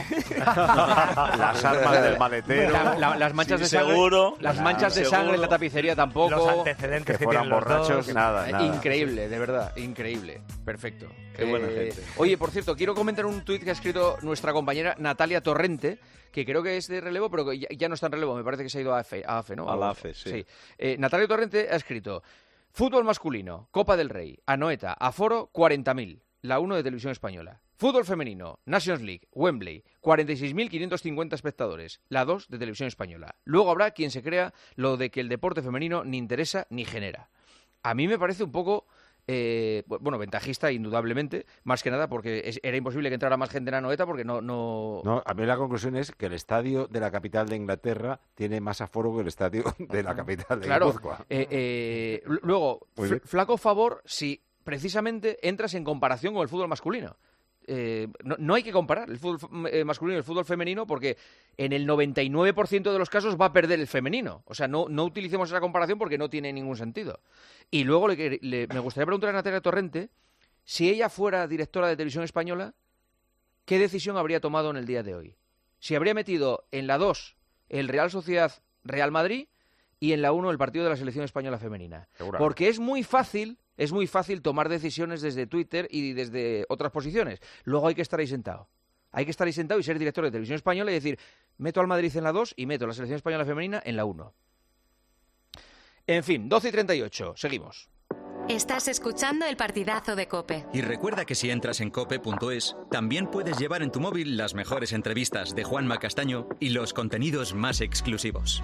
Las armas del maletero. Las manchas de sangre. Las manchas de sangre en la tapicería tampoco. Los antecedentes que fueran tienen borrachos, nada. Increíble, de verdad, increíble. Perfecto. Qué buena gente. Oye, por cierto, quiero comentar un tuit que ha escrito nuestra compañera Natalia Torrente, que creo que es de relevo, pero que ya no está en relevo, me parece que se ha ido a AFE, ¿no? A la AFE, sí. Natalia Torrente ha escrito: fútbol masculino, Copa del Rey, Anoeta, aforo 40.000, la 1 de Televisión Española. Fútbol femenino, Nations League, Wembley, 46.550 espectadores, la 2 de Televisión Española. Luego habrá quien se crea lo de que el deporte femenino ni interesa ni genera. A mí me parece un poco... ventajista indudablemente, más que nada porque era imposible que entrara más gente en Anoeta porque no, a mí la conclusión es que el estadio de la capital de Inglaterra tiene más aforo que el estadio de la capital de Guipúzcoa. Luego, flaco favor si precisamente entras en comparación con el fútbol masculino. No hay que comparar el fútbol masculino y el fútbol femenino porque en el 99% de los casos va a perder el femenino. O sea, no utilicemos esa comparación porque no tiene ningún sentido. Y luego me gustaría preguntar a Natalia Torrente si ella fuera directora de Televisión Española, ¿qué decisión habría tomado en el día de hoy? Si habría metido en la 2 el Real Sociedad Real Madrid y en la 1 el partido de la Selección Española Femenina. Porque es muy fácil tomar decisiones desde Twitter y desde otras posiciones. Luego hay que estar ahí sentado. Hay que estar ahí sentado y ser director de Televisión Española y decir, meto al Madrid en la 2 y meto a la Selección Española Femenina en la 1. En fin, 12:38. Seguimos. Estás escuchando el partidazo de COPE. Y recuerda que si entras en cope.es, también puedes llevar en tu móvil las mejores entrevistas de Juanma Castaño y los contenidos más exclusivos.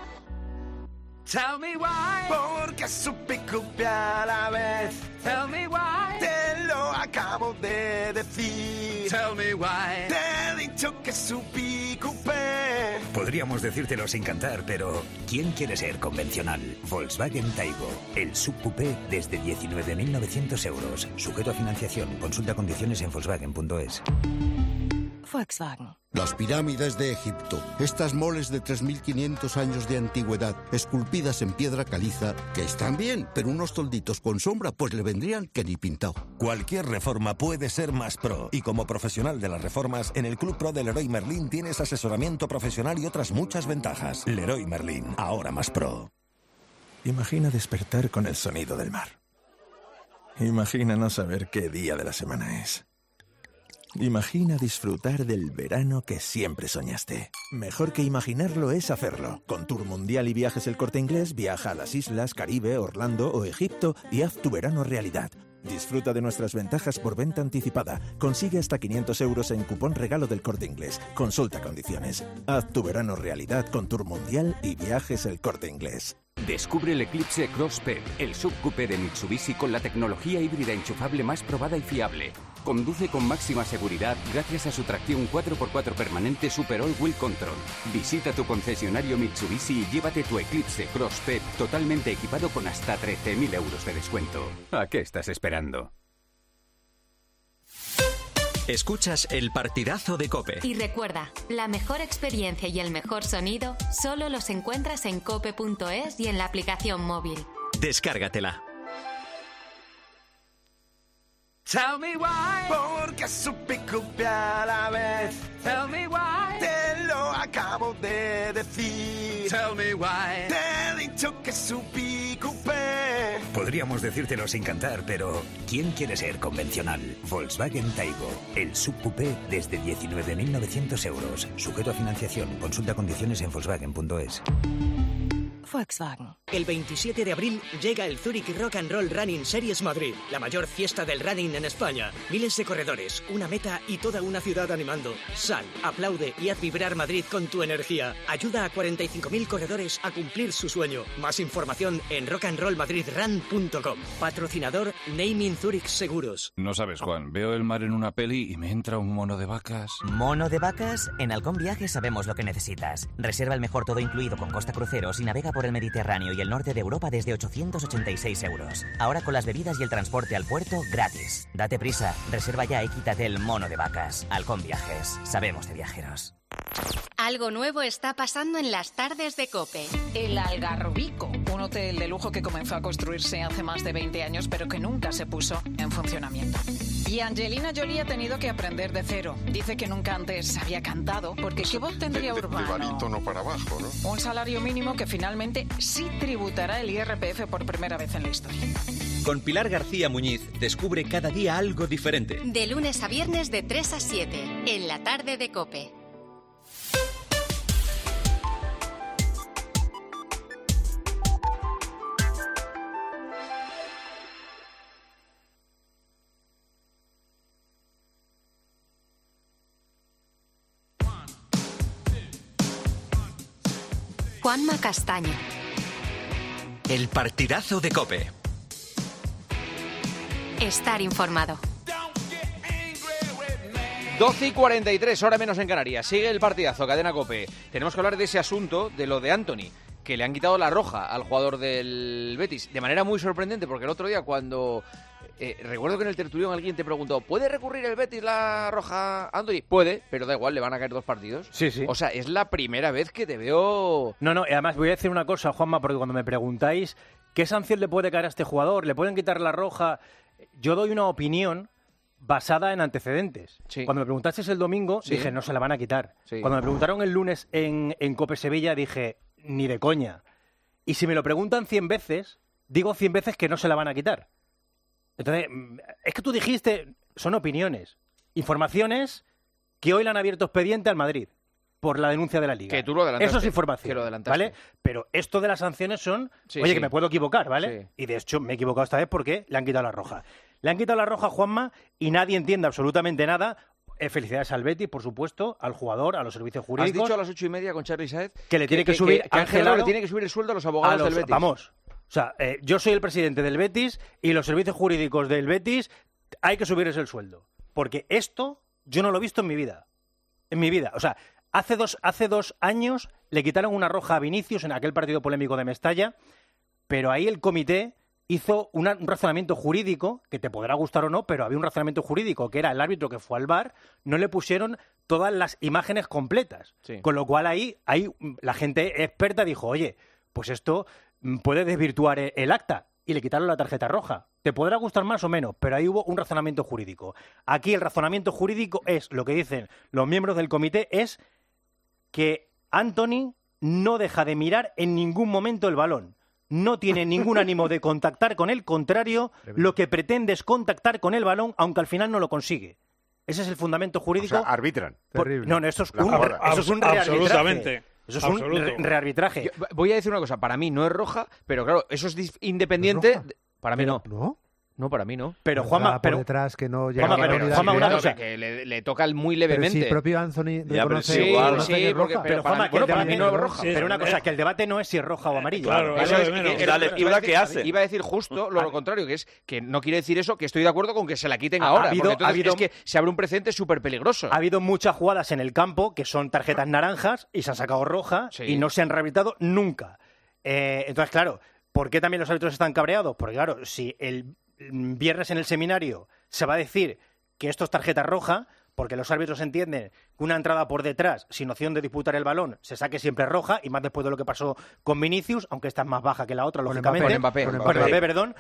Tell me why, porque supe copiar a la vez. Tell me why, te lo acabo de decir. Tell me why, te he dicho que supe copiar. Podríamos decírtelo sin cantar, pero ¿quién quiere ser convencional? Volkswagen Taigo, el subcoupé desde 19.900 euros. Sujeto a financiación. Consulta condiciones en Volkswagen.es. Volkswagen. Las pirámides de Egipto, estas moles de 3.500 años de antigüedad, esculpidas en piedra caliza, que están bien, pero unos tolditos con sombra pues le vendrían que ni pintado. Cualquier reforma puede ser más pro, y como profesional de las reformas, en el Club Pro de Leroy Merlin tienes asesoramiento profesional y otras muchas ventajas. Leroy Merlin, ahora más pro. Imagina despertar con el sonido del mar. Imagina no saber qué día de la semana es. Imagina disfrutar del verano que siempre soñaste. Mejor que imaginarlo es hacerlo. Con Tour Mundial y Viajes El Corte Inglés, viaja a las islas, Caribe, Orlando o Egipto y haz tu verano realidad. Disfruta de nuestras ventajas por venta anticipada. Consigue hasta 500 euros en cupón regalo del Corte Inglés. Consulta condiciones. Haz tu verano realidad con Tour Mundial y Viajes El Corte Inglés. Descubre el Eclipse Cross PEP, el subcoupé de Mitsubishi con la tecnología híbrida enchufable más probada y fiable. Conduce con máxima seguridad gracias a su tracción 4x4 permanente Super All Wheel Control. Visita tu concesionario Mitsubishi y llévate tu Eclipse Cross PEP totalmente equipado con hasta 13.000 euros de descuento. ¿A qué estás esperando? Escuchas el partidazo de COPE. Y recuerda, la mejor experiencia y el mejor sonido solo los encuentras en cope.es y en la aplicación móvil. Descárgatela. Tell me why, porque supe copiar a la vez. Tell me why, te lo acabo de decir. Tell me why, te he dicho que supe copiar. Podríamos decírtelo sin cantar, pero ¿quién quiere ser convencional? Volkswagen Taigo, el subcoupé desde 19.900 euros. Sujeto a financiación. Consulta condiciones en Volkswagen.es. Volkswagen. El 27 de abril llega el Zurich Rock and Roll Running Series Madrid, la mayor fiesta del running en España. Miles de corredores, una meta y toda una ciudad animando. Sal, aplaude y haz vibrar Madrid con tu energía. Ayuda a 45.000 corredores a cumplir su sueño. Más información en rockandrollmadridrun.com. Patrocinador Naming Zurich Seguros. No sabes, Juan, veo el mar en una peli y me entra un mono de vacas. ¿Mono de vacas? En Halcón Viajes sabemos lo que necesitas. Reserva el mejor todo incluido con Costa Cruceros y navega por el Mediterráneo y el norte de Europa desde 886 euros. Ahora con las bebidas y el transporte al puerto gratis. Date prisa, reserva ya y quítate el mono de vacas. Halcón Viajes, sabemos de viajeros. Algo nuevo está pasando en las tardes de COPE. El Algarrobico, un hotel de lujo que comenzó a construirse hace más de 20 años, pero que nunca se puso en funcionamiento. Y Angelina Jolie ha tenido que aprender de cero. Dice que nunca antes había cantado, porque ¿qué voz tendría Urbano? De barítono para abajo, ¿no? Un salario mínimo que finalmente sí tributará el IRPF por primera vez en la historia. Con Pilar García Muñiz, descubre cada día algo diferente. De lunes a viernes de 3 a 7, en la tarde de COPE. Juanma Castaño. El partidazo de COPE. Estar informado. 12:43, hora menos en Canarias. Sigue el partidazo, cadena COPE. Tenemos que hablar de ese asunto, de lo de Antony, que le han quitado la roja al jugador del Betis. De manera muy sorprendente, porque el otro día cuando... recuerdo que en el tertulión alguien te preguntó, ¿puede recurrir el Betis la roja a Antony? Puede, pero da igual, le van a caer 2 partidos. Sí, sí. O sea, es la primera vez que te veo... No, y además voy a decir una cosa, Juanma, porque cuando me preguntáis qué sanción le puede caer a este jugador, le pueden quitar la roja, yo doy una opinión basada en antecedentes. Sí. Cuando me preguntasteis el domingo, dije, no se la van a quitar. Sí. Cuando me preguntaron el lunes en COPE Sevilla, dije, ni de coña. Y si me lo preguntan 100 veces, digo 100 veces que no se la van a quitar. Entonces, es que tú dijiste, son opiniones, informaciones que hoy le han abierto expediente al Madrid por la denuncia de la Liga. Que tú lo adelantaste. Eso es información, que lo adelantaste. ¿vale? Pero esto de las sanciones son, Sí, oye, sí. que me puedo equivocar, ¿vale? Sí. Y de hecho me he equivocado esta vez porque le han quitado la roja. Le han quitado la roja a Juanma y nadie entiende absolutamente nada. Felicidades al Betis, por supuesto, al jugador, a los servicios Has jurídicos. dicho a las 8:30 con Charly Saez que le tiene que subir que Ángel Aro le tiene que subir el sueldo a los abogados del Betis. Vamos, o sea, yo soy el presidente del Betis y los servicios jurídicos del Betis hay que subirles el sueldo. Porque esto yo no lo he visto en mi vida. En mi vida. O sea, hace dos años le quitaron una roja a Vinicius en aquel partido polémico de Mestalla, pero ahí el comité hizo un razonamiento jurídico, que te podrá gustar o no, pero había un razonamiento jurídico, que era el árbitro que fue al VAR, no le pusieron todas las imágenes completas. Sí. Con lo cual ahí la gente experta dijo, oye, pues esto puede desvirtuar el acta, y le quitaron la tarjeta roja. Te podrá gustar más o menos, pero ahí hubo un razonamiento jurídico. Aquí el razonamiento jurídico es, lo que dicen los miembros del comité, es que Antony no deja de mirar en ningún momento el balón. No tiene ningún ánimo de contactar con el contrario, lo que pretende es contactar con el balón, aunque al final no lo consigue. Ese es el fundamento jurídico. O sea, arbitran. No, esto es un rearbitraje. Absolutamente. Eso es un rearbitraje. Voy a decir una cosa, para mí no es roja, pero claro, eso es independiente... ¿Es roja? Para mí no. ¿No? No, para mí no. Pero Juanma, por detrás que no llega Juanma, una cosa, que le toca muy levemente. Pero si propio Anthony reconoce, sí, porque pero Juanma, que el debate no es roja. Pero una cosa, que el debate no es si es roja o amarilla. Claro, la lectura que hace. Iba a decir justo lo contrario, que es que no quiere decir eso, que estoy de acuerdo con que se la quiten ahora. Es que se abre un precedente súper peligroso. Ha habido muchas jugadas en el campo que son tarjetas naranjas y se han sacado roja y no se han rehabilitado nunca. Entonces, claro, ¿por qué también los árbitros están cabreados? Porque, claro, si el viernes en el seminario se va a decir que esto es tarjeta roja, porque los árbitros entienden que una entrada por detrás, sin opción de disputar el balón, se saque siempre roja, y más después de lo que pasó con Vinicius, aunque esta es más baja que la otra, lógicamente. Con Mbappé, perdón.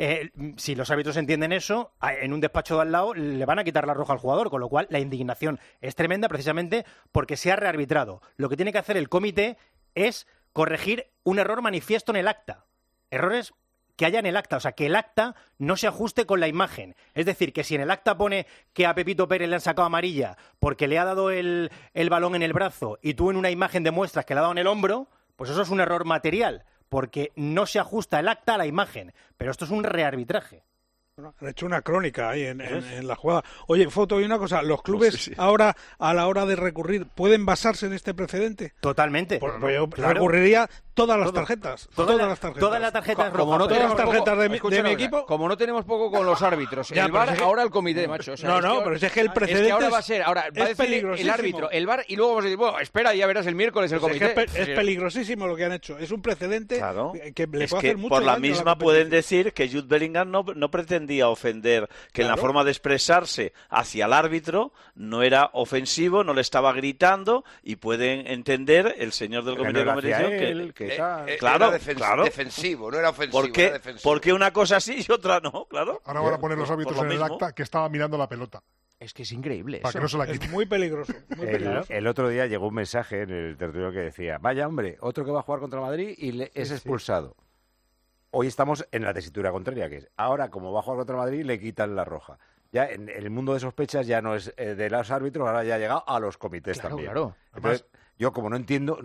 Si los árbitros entienden eso, en un despacho de al lado le van a quitar la roja al jugador, con lo cual la indignación es tremenda precisamente porque se ha rearbitrado. Lo que tiene que hacer el comité es corregir un error manifiesto en el acta. Errores que haya en el acta, o sea, que el acta no se ajuste con la imagen. Es decir, que si en el acta pone que a Pepito Pérez le han sacado amarilla porque le ha dado el balón en el brazo y tú en una imagen demuestras que le ha dado en el hombro, pues eso es un error material, porque no se ajusta el acta a la imagen. Pero esto es un rearbitraje. Bueno, han hecho una crónica ahí en la jugada. Oye, Foto, y una cosa, ¿los clubes ahora, a la hora de recurrir, pueden basarse en este precedente? Totalmente. Pues yo recurriría todas las tarjetas. Todas las tarjetas rojas. Como no todas las tarjetas de mi equipo. Como no tenemos poco con los árbitros, el VAR, ahora el comité, macho. O sea, pero es que el precedente es que ahora va a ser, va a decir el árbitro, el VAR, y luego vamos a decir, bueno, espera, ya verás el miércoles el comité. Es peligrosísimo lo que han hecho. Es un precedente que le puede hacer mucho por la daño misma pueden decir que Jude Bellingham no pretendía ofender, que en la forma de expresarse hacia el árbitro no era ofensivo, no le estaba gritando, y pueden entender el señor del comité de competición que era defensivo, no era ofensivo. ¿Por qué una cosa sí y otra no? Claro. Ahora van a poner los árbitros en el acta que estaba mirando la pelota. Es que es increíble. Para que no se la quite. Es muy peligroso. El otro día llegó un mensaje en el territorio que decía: vaya hombre, otro que va a jugar contra Madrid y es expulsado. Hoy estamos en la tesitura contraria, que es ahora, como va a jugar contra Madrid, le quitan la roja. Ya en el mundo de sospechas ya no es de los árbitros, ahora ya ha llegado a los comités también. Claro. Entonces, yo como no entiendo,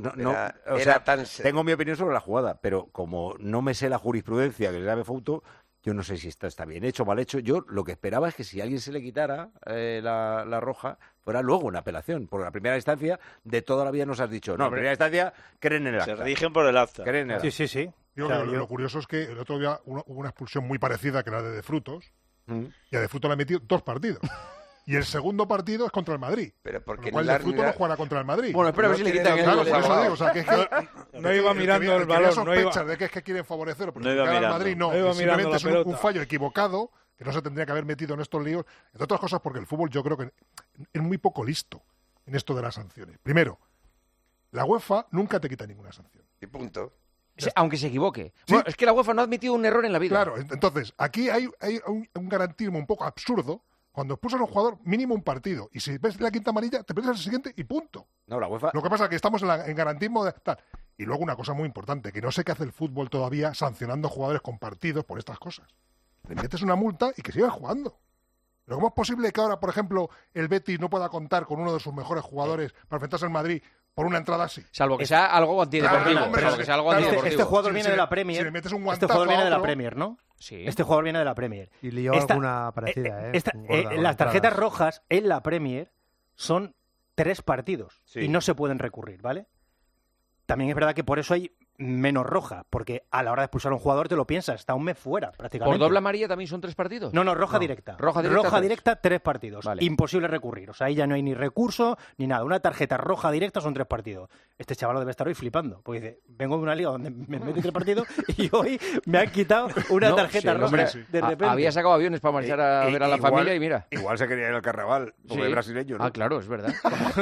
tengo mi opinión sobre la jugada, pero como no me sé la jurisprudencia que le da Fouto, yo no sé si esto está bien hecho o mal hecho. Yo lo que esperaba es que si a alguien se le quitara la roja, fuera luego una apelación. Porque la primera instancia, de toda la vida nos has dicho, no, en primera instancia creen en el acta. Se rigen por el acta. Creen en el acta. Sí. Lo curioso es que el otro día hubo una expulsión muy parecida que la de Frutos, y a De Frutos le ha metido 2 partidos. Y el segundo partido es contra el Madrid. Pero porque De Frutos no juega contra el Madrid. Bueno, espera a ver si le quitan el gol. Eso digo, o sea, que es que no iba mirando el balón. Sospechas de que es que quieren favorecerlo, pero al Madrid no. Simplemente es un fallo equivocado que no se tendría que haber metido en estos líos. Entre otras cosas porque el fútbol yo creo que es muy poco listo en esto de las sanciones. Primero, la UEFA nunca te quita ninguna sanción. Y punto. Aunque se equivoque. ¿Sí? Bueno, es que la UEFA no ha admitido un error en la vida. Claro, entonces, aquí hay un garantismo un poco absurdo. Cuando expulsan a un jugador, mínimo un partido. Y si ves la quinta amarilla, te pierdes el siguiente y punto. No, la UEFA... Lo que pasa es que estamos en garantismo de tal. Y luego una cosa muy importante, que no sé qué hace el fútbol todavía sancionando jugadores con partidos por estas cosas. Le metes una multa y que sigan jugando. Pero ¿cómo es posible que ahora, por ejemplo, el Betis no pueda contar con uno de sus mejores jugadores para enfrentarse al Madrid por una entrada así? Salvo que sea algo antideportivo. Este jugador viene de la Premier. Si le metes un guantazo este jugador viene de la Premier, ¿no? Sí. Este jugador viene de la Premier. Y lió alguna parecida, las tarjetas rojas en la Premier son 3 partidos y no se pueden recurrir, ¿vale? También es verdad que por eso hay menos roja, porque a la hora de expulsar a un jugador te lo piensas, está un mes fuera prácticamente. ¿Por doble amarilla también son 3 partidos? No, roja directa. Roja directa, 3 partidos. Vale. Imposible recurrir. O sea, ahí ya no hay ni recurso ni nada. Una tarjeta roja directa son 3 partidos. Este chaval debe estar hoy flipando, porque dice, vengo de una liga donde me meto 3 partidos y hoy me han quitado una tarjeta roja de repente. Había sacado aviones para marchar a ver a la familia y mira. Igual se quería ir al carnaval, porque es brasileño, ¿no? Ah, claro, es verdad.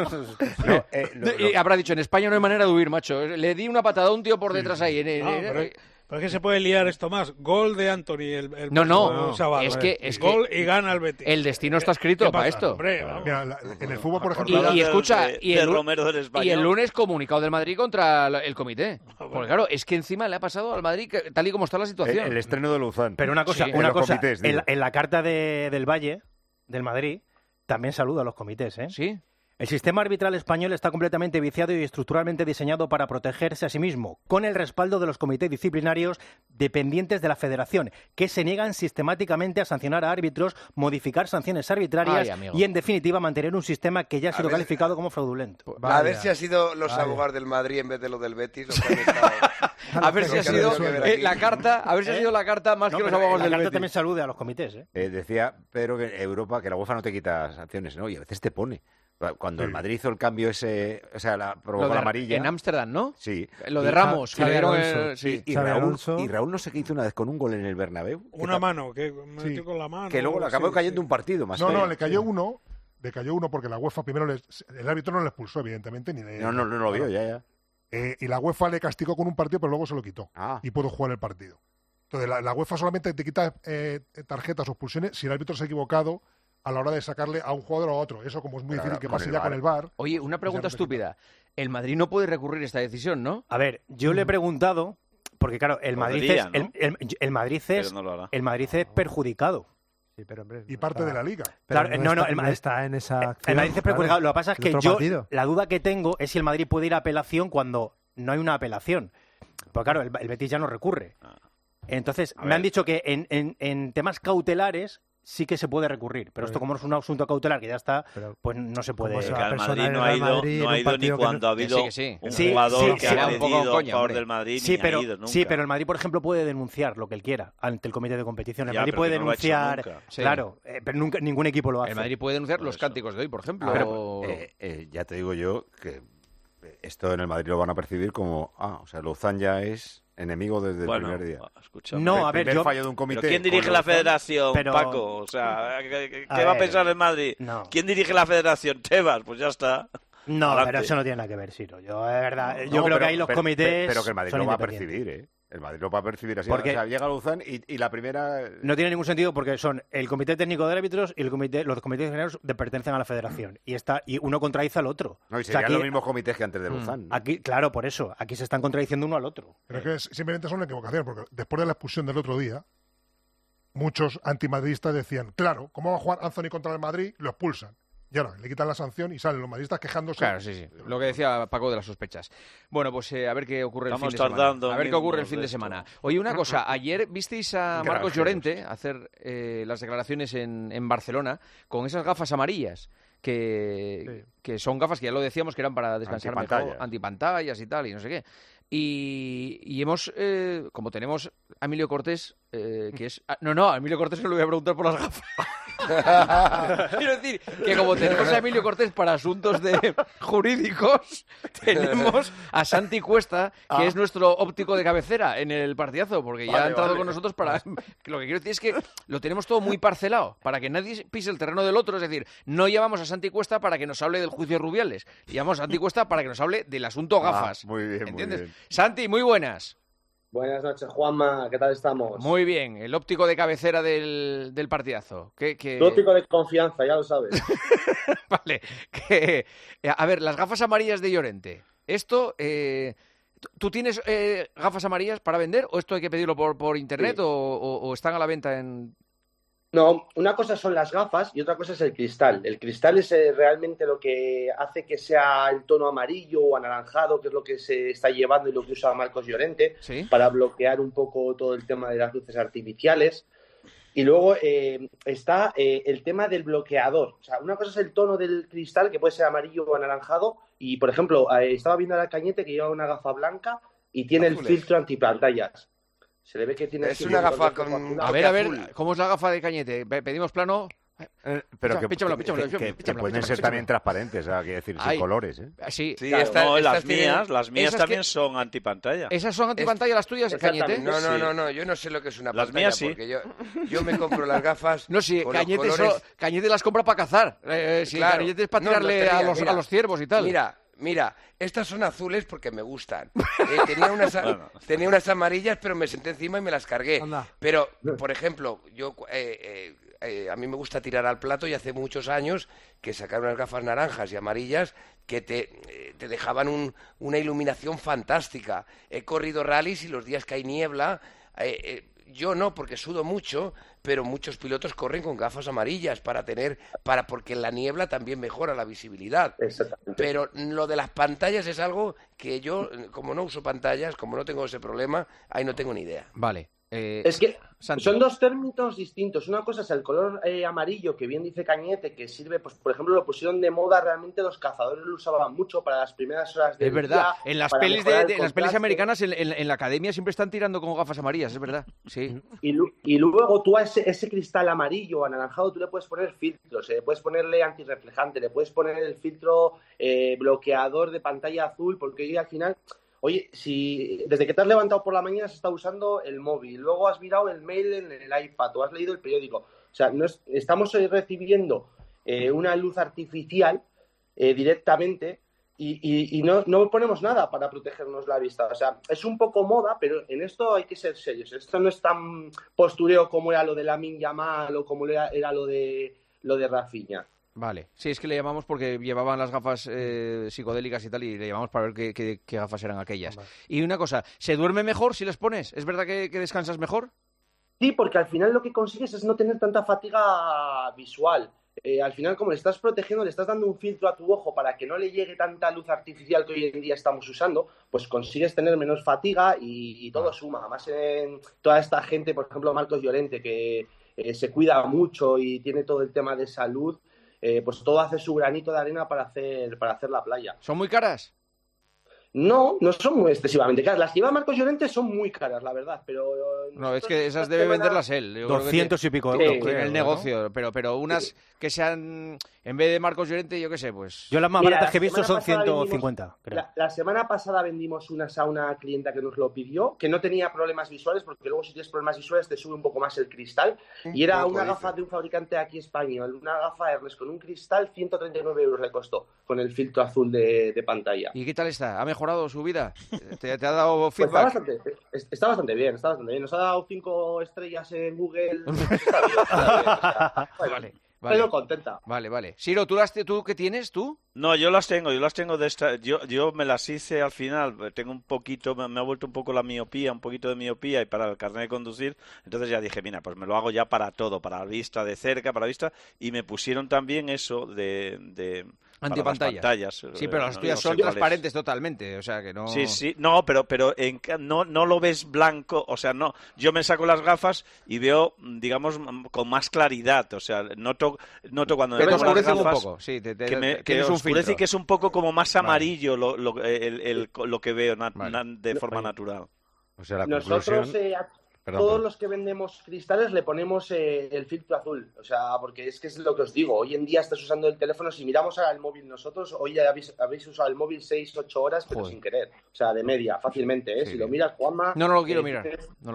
Y habrá dicho, en España no hay manera de huir, macho. Le di una patada a un tío por detrás ahí. Pero es que se puede liar esto más. Gol de Anthony. No. Chaval, es gol y gana el Betis. El destino está escrito para esto. Hombre, mira, en el fútbol, por ejemplo... Y escucha, y el lunes comunicado del Madrid contra el comité. Porque claro, es que encima le ha pasado al Madrid tal y como está la situación. El estreno de Luzán. Pero una cosa, en la carta del Valle, del Madrid, también saluda a los comités, ¿eh? Sí. El sistema arbitral español está completamente viciado y estructuralmente diseñado para protegerse a sí mismo, con el respaldo de los comités disciplinarios dependientes de la Federación, que se niegan sistemáticamente a sancionar a árbitros, modificar sanciones arbitrarias y, en definitiva, mantener un sistema que ya ha sido calificado como fraudulento. A ver si ha sido los abogados del Madrid en vez de los del Betis. A ver si ha sido la carta, a ver si ha sido la carta más que los abogados del Betis. La carta también salude a los comités. Decía Pedro que Europa, que la UEFA no te quita sanciones, ¿no? Y a veces te pone. Cuando el Madrid hizo el cambio ese, o sea, provocó la amarilla. En Ámsterdam, ¿no? Sí. Lo de Ramos. Y Raúl no se hizo una vez con un gol en el Bernabéu. Una mano, que metió con la mano. Que luego le acabó cayendo un partido más. No, le cayó uno. Le cayó uno porque la UEFA primero el árbitro no le expulsó, evidentemente. No lo vio, ya. Y la UEFA le castigó con un partido, pero luego se lo quitó. Y pudo jugar el partido. Entonces, la UEFA solamente te quita tarjetas o expulsiones si el árbitro se ha equivocado a la hora de sacarle a un jugador o a otro. Eso, como es muy difícil que pase ya con el VAR. Oye, una pregunta estúpida. El Madrid no puede recurrir esta decisión, ¿no? A ver, yo le he preguntado, porque claro, el Madrid es perjudicado. Sí, pero hombre, y parte de la liga. Claro, el Madrid está en esa acción. El Madrid es perjudicado. Lo que pasa es que la duda que tengo es si el Madrid puede ir a apelación cuando no hay una apelación. Porque claro, el Betis ya no recurre. Entonces, me han dicho que en temas cautelares sí que se puede recurrir, pero esto como es un asunto cautelar que ya está, pues no se puede. Que al Madrid no ha ido ni cuando ha habido un jugador que ha decidido a favor del Madrid, ni ha ido nunca. Sí, pero el Madrid, por ejemplo, puede denunciar lo que él quiera ante el comité de competición. El Madrid puede denunciar, claro, pero nunca, ningún equipo lo hace. El Madrid puede denunciar los cánticos de hoy, por ejemplo. Pero, ya te digo yo que esto en el Madrid lo van a percibir como, o sea, Lozán ya es enemigo desde el primer día. Escúchame. No, a ver, fallo de un comité. ¿Pero quién dirige la federación, Paco? O sea, ¿qué va a pensar el Madrid? No. ¿Quién dirige la federación? Tebas, pues ya está. No, pero eso no tiene nada que ver, Ciro. Yo, de verdad, yo creo que ahí los comités. Pero que el Madrid lo va a percibir, El Madrid lo va a percibir así. Porque o sea, llega Lozán y la primera. No tiene ningún sentido porque son el comité técnico de árbitros y los comités generales pertenecen a la federación. Y uno contradice al otro. No, y serían los mismos comités que antes de Lozán. Aquí, claro, por eso. Aquí se están contradiciendo uno al otro. Pero es que simplemente son equivocaciones, porque después de la expulsión del otro día, muchos antimadridistas decían, claro, ¿cómo va a jugar Anthony contra el Madrid? Lo expulsan. Y ahora le quitan la sanción y salen los madridistas quejándose. Claro, sí. Lo que decía Paco de las sospechas. Bueno, pues a ver qué ocurre el fin de semana. A ver qué ocurre el fin de semana. Oye, una cosa. Ayer visteis a Marcos Llorente hacer las declaraciones en Barcelona con esas gafas amarillas. Que son gafas que ya lo decíamos que eran para descansar mejor, antipantallas y tal, y no sé qué. Y hemos, como tenemos a Emilio Cortés, que es... No, a Emilio Cortés no le voy a preguntar por las gafas. Quiero decir que como tenemos a Emilio Cortés para asuntos jurídicos, tenemos a Santi Cuesta, que es nuestro óptico de cabecera en el partidazo, porque ya ha entrado con nosotros para... Lo que quiero decir es que lo tenemos todo muy parcelado, para que nadie pise el terreno del otro. Es decir, no llamamos a Santi Cuesta para que nos hable del juicio Rubiales, llamamos a Santi Cuesta para que nos hable del asunto gafas. Muy bien, ¿entiendes? Muy bien. Santi, muy buenas. Buenas noches, Juanma. ¿Qué tal estamos? Muy bien. El óptico de cabecera del partidazo. El óptico de confianza, ya lo sabes. Vale. A ver, las gafas amarillas de Llorente. Esto... ¿Tú tienes gafas amarillas para vender o esto hay que pedirlo por internet o están a la venta en...? No, una cosa son las gafas y otra cosa es el cristal. El cristal es realmente lo que hace que sea el tono amarillo o anaranjado, que es lo que se está llevando y lo que usa Marcos Llorente, para bloquear un poco todo el tema de las luces artificiales. Y luego está el tema del bloqueador. O sea, una cosa es el tono del cristal, que puede ser amarillo o anaranjado. Y, por ejemplo, estaba viendo a la Cañete que lleva una gafa blanca y tiene el filtro antipantallas. Se le ve que tiene... Es una gafa con... A ver, ¿cómo es la gafa de Cañete? Pedimos plano... Pero que pueden ser también transparentes, quiero decir, sin colores. Sí, claro. Las mías también son antipantalla. ¿Esas son antipantalla las tuyas, Cañete? No, yo no sé lo que es una las pantalla. Las mías sí. Porque yo me compro las gafas. No, sí, Cañete las compra para cazar. Cañete es para tirarle a los ciervos y tal. Mira, estas son azules porque me gustan. Tenía unas amarillas, pero me senté encima y me las cargué. Anda. Pero, por ejemplo, yo a mí me gusta tirar al plato y hace muchos años que sacaron unas gafas naranjas y amarillas que te dejaban una iluminación fantástica. He corrido rallies y los días que hay niebla... yo no, porque sudo mucho, pero muchos pilotos corren con gafas amarillas porque en la niebla también mejora la visibilidad. Exactamente. Pero lo de las pantallas es algo que yo, como no uso pantallas, como no tengo ese problema, ahí no tengo ni idea. Vale. Es que son dos términos distintos. Una cosa es el color amarillo, que bien dice Cañete, que sirve, pues por ejemplo, lo pusieron de moda, realmente los cazadores lo usaban mucho para las primeras horas del día. Es verdad, en las pelis las pelis americanas en la academia siempre están tirando con gafas amarillas, es verdad. Sí. Y luego tú a ese cristal amarillo o anaranjado tú le puedes poner filtros, le puedes ponerle antirreflejante, le puedes poner el filtro bloqueador de pantalla azul, porque al final... Oye, si desde que te has levantado por la mañana se está usando el móvil, luego has mirado el mail en el iPad o has leído el periódico, o sea, estamos recibiendo una luz artificial directamente y no ponemos nada para protegernos la vista. O sea, es un poco moda, pero en esto hay que ser serios. Esto no es tan postureo como era lo de Lamine Yamal o como era lo de Rafinha. Vale, sí, es que le llamamos porque llevaban las gafas psicodélicas y tal, y le llamamos para ver qué gafas eran aquellas. Vale. Y una cosa, ¿se duerme mejor si les pones? ¿Es verdad que descansas mejor? Sí, porque al final lo que consigues es no tener tanta fatiga visual. Al final, como le estás protegiendo, le estás dando un filtro a tu ojo para que no le llegue tanta luz artificial que hoy en día estamos usando, pues consigues tener menos fatiga y todo suma. Además, en toda esta gente, por ejemplo, Marcos Llorente, que se cuida mucho y tiene todo el tema de salud, pues todo hace su granito de arena para hacer la playa. ¿Son muy caras? No son muy excesivamente caras. Las que lleva Marcos Llorente son muy caras, la verdad, pero... No, es que esas debe venderlas él. 200 y pico euros. En el negocio, ¿no? pero unas que sean, en vez de Marcos Llorente, yo qué sé, pues... Yo las más baratas que he visto son 150, creo. La semana pasada vendimos unas a una clienta que nos lo pidió, que no tenía problemas visuales, porque luego si tienes problemas visuales te sube un poco más el cristal, y era una gafa de un fabricante aquí español, una gafa Ernest con un cristal, 139 euros le costó, con el filtro azul de pantalla. ¿Y qué tal está? ¿Ha mejorado su vida? ¿Te ha dado feedback? Pues está bastante bien. Nos ha dado 5 estrellas en Google. Vale. Pero contenta. Vale. Siro, ¿tú qué tienes, tú? No, yo las tengo de esta. Yo me las hice al final. Tengo un poquito, me ha vuelto un poco un poquito de miopía y para el carnet de conducir. Entonces ya dije, mira, pues me lo hago ya para todo, para la vista de cerca, para la vista. Y me pusieron también eso de antipantallas. Sí, pero las tuyas son transparentes totalmente, o sea que no... Sí, no, pero no lo ves blanco, o sea, no. Yo me saco las gafas y veo, digamos, con más claridad, o sea, noto cuando me pongo las gafas un poco. Sí, que oscurece y que es un poco como más amarillo lo que veo de forma natural. O sea, la nosotros todos los que vendemos cristales le ponemos el filtro azul, o sea, porque es que es lo que os digo, hoy en día estás usando el teléfono, si miramos ahora el móvil nosotros, hoy habéis usado el móvil 6-8 horas, pero sin querer, o sea, de media, fácilmente, sí, si lo miras, Juanma... No lo quiero mirar,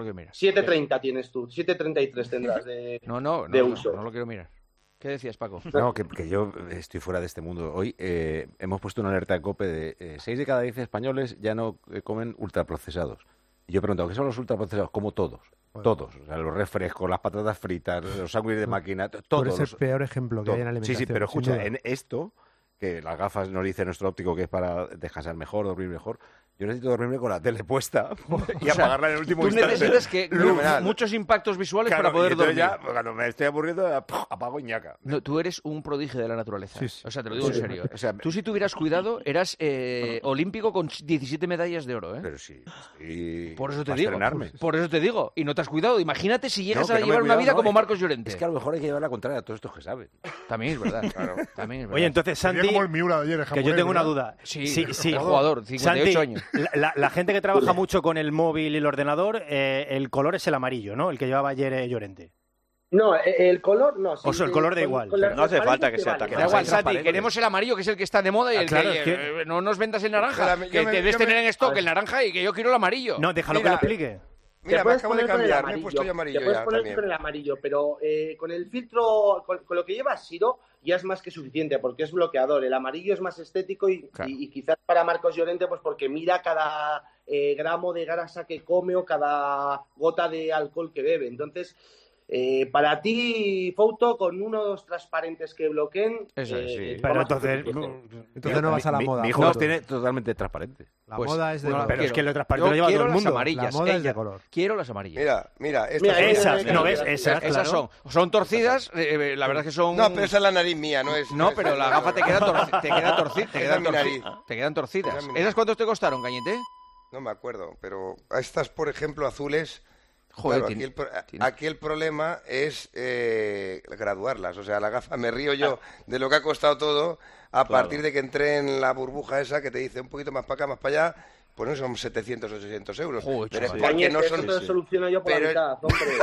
7:30 tienes tú, 7:33 tendrás de uso. No lo quiero mirar. ¿Qué decías, Paco? No, que yo estoy fuera de este mundo. Hoy hemos puesto una alerta de COPE de 6 de cada 10 españoles ya no comen ultraprocesados. Y yo he preguntado, ¿qué son los ultraprocesados? Como todos. Bueno. Todos. O sea, los refrescos, las patatas fritas, los sándwiches de máquina, todos. Es el peor ejemplo que hay en alimentación. Sí, pero escucha, en esto, que las gafas nos dice nuestro óptico que es para descansar mejor, dormir mejor, yo necesito dormirme con la tele puesta y apagarla en el último instante. Tú necesitas muchos impactos visuales para poder dormir. Ya, cuando me estoy aburriendo, apago y ñaca. No, tú eres un prodigio de la naturaleza. Sí. O sea, te lo digo en serio. O sea, tú si tuvieras cuidado, eras olímpico con 17 medallas de oro, ¿eh? Pero sí. Por eso te digo. Por eso te digo. Y no te has cuidado. Imagínate si llegas a llevar una vida como Marcos Llorente. Es que a lo mejor hay que llevar la contraria a todos estos que saben. También es verdad. Claro. También es verdad. Oye, entonces, Santi, como el Miura de ayer, que yo tengo una duda. Sí. El jugador, 58 años. La gente que trabaja mucho con el móvil y el ordenador, el color es el amarillo, ¿no? El que llevaba ayer Llorente. No, el color no. O sea, el color da igual. No hace falta que sea tan Da igual, Santi, queremos el amarillo, que es el que está de moda, y el que no nos vendas el naranja. Que debes tener en stock el naranja y que yo quiero el amarillo. No, déjalo que lo explique. Mira, me acabo de cambiar, me he puesto yo amarillo. Te puedes poner con el amarillo, pero con el filtro, con lo que lleva Siro, ya es más que suficiente, porque es bloqueador. El amarillo es más estético y quizás para Marcos Llorente, pues porque mira cada gramo de grasa que come o cada gota de alcohol que bebe. Entonces, Para ti, Fouto, con unos transparentes que bloqueen... Eso es, sí. Pero entonces no vas a la moda. Mi hijo los tiene totalmente transparentes. La moda es de color. Pero es que lo transparente lo lleva todo el mundo. Amarillas. La moda es de color. Quiero las amarillas. Mira, esas, ¿no ves? Esas son torcidas, la verdad es que son... No, pero esa es la nariz mía, no es... No, pero la gafa te quedan torcidas. ¿Esas cuántos te costaron, Cañete? No me acuerdo, pero estas, por ejemplo, azules... Joder, claro, aquí el problema es graduarlas. O sea, la gafa, me río yo de lo que ha costado todo a partir de que entré en la burbuja esa que te dice un poquito más para acá, más para allá. Pues no son 700 o 800 euros. Pero es porque no son... Eso te lo soluciono yo por la mitad, hombre.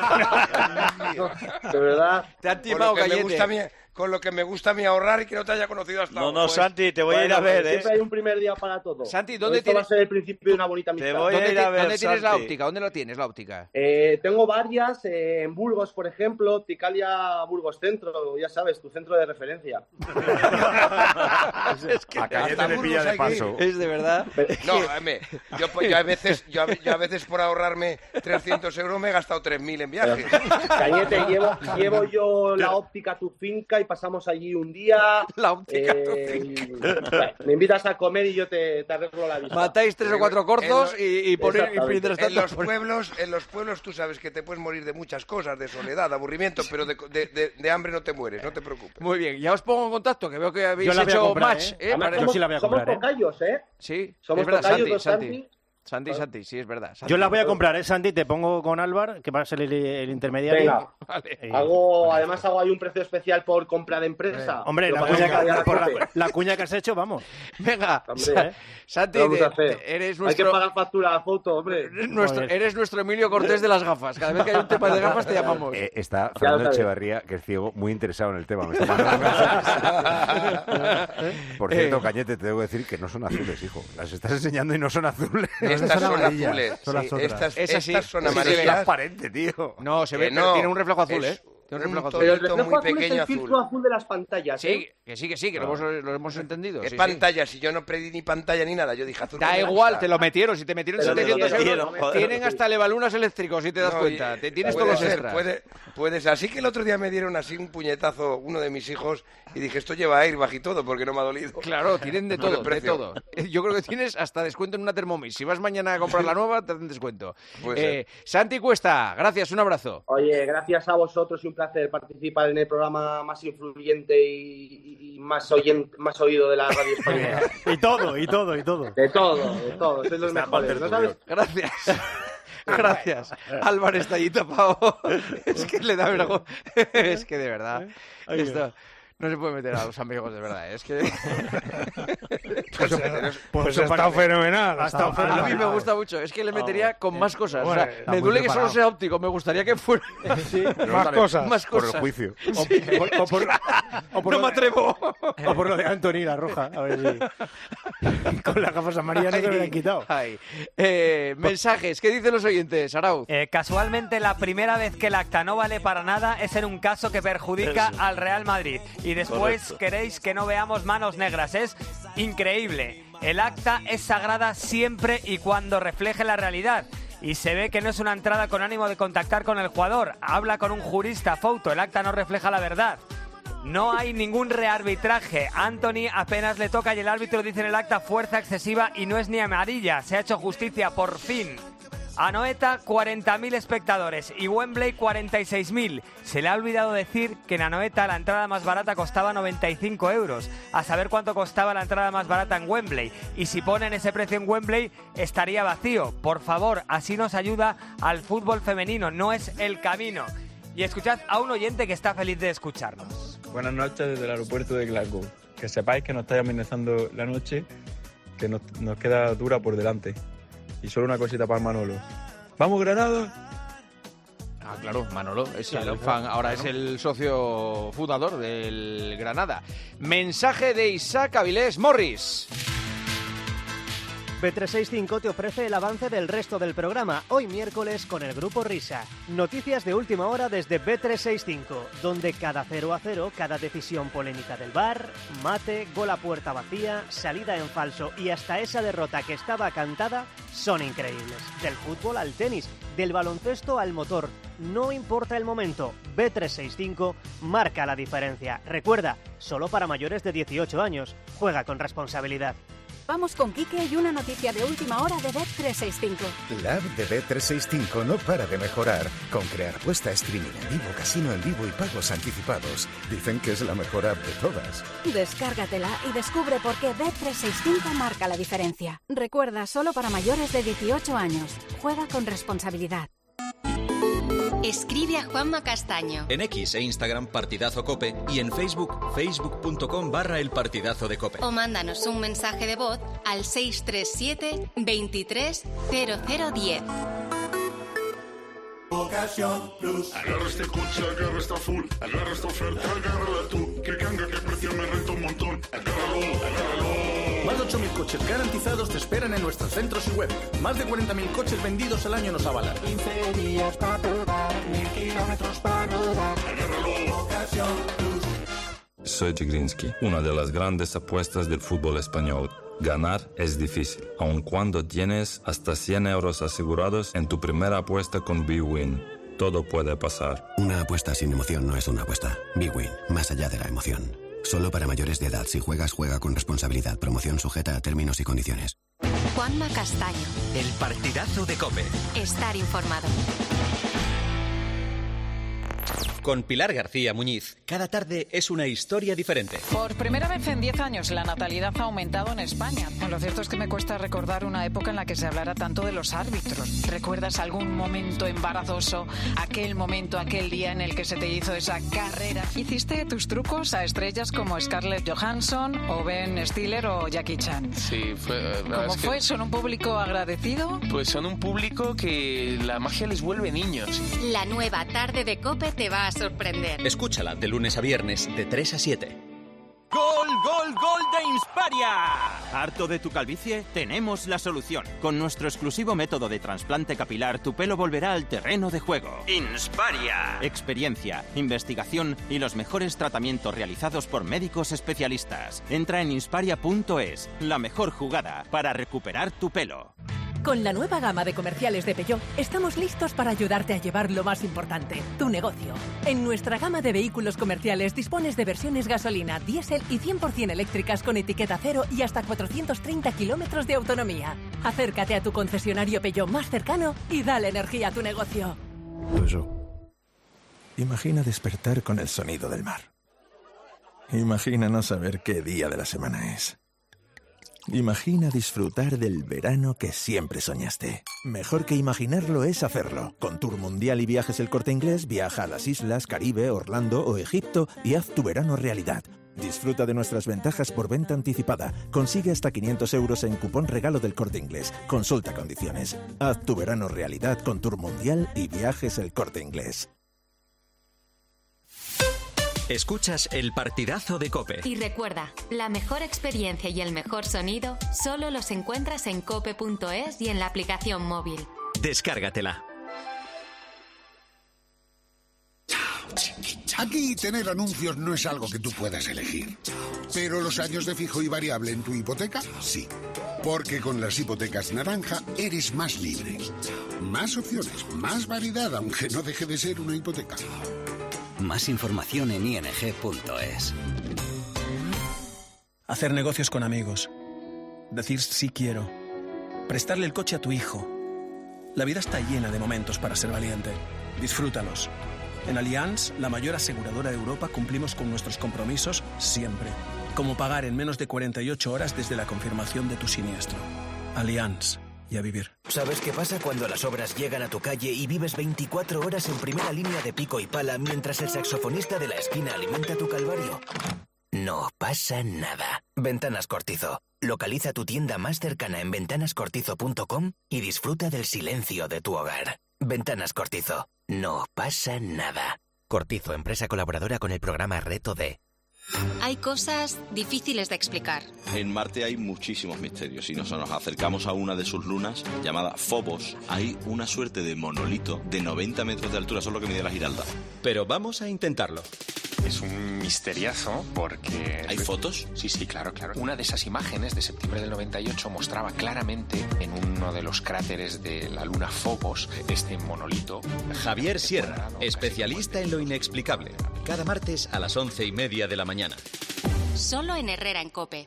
De verdad. Te han timado, Cañete. Con lo que me gusta a mí ahorrar y que no te haya conocido hasta ahora. No, Santi, te voy a ir a ver, Siempre hay un primer día para todo. Santi, ¿dónde Esto va a ser el principio de una bonita amistad. ¿Dónde tienes la óptica? ¿Dónde lo tienes, la óptica? Tengo varias, en Burgos, por ejemplo, Ticalia Burgos Centro, ya sabes, tu centro de referencia. Es que a Cañete le pilla de paso. Es de verdad. No, yo a veces por ahorrarme 300 euros me he gastado 3.000 en viajes. Cañete, llevo yo la óptica a tu finca y pasamos allí un día. La óptica a tu finca. Me invitas a comer y yo te arreglo la vista. Matáis 3 o 4 corzos y en los pueblos tú sabes que te puedes morir de muchas cosas, de soledad, de aburrimiento, pero de hambre no te mueres, no te preocupes. Muy bien, ya os pongo en contacto, que veo que habéis hecho match. Yo sí la voy a comprar. Somos tocayos, ¿eh? Sí, somos tocayos, Santi, sí, es verdad. Yo las voy a comprar, Santi, te pongo con Álvar, que va a ser el intermediario. Venga, vale. Además hago ahí un precio especial por compra de empresa. Hombre, la cuña que has hecho, vamos. Venga, Santi, eres nuestro... Hay que pagar factura a Foto, hombre. Eres nuestro Emilio Cortés de las gafas. Cada vez que hay un tema de gafas te llamamos. Está Fernando Echeverría, que es ciego, muy interesado en el tema. Por cierto, Cañete, te debo decir que no son azules, hijo. Las estás enseñando y no son azules. Estas son azules. Estas son amarillas. Es transparente, tío. No, se ve, tiene un reflejo azul, ¿eh? Pero el reflejo muy pequeño es el filtro azul de las pantallas. Sí, que lo hemos entendido. ¿Qué pantalla? Si yo no pedí ni pantalla ni nada, yo dije azul. Da igual, te lo metieron. Si te metieron 700 euros, tienen hasta elevalunas eléctricos, si te das cuenta. Tienes todos los extras. Puede ser. Así que el otro día me dieron así un puñetazo uno de mis hijos y dije, esto lleva airbag y todo porque no me ha dolido. Claro, tienen de todo, de todo. Yo creo que tienes hasta descuento en una Thermomix. Si vas mañana a comprar la nueva, te hacen descuento. Santi Cuesta, gracias, un abrazo. Oye, gracias a vosotros y un placer participar en el programa más influyente y más oído de la radio española. Y todo. De todo. Sois los mejores, ¿no sabes? Gracias. Álvaro está allí tapado. Es que le da vergüenza. Es que de verdad. Esto... No se puede meter a los amigos, de verdad. Es que... Pues está fenomenal. A mí me gusta mucho. Es que le metería con más cosas. O sea, me duele que solo sea óptico. Me gustaría que fuera... Más cosas. Por el juicio. No me atrevo. O por lo de Anthony, la roja. A ver si... Con las gafas amarillas no se me lo han quitado. Mensajes. ¿Qué dicen los oyentes, Arauz? Casualmente, la primera vez que el acta no vale para nada es en un caso que perjudica al Real Madrid. Y después queréis que no veamos manos negras. Es increíble. El acta es sagrada siempre y cuando refleje la realidad. Y se ve que no es una entrada con ánimo de contactar con el jugador. Habla con un jurista, Fouto. El acta no refleja la verdad. No hay ningún rearbitraje. Anthony apenas le toca y el árbitro dice en el acta fuerza excesiva y no es ni amarilla. Se ha hecho justicia, por fin. Anoeta, 40.000 espectadores y Wembley, 46.000. Se le ha olvidado decir que en Anoeta la entrada más barata costaba 95 euros. A saber cuánto costaba la entrada más barata en Wembley. Y si ponen ese precio en Wembley, estaría vacío. Por favor, así nos ayuda al fútbol femenino. No es el camino. Y escuchad a un oyente que está feliz de escucharnos. Buenas noches desde el aeropuerto de Glasgow. Que sepáis que nos estáis amenazando la noche, que nos queda dura por delante. Y solo una cosita para Manolo. ¡Vamos, Granada! Ah, claro, Manolo es el fan, ahora es el socio fundador del Granada. Mensaje de Isaac Avilés Morris. Bet365 te ofrece el avance del resto del programa, hoy miércoles con el Grupo Risa. Noticias de última hora desde Bet365, donde cada 0-0, cada decisión polémica del VAR, mate, gol a puerta vacía, salida en falso y hasta esa derrota que estaba cantada, son increíbles. Del fútbol al tenis, del baloncesto al motor, No importa el momento, Bet365 marca la diferencia. Recuerda, solo para mayores de 18 años. Juega con responsabilidad. Vamos con Quique y una noticia de última hora de Bet365. La app de Bet365 no para de mejorar, con crear apuesta, streaming en vivo, casino en vivo y pagos anticipados. Dicen que es la mejor app de todas. Descárgatela y descubre por qué Bet365 marca la diferencia. Recuerda, solo para mayores de 18 años. Juega con responsabilidad. Escribe a Juanma Castaño. En X e Instagram Partidazo Cope y en Facebook, facebook.com/El Partidazo de Cope. O mándanos un mensaje de voz al 637 23 0010. Ocasión Plus. Agarra este coche, agarra esta full, agarra esta oferta, agárrala tú. Que canga, que precio me renta un montón. Agárralo. Más de 8.000 coches garantizados te esperan en nuestros centros y web. Más de 40.000 coches vendidos al año nos avalan. 15 días para probar, 1.000 kilómetros para rodar. Agárralo. Ocasión Plus. Soy Tigrinsky, una de las grandes apuestas del fútbol español. Ganar es difícil, aun cuando tienes hasta 100 euros asegurados en tu primera apuesta con bwin. Todo puede pasar. Una apuesta sin emoción no es una apuesta. bwin, más allá de la emoción. Solo para mayores de edad. Si juegas, juega con responsabilidad. Promoción sujeta a términos y condiciones. Juanma Castaño. El Partidazo de Cope. Estar informado. Con Pilar García Muñiz, cada tarde es una historia diferente. Por primera vez en 10 años la natalidad ha aumentado en España. Lo cierto es que me cuesta recordar una época en la que se hablara tanto de los árbitros. ¿Recuerdas algún momento embarazoso? Aquel momento, aquel día en el que se te hizo esa carrera. ¿Hiciste tus trucos a estrellas como Scarlett Johansson o Ben Stiller o Jackie Chan? Sí, fue... ¿Cómo fue? ¿Son un público agradecido? Pues son un público que la magia les vuelve niños. La nueva tarde de COPE te va a sorprender. Escúchala de lunes a viernes de 3 a 7. ¡Gol, gol, gol de Insparia! ¿Harto de tu calvicie? Tenemos la solución. Con nuestro exclusivo método de trasplante capilar, tu pelo volverá al terreno de juego. ¡Insparia! Experiencia, investigación y los mejores tratamientos realizados por médicos especialistas. Entra en insparia.es, la mejor jugada para recuperar tu pelo. Con la nueva gama de comerciales de Peugeot, estamos listos para ayudarte a llevar lo más importante, tu negocio. En nuestra gama de vehículos comerciales dispones de versiones gasolina, diésel y 100% eléctricas con etiqueta cero y hasta 430 kilómetros de autonomía. Acércate a tu concesionario Peugeot más cercano y dale energía a tu negocio. Peugeot. Imagina despertar con el sonido del mar. Imagina no saber qué día de la semana es. Imagina disfrutar del verano que siempre soñaste. Mejor que imaginarlo es hacerlo. Con Tour Mundial y Viajes El Corte Inglés, viaja a las islas, Caribe, Orlando o Egipto y haz tu verano realidad. Disfruta de nuestras ventajas por venta anticipada. Consigue hasta 500 euros en cupón regalo del Corte Inglés. Consulta condiciones. Haz tu verano realidad con Tour Mundial y Viajes El Corte Inglés. Escuchas El Partidazo de Cope. Y recuerda, la mejor experiencia y el mejor sonido solo los encuentras en cope.es y en la aplicación móvil. Descárgatela. Aquí tener anuncios no es algo que tú puedas elegir. Pero los años de fijo y variable en tu hipoteca, sí. Porque con las hipotecas naranja eres más libre. Más opciones, más variedad, aunque no deje de ser una hipoteca. Más información en ing.es. Hacer negocios con amigos. Decir sí quiero. Prestarle el coche a tu hijo. La vida está llena de momentos para ser valiente. Disfrútalos. En Allianz, la mayor aseguradora de Europa, cumplimos con nuestros compromisos siempre. Como pagar en menos de 48 horas desde la confirmación de tu siniestro. Allianz. Y a vivir. ¿Sabes qué pasa cuando las obras llegan a tu calle y vives 24 horas en primera línea de pico y pala mientras el saxofonista de la esquina alimenta tu calvario? No pasa nada. Ventanas Cortizo. Localiza tu tienda más cercana en ventanascortizo.com y disfruta del silencio de tu hogar. Ventanas Cortizo. No pasa nada. Cortizo, empresa colaboradora con el programa Reto D. Hay cosas difíciles de explicar. En Marte hay muchísimos misterios. Si nos acercamos a una de sus lunas, llamada Phobos, hay una suerte de monolito de 90 metros de altura, solo que mide la Giralda. Pero vamos a intentarlo. Es un misteriazo porque... ¿Hay fotos? Sí, claro. Una de esas imágenes de septiembre del 98 mostraba claramente en uno de los cráteres de la luna Phobos este monolito. Javier Sierra, especialista en lo inexplicable. Cada martes a las 11:30 de la mañana. Solo en Herrera en COPE.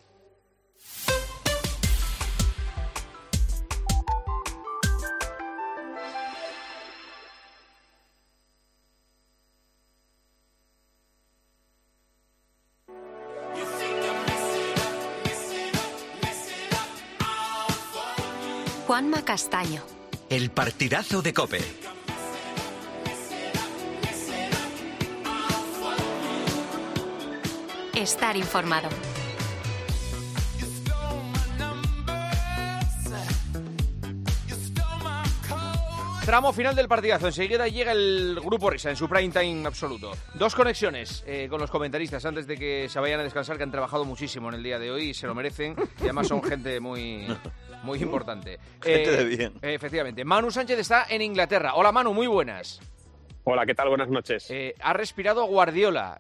Juanma Castaño. El partidazo de COPE. Estar informado. Tramo final del partidazo. Enseguida llega el Grupo Risa en su prime time absoluto. Dos conexiones con los comentaristas antes de que se vayan a descansar, que han trabajado muchísimo en el día de hoy y se lo merecen. Y además son gente muy importante. Gente de bien. Efectivamente. Manu Sánchez está en Inglaterra. Hola Manu, muy buenas. Hola, ¿qué tal? Buenas noches. Ha respirado Guardiola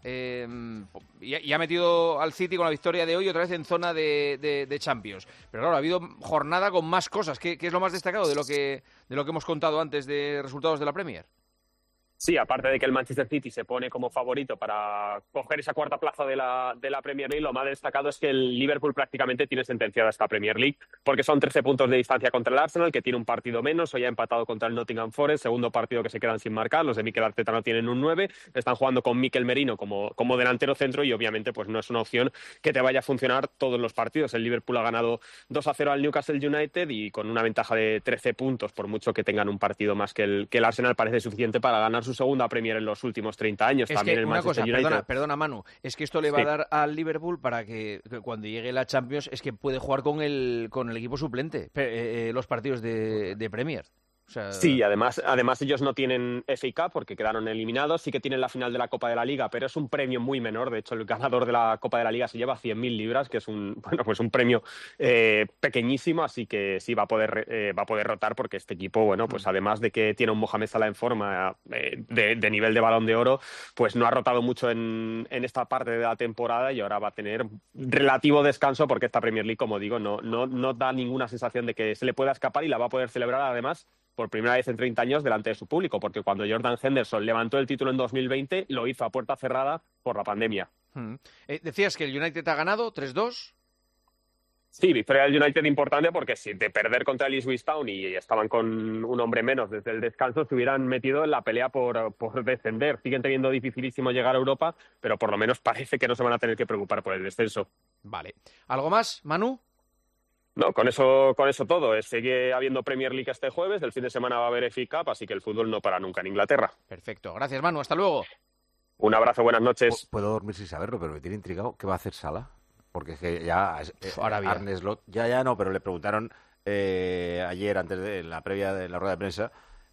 y ha metido al City con la victoria de hoy otra vez en zona de Champions. Pero claro, ha habido jornada con más cosas. ¿Qué es lo más destacado de lo que hemos contado antes de resultados de la Premier? Sí, aparte de que el Manchester City se pone como favorito para coger esa cuarta plaza de la Premier League, lo más destacado es que el Liverpool prácticamente tiene sentenciada esta Premier League, porque son 13 puntos de distancia contra el Arsenal, que tiene un partido menos, hoy ha empatado contra el Nottingham Forest, segundo partido que se quedan sin marcar, los de Mikel Arteta no tienen un 9, están jugando con Mikel Merino como delantero centro y obviamente pues no es una opción que te vaya a funcionar todos los partidos. El Liverpool ha ganado 2-0 al Newcastle United y con una ventaja de 13 puntos, por mucho que tengan un partido más que el Arsenal, parece suficiente para ganar su segunda Premier en los últimos 30 años. Es también que el una Manchester cosa, United... perdona Manu, es que esto le va a dar al Liverpool para que cuando llegue la Champions es que puede jugar con el equipo suplente los partidos de Premier. O sea... Sí, además ellos no tienen FA Cup porque quedaron eliminados, sí que tienen la final de la Copa de la Liga, pero es un premio muy menor. De hecho, el ganador de la Copa de la Liga se lleva 100.000 libras, que es un premio pequeñísimo, así que sí va a poder rotar porque este equipo, pues además de que tiene un Mohamed Salah en forma de nivel de Balón de Oro, pues no ha rotado mucho en esta parte de la temporada y ahora va a tener relativo descanso porque esta Premier League, como digo, no da ninguna sensación de que se le pueda escapar y la va a poder celebrar además por primera vez en 30 años delante de su público, porque cuando Jordan Henderson levantó el título en 2020 lo hizo a puerta cerrada por la pandemia. Decías que el United ha ganado 3-2. Sí, victoria del United importante porque si de perder contra el Ipswich Town y estaban con un hombre menos desde el descanso, se hubieran metido en la pelea por descender. Siguen teniendo dificilísimo llegar a Europa, pero por lo menos parece que no se van a tener que preocupar por el descenso. Vale. ¿Algo más, Manu? No, con eso todo. Sigue habiendo Premier League este jueves, el fin de semana va a haber FA Cup, así que el fútbol no para nunca en Inglaterra. Perfecto. Gracias, Manu. Hasta luego. Un abrazo, buenas noches. Puedo dormir sin saberlo, pero me tiene intrigado. ¿Qué va a hacer Salah? Porque es que ya Arne Slot, ya no, pero le preguntaron ayer, antes de la previa de la rueda de prensa,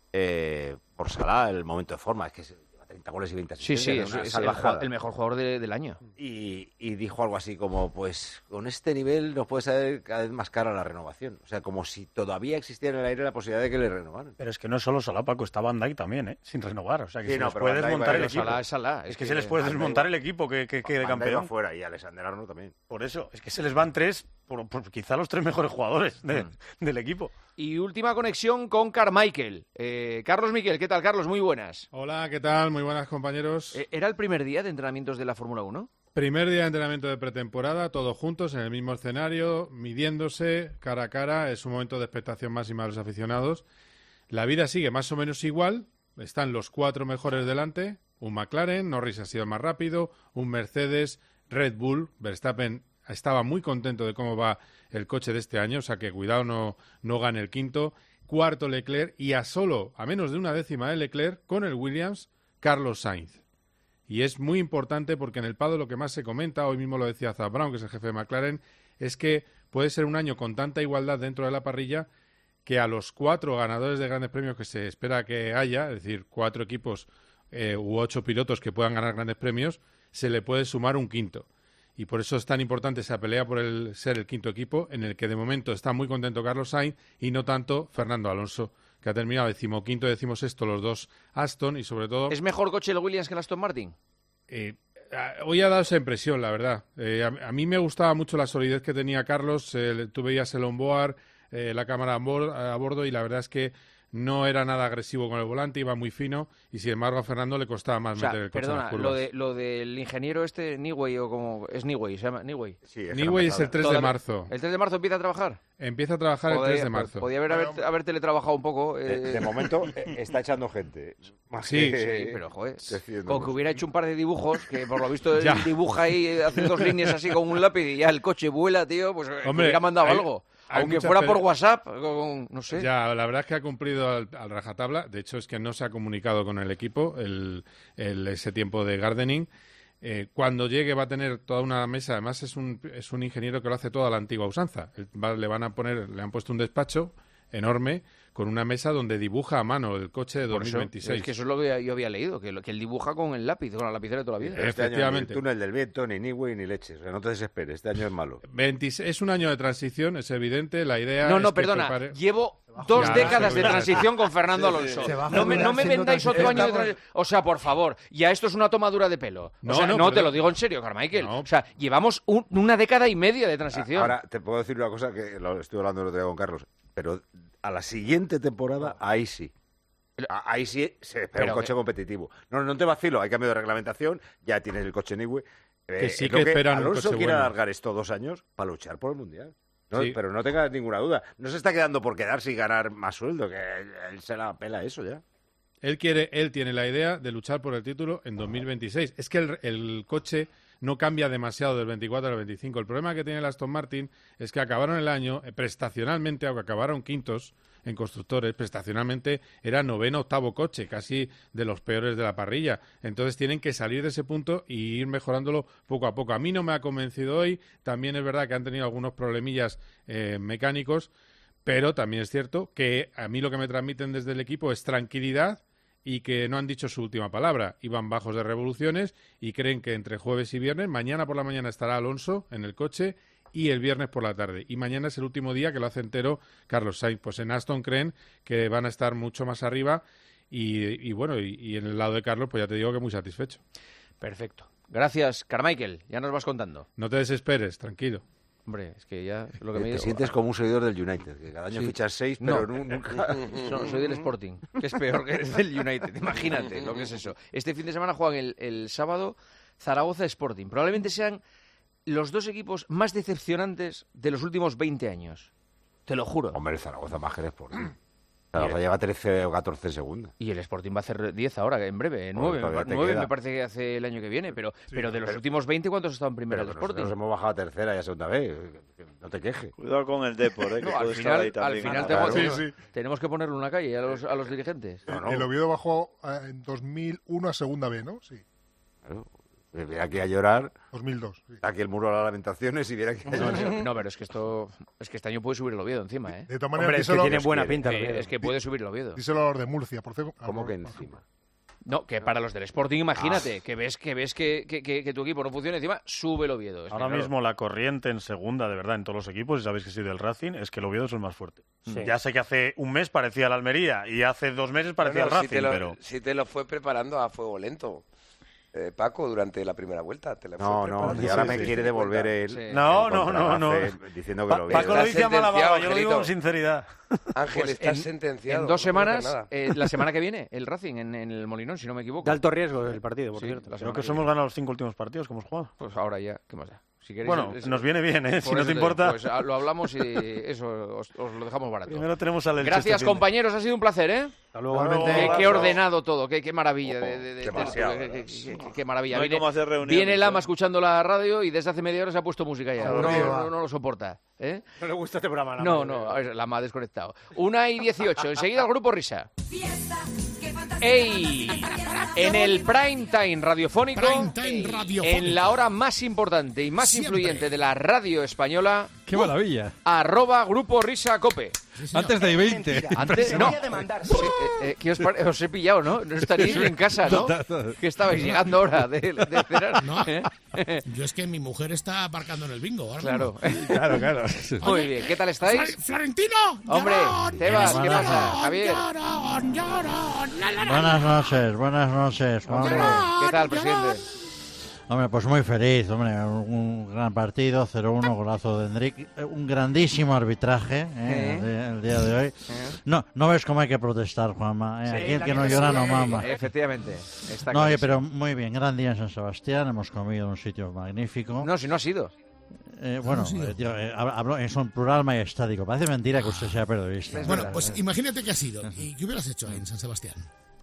por Salah, el momento de forma. Es que 30 goles y 20 asistencias. Sí, es el mejor jugador del año. Y dijo algo así como, pues con este nivel nos puede salir cada vez más cara la renovación. O sea, como si todavía existiera en el aire la posibilidad de que le renovaran. Pero es que no es solo Salah, Paco, está Van Dijk también, sin renovar. O sea, que sí, se les puede desmontar el equipo. Salah, es que se les puede desmontar el equipo que quede campeón. Fuera y Alexander Arnold también. Por eso, es que se les van tres, por quizá los tres mejores jugadores del equipo. Y última conexión con Carmichael. Carlos Miquel, ¿qué tal, Carlos? Muy buenas. Hola, ¿qué tal? Muy buenas, compañeros. ¿Era el primer día de entrenamientos de la Fórmula 1? Primer día de entrenamiento de pretemporada, todos juntos en el mismo escenario, midiéndose cara a cara. Es un momento de expectación máxima de los aficionados. La vida sigue más o menos igual. Están los cuatro mejores delante. Un McLaren, Norris ha sido el más rápido. Un Mercedes, Red Bull. Verstappen estaba muy contento de cómo va el coche de este año, o sea que cuidado no gane el quinto. Cuarto Leclerc y a menos de una décima de Leclerc con el Williams, Carlos Sainz. Y es muy importante porque en el paddock lo que más se comenta, hoy mismo lo decía Zak Brown, que es el jefe de McLaren, es que puede ser un año con tanta igualdad dentro de la parrilla que a los cuatro ganadores de grandes premios que se espera que haya, es decir, 4 equipos u 8 pilotos que puedan ganar grandes premios, se le puede sumar un quinto. Y por eso es tan importante esa pelea por ser el quinto equipo, en el que de momento está muy contento Carlos Sainz y no tanto Fernando Alonso, que ha terminado 15º y 16º los dos Aston y sobre todo... ¿Es mejor coche el Williams que el Aston Martin? Hoy ha dado esa impresión, la verdad. A mí me gustaba mucho la solidez que tenía Carlos. Tú veías el onboard, la cámara a bordo, y la verdad es que no era nada agresivo con el volante, iba muy fino, y sin embargo a Fernando le costaba más meter el coche en las curvas. Lo del ingeniero Niwey, o como es Niwey, se llama Niwey. Sí, Niwey es el 3 de marzo. ¿El 3 de marzo empieza a trabajar? Empieza a trabajar el 3 de marzo. Podía haber teletrabajado un poco. De momento está echando gente. Sí, pero joder, con que hubiera hecho un par de dibujos, que por lo visto dibuja ahí, hace 2 líneas así con un lápiz y ya el coche vuela, tío, pues hubiera mandado algo. Aunque fuera por WhatsApp, no sé. Ya, la verdad es que ha cumplido al rajatabla. De hecho, es que no se ha comunicado con el equipo ese tiempo de gardening. Cuando llegue va a tener toda una mesa. Además, es un ingeniero que lo hace toda la antigua usanza. Le han puesto un despacho enorme con una mesa donde dibuja a mano el coche de 2026. Es que eso es lo que yo había leído, que él dibuja con el lápiz, con la lapicera de toda la vida. Efectivamente. Año, ni el túnel del viento, ni Niwey, ni leches. O sea, no te desesperes, este año es malo. Es un año de transición, es evidente. La idea perdona, llevo 2 décadas de transición con Fernando Alonso. No me vendáis otro año de transición. O sea, por favor, ya esto es una tomadura de pelo. No, te lo digo en serio, Carmichael. No. O sea, llevamos una década y media de transición. Ahora, te puedo decir una cosa que lo estoy hablando el otro día con Carlos, pero a la siguiente temporada, ahí sí se espera un coche competitivo. No te vacilo, hay cambio de reglamentación, ya tienes el coche Niwey. Que sí que esperan un coche Alonso quiere bueno. alargar esto 2 años para luchar por el Mundial. No, Sí. Pero no tengas ninguna duda. No se está quedando por quedarse y ganar más sueldo, que él se la pela eso ya. Él tiene la idea de luchar por el título en 2026. Es que el coche no cambia demasiado del 24 al 25. El problema que tiene el Aston Martin es que acabaron el año prestacionalmente, aunque acabaron quintos en constructores, prestacionalmente era 9º, 8º coche, casi de los peores de la parrilla. Entonces tienen que salir de ese punto y ir mejorándolo poco a poco. A mí no me ha convencido hoy. También es verdad que han tenido algunos problemillas mecánicos, pero también es cierto que a mí lo que me transmiten desde el equipo es tranquilidad y que no han dicho su última palabra. Iban bajos de revoluciones y creen que entre jueves y viernes, mañana por la mañana estará Alonso en el coche y el viernes por la tarde. Y mañana es el último día que lo hace entero Carlos Sainz. Pues en Aston creen que van a estar mucho más arriba y bueno, y en el lado de Carlos, pues ya te digo que muy satisfecho. Perfecto. Gracias, Carmichael. Ya nos vas contando. No te desesperes, tranquilo. Hombre, es que ya lo que te sientes como un seguidor del United, que cada año fichas 6, pero nunca... No, soy del Sporting, que es peor que eres del United. Imagínate lo que es eso. Este fin de semana juegan el sábado Zaragoza Sporting. Probablemente sean los 2 equipos más decepcionantes de los últimos 20 años. Te lo juro. Hombre, el Zaragoza más que el Sporting. Zaragoza lleva 13 o 14 segundos. Y el Sporting va a hacer 10 ahora, en breve. 9 me parece que hace el año que viene. Pero de los últimos 20, ¿cuántos están en primera del Sporting? Nos hemos bajado a tercera y a segunda vez. No te quejes. Cuidado con el Depor, que puede estar ahí también. Al final tenemos que ponerle una calle a los dirigentes. El Oviedo bajó en 2001 a segunda B, ¿no? Sí. Claro. Viera aquí a llorar. 2002. Sí. Aquí el muro de las lamentaciones y viera que... No, pero es que este año puede subir el Oviedo encima, ¿eh? De todas maneras, hombre, es que tiene buena pinta. Es que puede subir el Oviedo. Díselo a los de Murcia, por cierto. ¿Cómo que encima? No, que para los del Sporting, imagínate, que ves que tu equipo no funciona, encima sube el Oviedo. Ahora mismo la corriente en segunda, de verdad, en todos los equipos, y sabéis que soy del Racing, es que el Oviedo es el más fuerte. Sí. Ya sé que hace un mes parecía el Almería y hace 2 meses parecía el Racing, pero... Si te lo fue preparando a fuego lento. Paco, durante la primera vuelta. Y ahora me quiere devolver el... Sí. No. Diciendo que lo veo. Paco lo dice a mala baba, yo lo digo con sinceridad. Ángel, pues estás sentenciado. En 2 semanas, la semana que viene, el Racing en el Molinón, si no me equivoco. De alto riesgo el partido, por cierto. Creo que hemos ganado los 5 últimos partidos que hemos jugado. Pues ahora ya, ¿qué más da? Si queréis, bueno, nos viene bien, si no te importa. Pues lo hablamos y eso, os lo dejamos barato. Primero tenemos al Elche. Gracias, compañeros, ha sido un placer, ¿eh? Hasta luego. Qué ordenado todo, qué maravilla. Qué maravilla. No hay cómo hacer reuniones. Viene Lama escuchando la radio y desde hace media hora se ha puesto música ya. No lo soporta. No le gusta este programa. No, Lama ha desconectado. 1:18, enseguida el Grupo Risa. ¡Ey! En el prime time radiofónico, en la hora más importante y más influyente de la radio española. ¡Qué maravilla! @Grupo Risa Cope. Antes de 20. Antes, no. ¿Qué os he pillado, no? No estaríais en casa, ¿no? Que estabais llegando ahora de cenar. No, yo es que mi mujer está aparcando en el bingo. Claro. Claro. Muy bien, ¿qué tal estáis? ¡Florentino! Hombre, Tebas, ¿qué pasa? Javier. Llorón. Buenas noches. ¿Qué tal, presidente? Hombre, pues muy feliz, hombre, un gran partido, 0-1, golazo de Endrick, un grandísimo arbitraje el día de hoy. No ves cómo hay que protestar, Juanma, Sí, aquí el que no llora no mama. Efectivamente. Está No, oye, pero muy bien, gran día en San Sebastián, hemos comido en un sitio magnífico. No, si no ha sido. Bueno, hablo en son plural majestático, parece mentira que usted sea periodista. Bueno, pues imagínate que ha sido. ¿Y qué hubieras hecho en San Sebastián?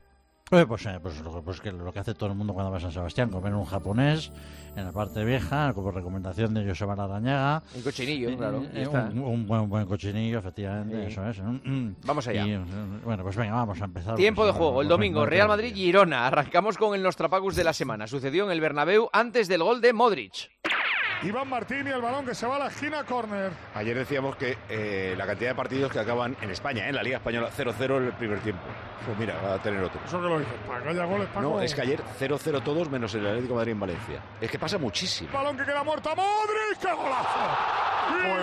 Pues lo que hace todo el mundo cuando va a San Sebastián, comer un japonés en la parte vieja, como recomendación de Joseba Larrañaga. Un cochinillo, claro. Un buen cochinillo, efectivamente, eso es. Vamos allá. Bueno, pues venga, vamos a empezar. Tiempo de juego, el domingo, Real Madrid-Girona. Arrancamos con el Nostrapacus de la semana. Sucedió en el Bernabéu antes del gol de Modric. Iván Martín y el balón que se va a la esquina, córner. Ayer decíamos que la cantidad de partidos que acaban en España, en la Liga Española, 0-0 en el primer tiempo. Pues mira, va a tener otro. ¿Eso que lo dices? ¿Para que haya goles, Paco? No, es que ayer 0-0 todos menos el Atlético de Madrid en Valencia. Es que pasa muchísimo. Balón que queda muerto a Modric, ¡qué golazo! ¡Gol!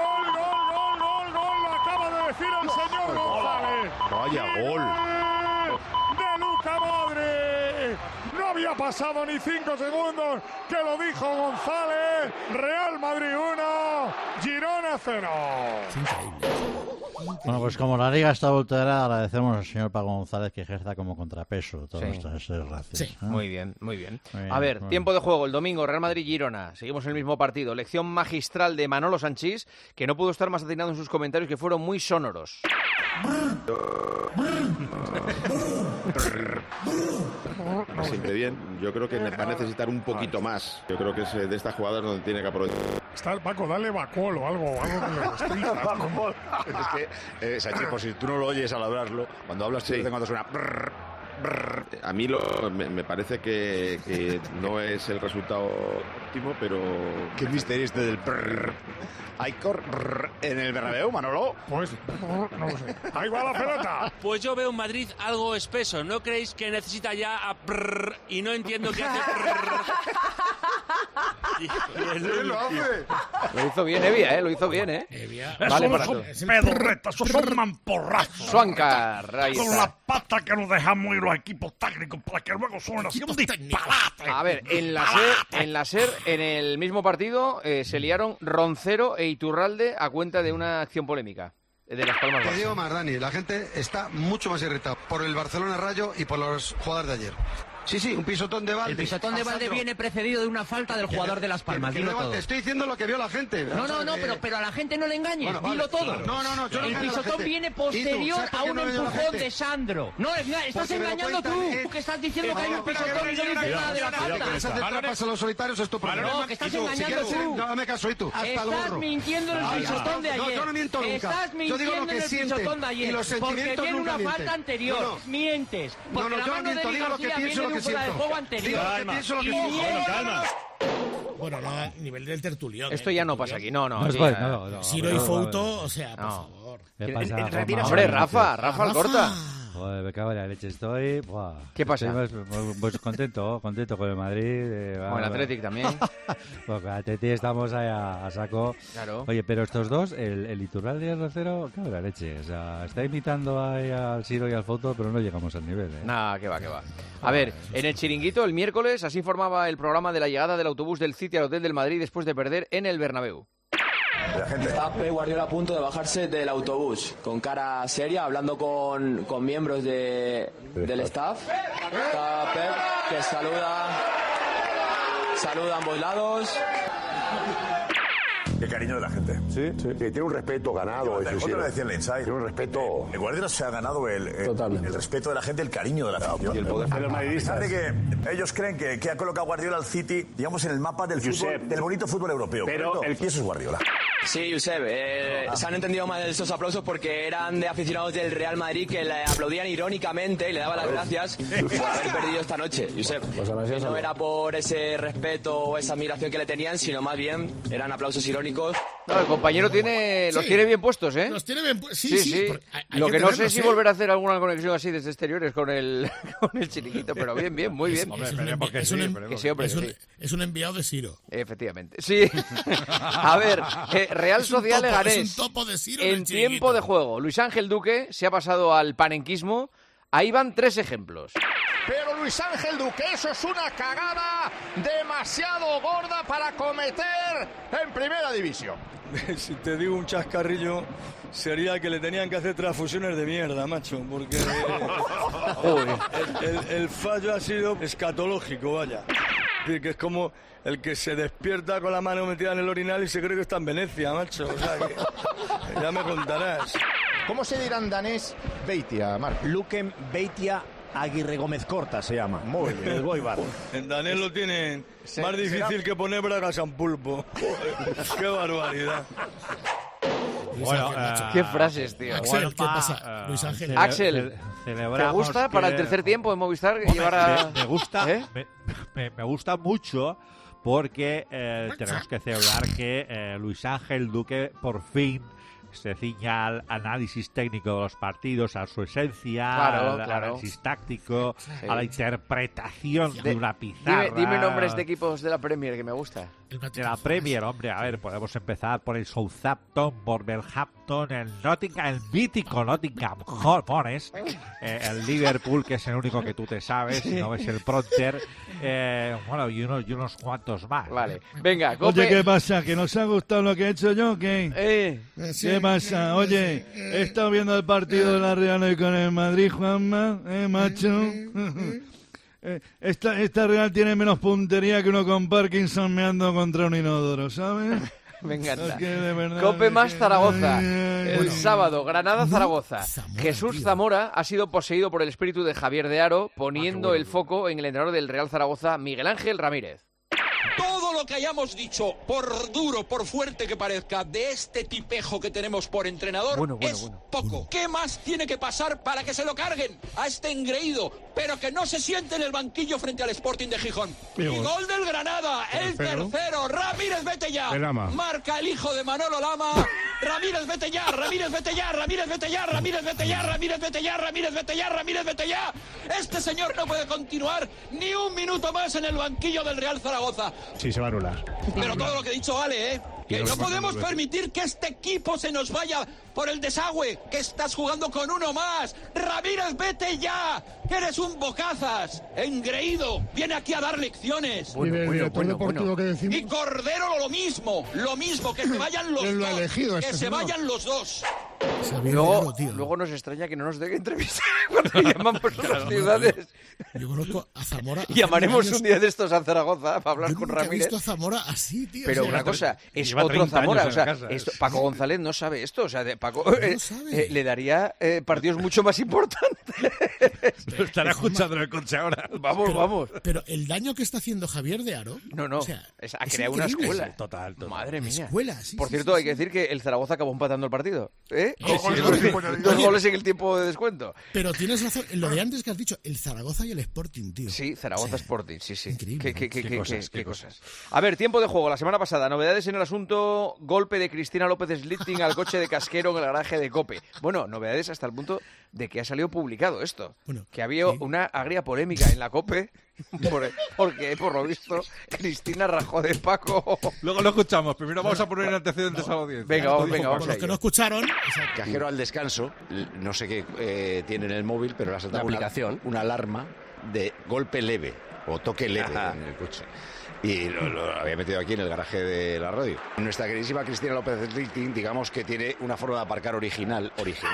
Lo acaba de decir el señor González. Vaya gol. De Luka Modric. No había pasado ni 5 segundos que lo dijo González. Real Madrid 1, Girona 0. Bueno, pues como la Liga está adulterada, agradecemos al señor Paco González que ejerza como contrapeso todo esto gracias. Sí, muy bien. A ver, tiempo de juego, el domingo, Real Madrid-Girona. Seguimos en el mismo partido. Lección magistral de Manolo Sanchís, que no pudo estar más atinado en sus comentarios, que fueron muy sonoros. Siempre bien. Yo creo que va a necesitar un poquito más. Yo creo que es de estas jugadas donde tiene que aprovechar. Está el Paco, dale Bacol o algo que le restrinja. Es que, Sánchez, por si tú no lo oyes al hablarlo, cuando hablas, sí, cuando suena... A mí me parece que no es el resultado óptimo, pero... ¿Qué misterio este del brrr? ¿Hay en el Bernabéu, Manolo? Pues no lo sé. ¡Ahí va la pelota! Pues yo veo un Madrid algo espeso. ¿No creéis que necesita ya a brrr? Y no entiendo qué hace brrr. ¿Quién lo hace? Lo hizo bien Evia, lo hizo bien, Evia. Vale, esos son pedorretas, esos son mamporrazos. Suancar, ahí con está. la pata que nos dejamos ir los equipos técnicos para que luego suenen así un disparate. A ver, en la SER, en el mismo partido, se liaron Roncero e Iturralde a cuenta de una acción polémica de Las Palmas. Te digo más, Dani, la gente está mucho más irritada por el Barcelona Rayo y por los jugadores de ayer. Sí, un pisotón de Valde. El pisotón de Valde viene precedido de una falta del jugador de Las Palmas, dilo todo. Te estoy diciendo lo que vio la gente. No, pero a la gente no le engañes, bueno, dilo todo. No, yo no el pisotón viene posterior a un empujón de Sandro. No, estás engañando tú, que estás diciendo que hay un pisotón y no dices nada de la falta. Pasa los solitarios, es tu problema. No, que estás engañando tú. No me caso, y tú. Estás mintiendo en el pisotón de ayer. Yo no miento nunca. Estás mintiendo en el pisotón de ayer. Porque viene una falta anterior. Mientes. Porque la mano de Di García viene de un fuera de juego anterior. Calma. Bueno, no, a nivel del tertulión. Esto ya no pasa aquí, no. Ciro y Fouto, o sea, por favor. Hombre, Rafa al corta. Joder, me cago en la leche, estoy... Buah. ¿Qué pasa? Pues contento con el Madrid. Con el Athletic también. Pues con el Athletic estamos ahí a saco. Claro. Oye, pero estos dos, el Iturralde y el Rocero, cago en la leche. O sea, está imitando ahí al Ciro y al Foto, pero no llegamos al nivel, ¿eh? Nah, que va. A ver, en el Chiringuito, el miércoles, así informaba el programa de la llegada del autobús del City al Hotel del Madrid después de perder en el Bernabéu. Está Pep Guardiola a punto de bajarse del autobús, con cara seria, hablando con miembros del staff. Está Pep, que saluda a ambos lados. Qué cariño de la gente. Sí. Tiene un respeto ganado. Lo decía en Inside. Tiene un respeto. El Guardiola se ha ganado el respeto de la gente, el cariño de la afición. Y el poder de los madridistas. A pesar de que ellos creen que ha colocado Guardiola al City, digamos, en el mapa del fútbol, del bonito fútbol europeo. Pero y eso es Guardiola. Sí, Josep, se han entendido mal esos aplausos porque eran de aficionados del Real Madrid que le aplaudían irónicamente y le daban las gracias por haber perdido esta noche, Josep. Que no era por ese respeto o esa admiración que le tenían, sino más bien eran aplausos irónicos. No, el compañero los tiene bien puestos, ¿eh? Los tiene bien puestos, sí. Lo que no sé si volver a hacer alguna conexión así desde exteriores con el Chiringuito, pero bien, muy bien. Es un enviado de Ciro. Efectivamente, sí. A ver, Real Sociedad Leganés. En tiempo de juego, Luis Ángel Duque se ha pasado al panenquismo. Ahí van 3 ejemplos. pero Luis Ángel Duque, eso es una cagada demasiado gorda para cometer en Primera División. Si te digo un chascarrillo, sería que le tenían que hacer transfusiones de mierda, macho, porque el fallo ha sido escatológico, vaya. Es decir, que es como el que se despierta con la mano metida en el orinal y se cree que está en Venecia, macho. O sea, que ya me contarás. ¿Cómo se dirá en danés Beitia, Marc? Luquen Beitia Aguirre Gómez Corta se llama. Muy bien, el Boibar. En danés lo tienen más difícil que poner bragas a un pulpo. ¡Qué barbaridad! Bueno, qué frases, tío. Axel, ¿qué pasa? Luis Ángel. Axel, ¿te gusta para el tercer tiempo en Movistar llevar a...? Me gusta, me gusta mucho porque tenemos que celebrar que Luis Ángel Duque por fin se ciña al análisis técnico de los partidos, a su esencia, al análisis táctico, a la interpretación de una pizarra. Dime nombres de equipos de la Premier que me gusta. De la Premier, hombre, a ver, podemos empezar por el Southampton, por Wolverhampton, el Nottingham, el mítico Nottingham Forest, el Liverpool, que es el único que tú te sabes, si no ves el Pronter, bueno, y unos cuantos más. Vale, venga, Cope. Oye, ¿qué pasa? ¿Que nos ha gustado lo que he hecho yo? ¿Qué? ¿Qué pasa? Oye, he estado viendo el partido de la Real hoy con el Madrid, Juanma, macho. Esta Real tiene menos puntería que uno con Parkinson meando contra un inodoro, ¿sabes? Me encanta. Cope más Zaragoza. El sábado, Granada-Zaragoza. Jesús Zamora ha sido poseído por el espíritu de Javier de Haro, poniendo el foco en el entrenador del Real Zaragoza, Miguel Ángel Ramírez. Todo lo que hayamos dicho, por duro, por fuerte que parezca, de este tipejo que tenemos por entrenador, es poco. ¿Qué más tiene que pasar para que se lo carguen a este engreído, pero que no se siente en el banquillo frente al Sporting de Gijón? Y gol del Granada, el tercero, Ramírez, vete ya. Marca el hijo de Manolo Lama. Ramírez, vete ya, Ramírez, vete ya, Ramírez, vete ya, Ramírez, vete ya, Ramírez, vete ya, Ramírez, vete ya, Ramírez, vete ya. Este señor no puede continuar ni un minuto más en el banquillo del Real Zaragoza. Sí, se va a anular. Pero todo lo que he dicho vale, ¿eh? Que no podemos permitir que este equipo se nos vaya por el desagüe, que estás jugando con uno más. Ramírez, vete ya, que eres un bocazas, engreído, viene aquí a dar lecciones. Bueno. Y Cordero lo mismo, que se vayan los dos, que se vayan los dos. Luego nos extraña que no nos den entrevistas cuando llamamos a las ciudades. Yo conozco a Zamora. Llamaremos un día de estos a Zaragoza para hablar con Ramírez. He visto a Zamora así, tío. Pero una cosa, es otro Zamora. O sea, Paco González no sabe esto. O sea, Paco le daría partidos mucho más importantes. Lo estará escuchando en el coche ahora. Vamos. Pero el daño que está haciendo Javier de Haro. No. O sea, ha creado una escuela. Total. Madre mía. Escuela, sí, Por cierto, hay que decir que el Zaragoza acabó empatando el partido. ¿Eh? Dos goles en el tiempo de descuento. Pero tienes razón, en lo de antes que has dicho, el Zaragoza y el Sporting, tío. Sí, Zaragoza Sporting, sí. Increíble. Qué cosas. A ver, tiempo de juego. La semana pasada, novedades en el asunto, golpe de Cristina López Slitting al coche de Casquero en el garaje de COPE. Bueno, novedades hasta el punto de que ha salido publicado esto. Que había una agria polémica en la COPE, porque por lo visto Cristina rajó de Paco. Luego lo escuchamos. Primero vamos a poner antecedentes a la audiencia. Venga, vamos. Los que no escucharon. Cajero al descanso, no sé qué tiene en el móvil, pero le ha saltado una alarma de golpe leve o toque leve en el coche. Y lo había metido aquí en el garaje de la radio. Nuestra queridísima Cristina López Slitting, digamos que tiene una forma de aparcar original.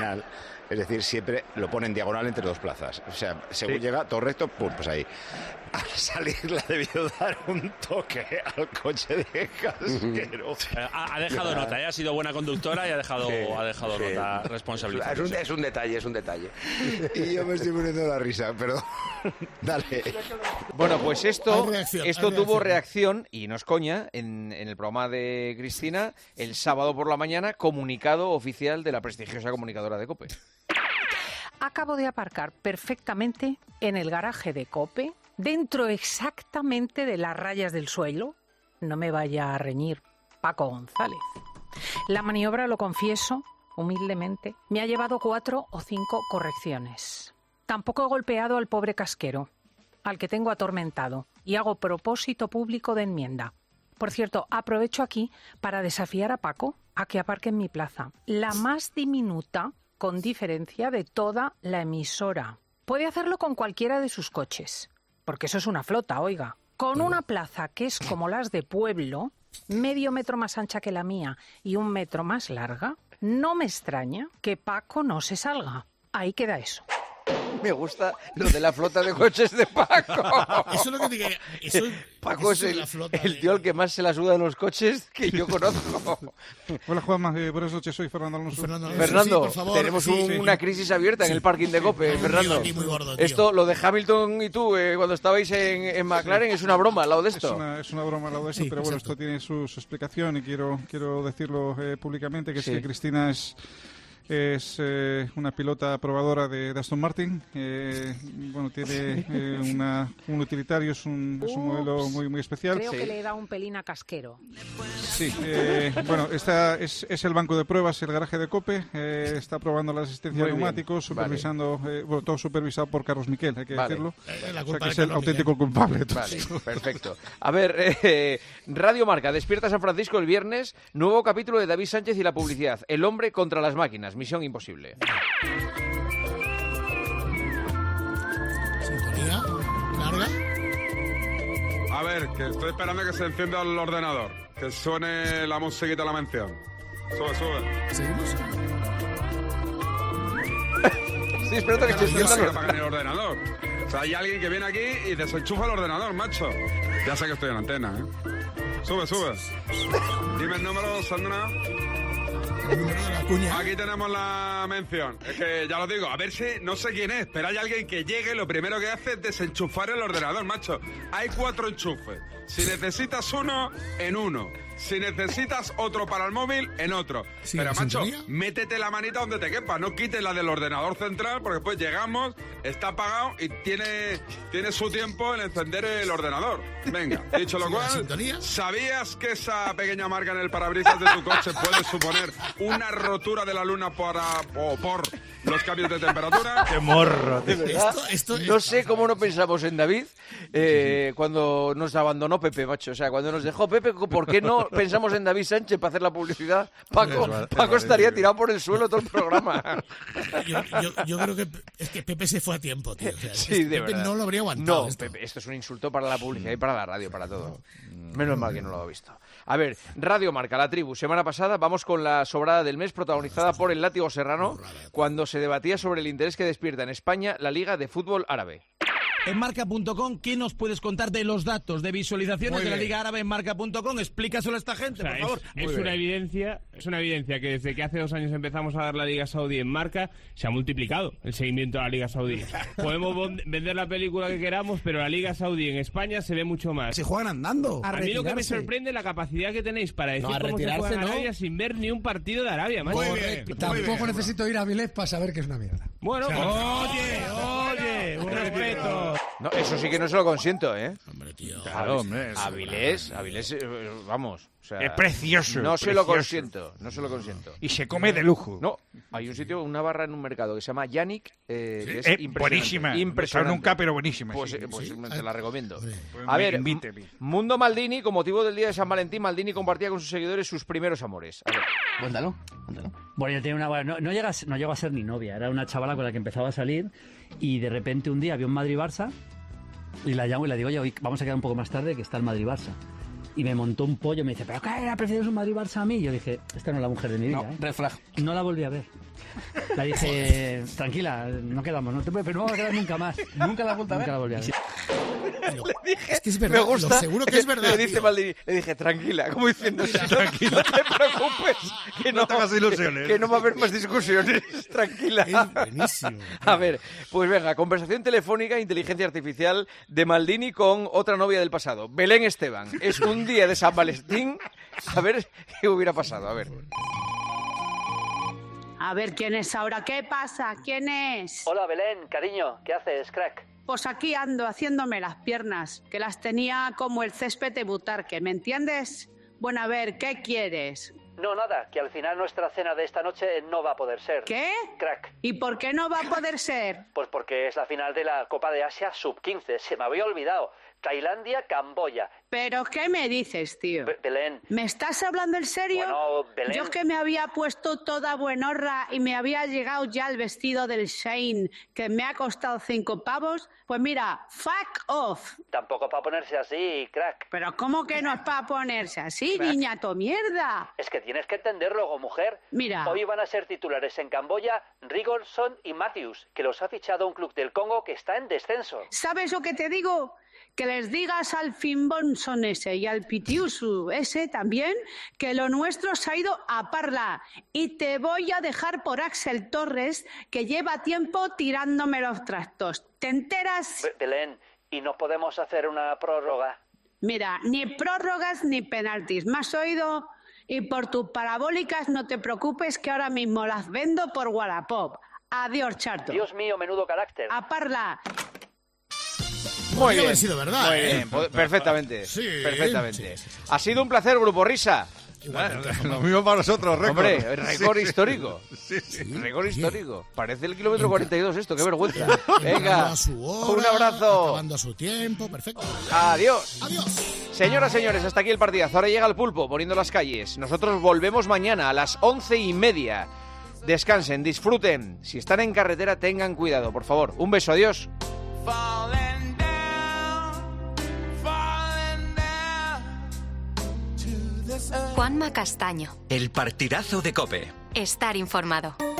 Es decir, siempre lo pone en diagonal entre dos plazas. O sea, según llega, todo recto, pum, pues ahí. Al salir le ha debido dar un toque al coche de Casquero. Ha dejado nota, ha sido buena conductora y ha dejado nota responsabilidad. Es un detalle. Y yo me estoy poniendo la risa, pero dale. Bueno, pues esto tuvo reacción, y no es coña, en el programa de Cristina, el sábado por la mañana, comunicado oficial de la prestigiosa comunicadora de COPE. Acabo de aparcar perfectamente en el garaje de COPE, dentro exactamente de las rayas del suelo. No me vaya a reñir Paco González. La maniobra, lo confieso, humildemente, me ha llevado 4 o 5 correcciones. Tampoco he golpeado al pobre Casquero, al que tengo atormentado, y hago propósito público de enmienda. Por cierto, aprovecho aquí para desafiar a Paco a que aparque en mi plaza, la más diminuta, con diferencia, de toda la emisora. Puede hacerlo con cualquiera de sus coches, porque eso es una flota, oiga. Con una plaza que es como las de pueblo, medio metro más ancha que la mía y 1 metro más larga, no me extraña que Paco no se salga. Ahí queda eso. Me gusta lo de la flota de coches de Paco. Eso es lo que te digo. Paco es el tío al que más se la suda de los coches que yo conozco. Hola, Juanma. Buenas noches. Soy Fernando Alonso. Fernando, sí, por favor, tenemos una crisis abierta en el parking de COPE, Fernando. Muy gordo, esto, lo de Hamilton y tú, cuando estabais en McLaren, es una broma al lado de esto. Es una broma al lado de esto, pero bueno, esto tiene su explicación y quiero decirlo públicamente, que es que Cristina es una pilota probadora de Aston Martin. Bueno, tiene un utilitario, es un modelo muy especial. Creo que le da un pelín a casquero. Sí, bueno, es el banco de pruebas, el garaje de COPE. Está probando la asistencia de neumáticos, supervisando, bueno, todo supervisado por Carlos Miquel, hay que decirlo. O sea, que es el auténtico culpable. Vale, perfecto. A ver, Radio Marca, despierta San Francisco el viernes, nuevo capítulo de David Sánchez y la publicidad. El hombre contra las máquinas. Misión imposible. Sintonía larga. A ver, que estoy esperando que se encienda el ordenador. Que suene la musiquita de la mención. Sube. ¿Seguimos? Sí, espero que se apague el ordenador. O sea, hay alguien que viene aquí y desenchufa el ordenador, macho. Ya sé que estoy en antena, ¿eh? Sube. Dime el número, Sandra. Aquí tenemos la mención. Es que ya lo digo, a ver si no sé quién es, pero hay alguien que llegue, lo primero que hace es desenchufar el ordenador, macho. Hay 4 enchufes. Si necesitas uno, en uno. Si necesitas otro para el móvil, en otro. ¿Sí, pero, macho, sintonía? métete la manita donde te quepa. No quites la del ordenador central, porque después llegamos, está apagado y tiene su tiempo en encender el ordenador. Venga, dicho lo cual, ¿sabías que esa pequeña marca en el parabrisas de tu coche puede suponer una rotura de la luna por los cambios de temperatura? ¡Qué morro! ¿De verdad? No sé cómo no pensamos en David cuando nos abandonó Pepe, macho. O sea, cuando nos dejó Pepe, ¿por qué no pensamos en David Sánchez para hacer la publicidad? Paco estaría tirado por el suelo todo el programa. Yo creo que es que Pepe se fue a tiempo, tío. O sea, sí, de Pepe verdad. no lo habría aguantado. No, Pepe, esto es un insulto para la publicidad y para la radio, para todo. Menos mal que no lo ha visto. A ver, Radio Marca, La Tribu. Semana pasada vamos con la sobrada del mes protagonizada por el Látigo Serrano cuando se debatía sobre el interés que despierta en España la Liga de Fútbol Árabe. En marca.com, ¿qué nos puedes contar de los datos de visualizaciones de la Liga Árabe en marca.com? Explícaselo a esta gente, por favor. Es una evidencia que desde que hace 2 años empezamos a dar la Liga Saudí en marca, se ha multiplicado el seguimiento a la Liga Saudí. Podemos vender la película que queramos, pero la Liga Saudí en España se ve mucho más. Se juegan andando. A mí lo que me sorprende es la capacidad que tenéis para decir cómo se juega en Arabia sin ver ni un partido de Arabia. Tampoco necesito ir a Vilés para saber que es una mierda. Bueno, oye, un respeto. No, eso sí que no se lo consiento, ¿eh? Hombre, tío. Claro, hombre. Avilés, vamos. O sea, es precioso. No se lo consiento. Y se come de lujo. No, hay un sitio, una barra en un mercado que se llama Yannick, que es buenísima. Impresionante. Nunca, pero buenísima. Pues ¿Sí? Te la recomiendo. Pues a ver, invíteme. Mundo Maldini, con motivo del día de San Valentín, Maldini compartía con sus seguidores sus primeros amores. A ver. Cuéntalo. Bueno, yo tenía una... No llegó a ser ni novia, era una chavala con la que empezaba a salir y de repente un día había un Madrid-Barça y la llamo y le digo, oye, hoy vamos a quedar un poco más tarde que está el Madrid-Barça. Y me montó un pollo, me dice, ¿pero qué era? ¿Prefieres un Madrid-Barça a mí? Y yo dije, esta no es la mujer de mi vida. Red flag. No la volví a ver. La dije, tranquila, no quedamos, pero no vamos a quedar nunca más. ¿Nunca la volví a ver? Nunca la volví a ver. Es que es verdad, me gusta, seguro que es verdad. Le dice Maldini, le dije, tranquila, como diciendo, tranquila, no te preocupes, que no te hagas ilusiones. Que no va a haber más discusiones, tranquila. Es buenísimo. A ver, pues venga, conversación telefónica, inteligencia artificial de Maldini con otra novia del pasado, Belén Esteban. Es un día de San Valentín, a ver qué hubiera pasado, a ver. A ver, ¿quién es ahora? ¿Qué pasa? ¿Quién es? Hola, Belén, cariño, ¿qué haces, crack? Pues aquí ando haciéndome las piernas, que las tenía como el césped de Butarque, ¿me entiendes? Bueno, a ver, ¿qué quieres? No, nada, que al final nuestra cena de esta noche no va a poder ser. ¿Qué? Crack. ¿Y por qué no va a poder ser? Pues porque es la final de la Copa de Asia Sub-15, se me había olvidado. Tailandia, Camboya. ¿Pero qué me dices, tío? Belén. ¿Me estás hablando en serio? Bueno, Belén. Yo que me había puesto toda buenorra y me había llegado ya el vestido del Shein, que me ha costado 5 pavos, pues mira, fuck off. Tampoco para ponerse así, crack. ¿Pero cómo que no es para ponerse así, niñato mierda? Es que tienes que entenderlo, mujer. Mira. Hoy van a ser titulares en Camboya Rigolson y Matthews, que los ha fichado un club del Congo que está en descenso. ¿Sabes lo que te digo? Que les digas al Finbonson ese y al Pitiusu ese también que lo nuestro se ha ido a Parla. Y te voy a dejar por Axel Torres, que lleva tiempo tirándome los trastos. ¿Te enteras? Belén, ¿y no podemos hacer una prórroga? Mira, ni prórrogas ni penaltis. ¿Me has oído? Y por tus parabólicas no te preocupes, que ahora mismo las vendo por Wallapop. Adiós, Charto. Dios mío, menudo carácter. A Parla. Podría haber sido verdad, muy bien, perfectamente. Sí, perfectamente. sí. Ha sido un placer, Grupo Risa. Lo mismo para nosotros, récord. Hombre, récord histórico. Sí, sí. Récord histórico. Parece el kilómetro 42 esto, qué vergüenza. Venga, Entrando a su hora, un abrazo. acabando a su tiempo, perfecto. Adiós. Adiós. Señoras, señores, hasta aquí el partidazo. Ahora llega el pulpo poniendo las calles. Nosotros volvemos mañana a las 11:30. Descansen, disfruten. Si están en carretera, tengan cuidado, por favor. Un beso, adiós. Juanma Castaño. El partidazo de COPE. Estar informado.